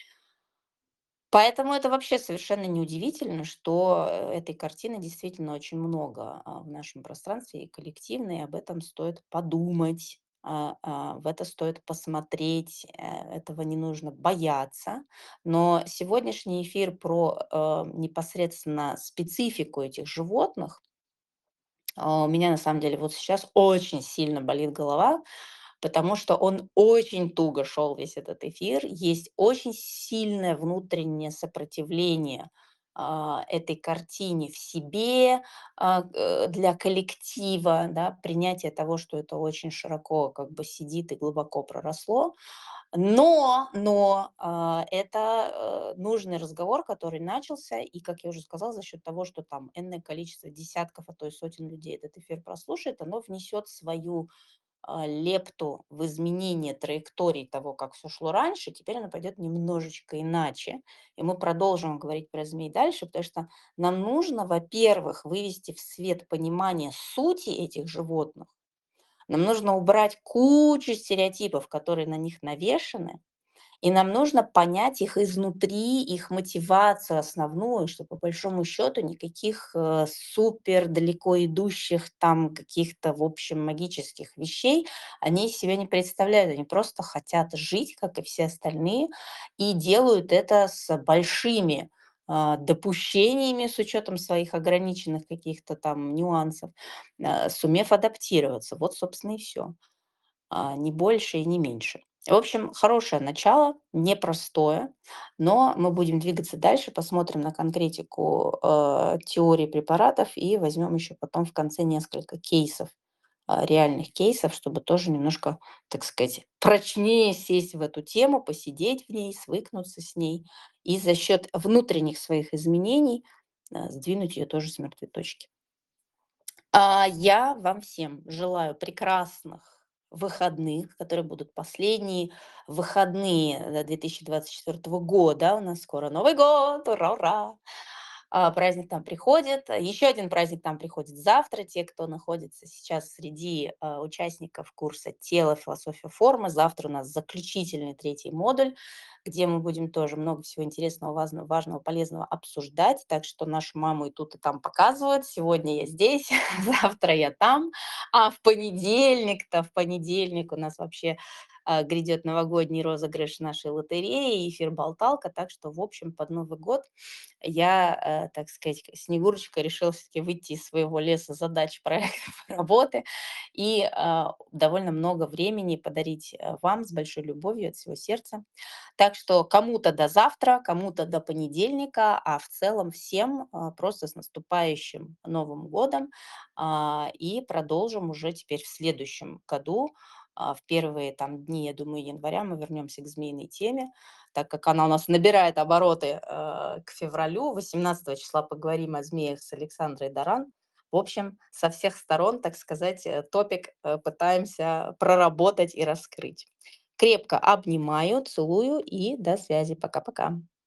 Поэтому это вообще совершенно неудивительно, что э, этой картины действительно очень много а, в нашем пространстве и коллективно, и об этом стоит подумать, а, а, в это стоит посмотреть, э, этого не нужно бояться. Но сегодняшний эфир про э, непосредственно специфику этих животных, а, у меня на самом деле вот сейчас очень сильно болит голова, потому что он очень туго шел весь этот эфир. Есть очень сильное внутреннее сопротивление а, этой картине в себе, а, э, для коллектива, да, принятие того, что это очень широко как бы сидит и глубоко проросло. Но, но а, это э, нужный разговор, который начался, и, как я уже сказала, за счет того, что там энное количество десятков, а то и сотен людей этот эфир прослушает, оно внесет свою а, лепту в изменение траектории того, как все шло раньше, теперь оно пойдет немножечко иначе. И мы продолжим говорить про змей дальше, потому что нам нужно, во-первых, вывести в свет понимание сути этих животных. Нам нужно убрать кучу стереотипов, которые на них навешаны, и нам нужно понять их изнутри, их мотивацию основную, что по большому счету никаких э, супер далеко идущих там каких-то, в общем, магических вещей они из себя не представляют. Они просто хотят жить, как и все остальные, и делают это с большими а, допущениями с учетом своих ограниченных каких-то там нюансов, а, сумев адаптироваться. Вот, собственно, и все. Не больше и не меньше. В общем, хорошее начало, непростое, но мы будем двигаться дальше, посмотрим на конкретику э, теории препаратов и возьмем еще потом в конце несколько кейсов, а, реальных кейсов, чтобы тоже немножко, так сказать, прочнее сесть в эту тему, посидеть в ней, свыкнуться с ней и за счет внутренних своих изменений а, сдвинуть ее тоже с мертвой точки. А, я вам всем желаю прекрасных выходных, которые будут последние выходные э, две тысячи двадцать четвёртого года. У нас скоро Новый год, ура, ура! А, праздник там приходит. Еще один праздник там приходит завтра. Те, кто находится сейчас среди а, участников курса «Тело, философия, форма». Завтра у нас заключительный третий модуль, где мы будем тоже много всего интересного, важного, важного, полезного обсуждать. Так что нашу маму и тут, и там показывают. Сегодня я здесь, завтра я там. А в понедельник-то, в понедельник у нас вообще а, грядет новогодний розыгрыш нашей лотереи, эфир «Болталка». Так что, в общем, под Новый год я, э, так сказать, к Снегурочка решила все-таки выйти из своего леса задач, проектов, работы и а, довольно много времени подарить э, вам с большой любовью от всего сердца. Так что кому-то до завтра, кому-то до понедельника, а в целом всем а, просто с наступающим Новым годом. А, И продолжим уже теперь в следующем году. А, В первые там дни, я думаю, января мы вернемся к змеиной теме, так как она у нас набирает обороты э, к февралю. восемнадцатого числа поговорим о змеях с Александрой Даран. В общем, со всех сторон, так сказать, э, топик э, пытаемся проработать и раскрыть. Крепко обнимаю, целую и до связи. Пока-пока.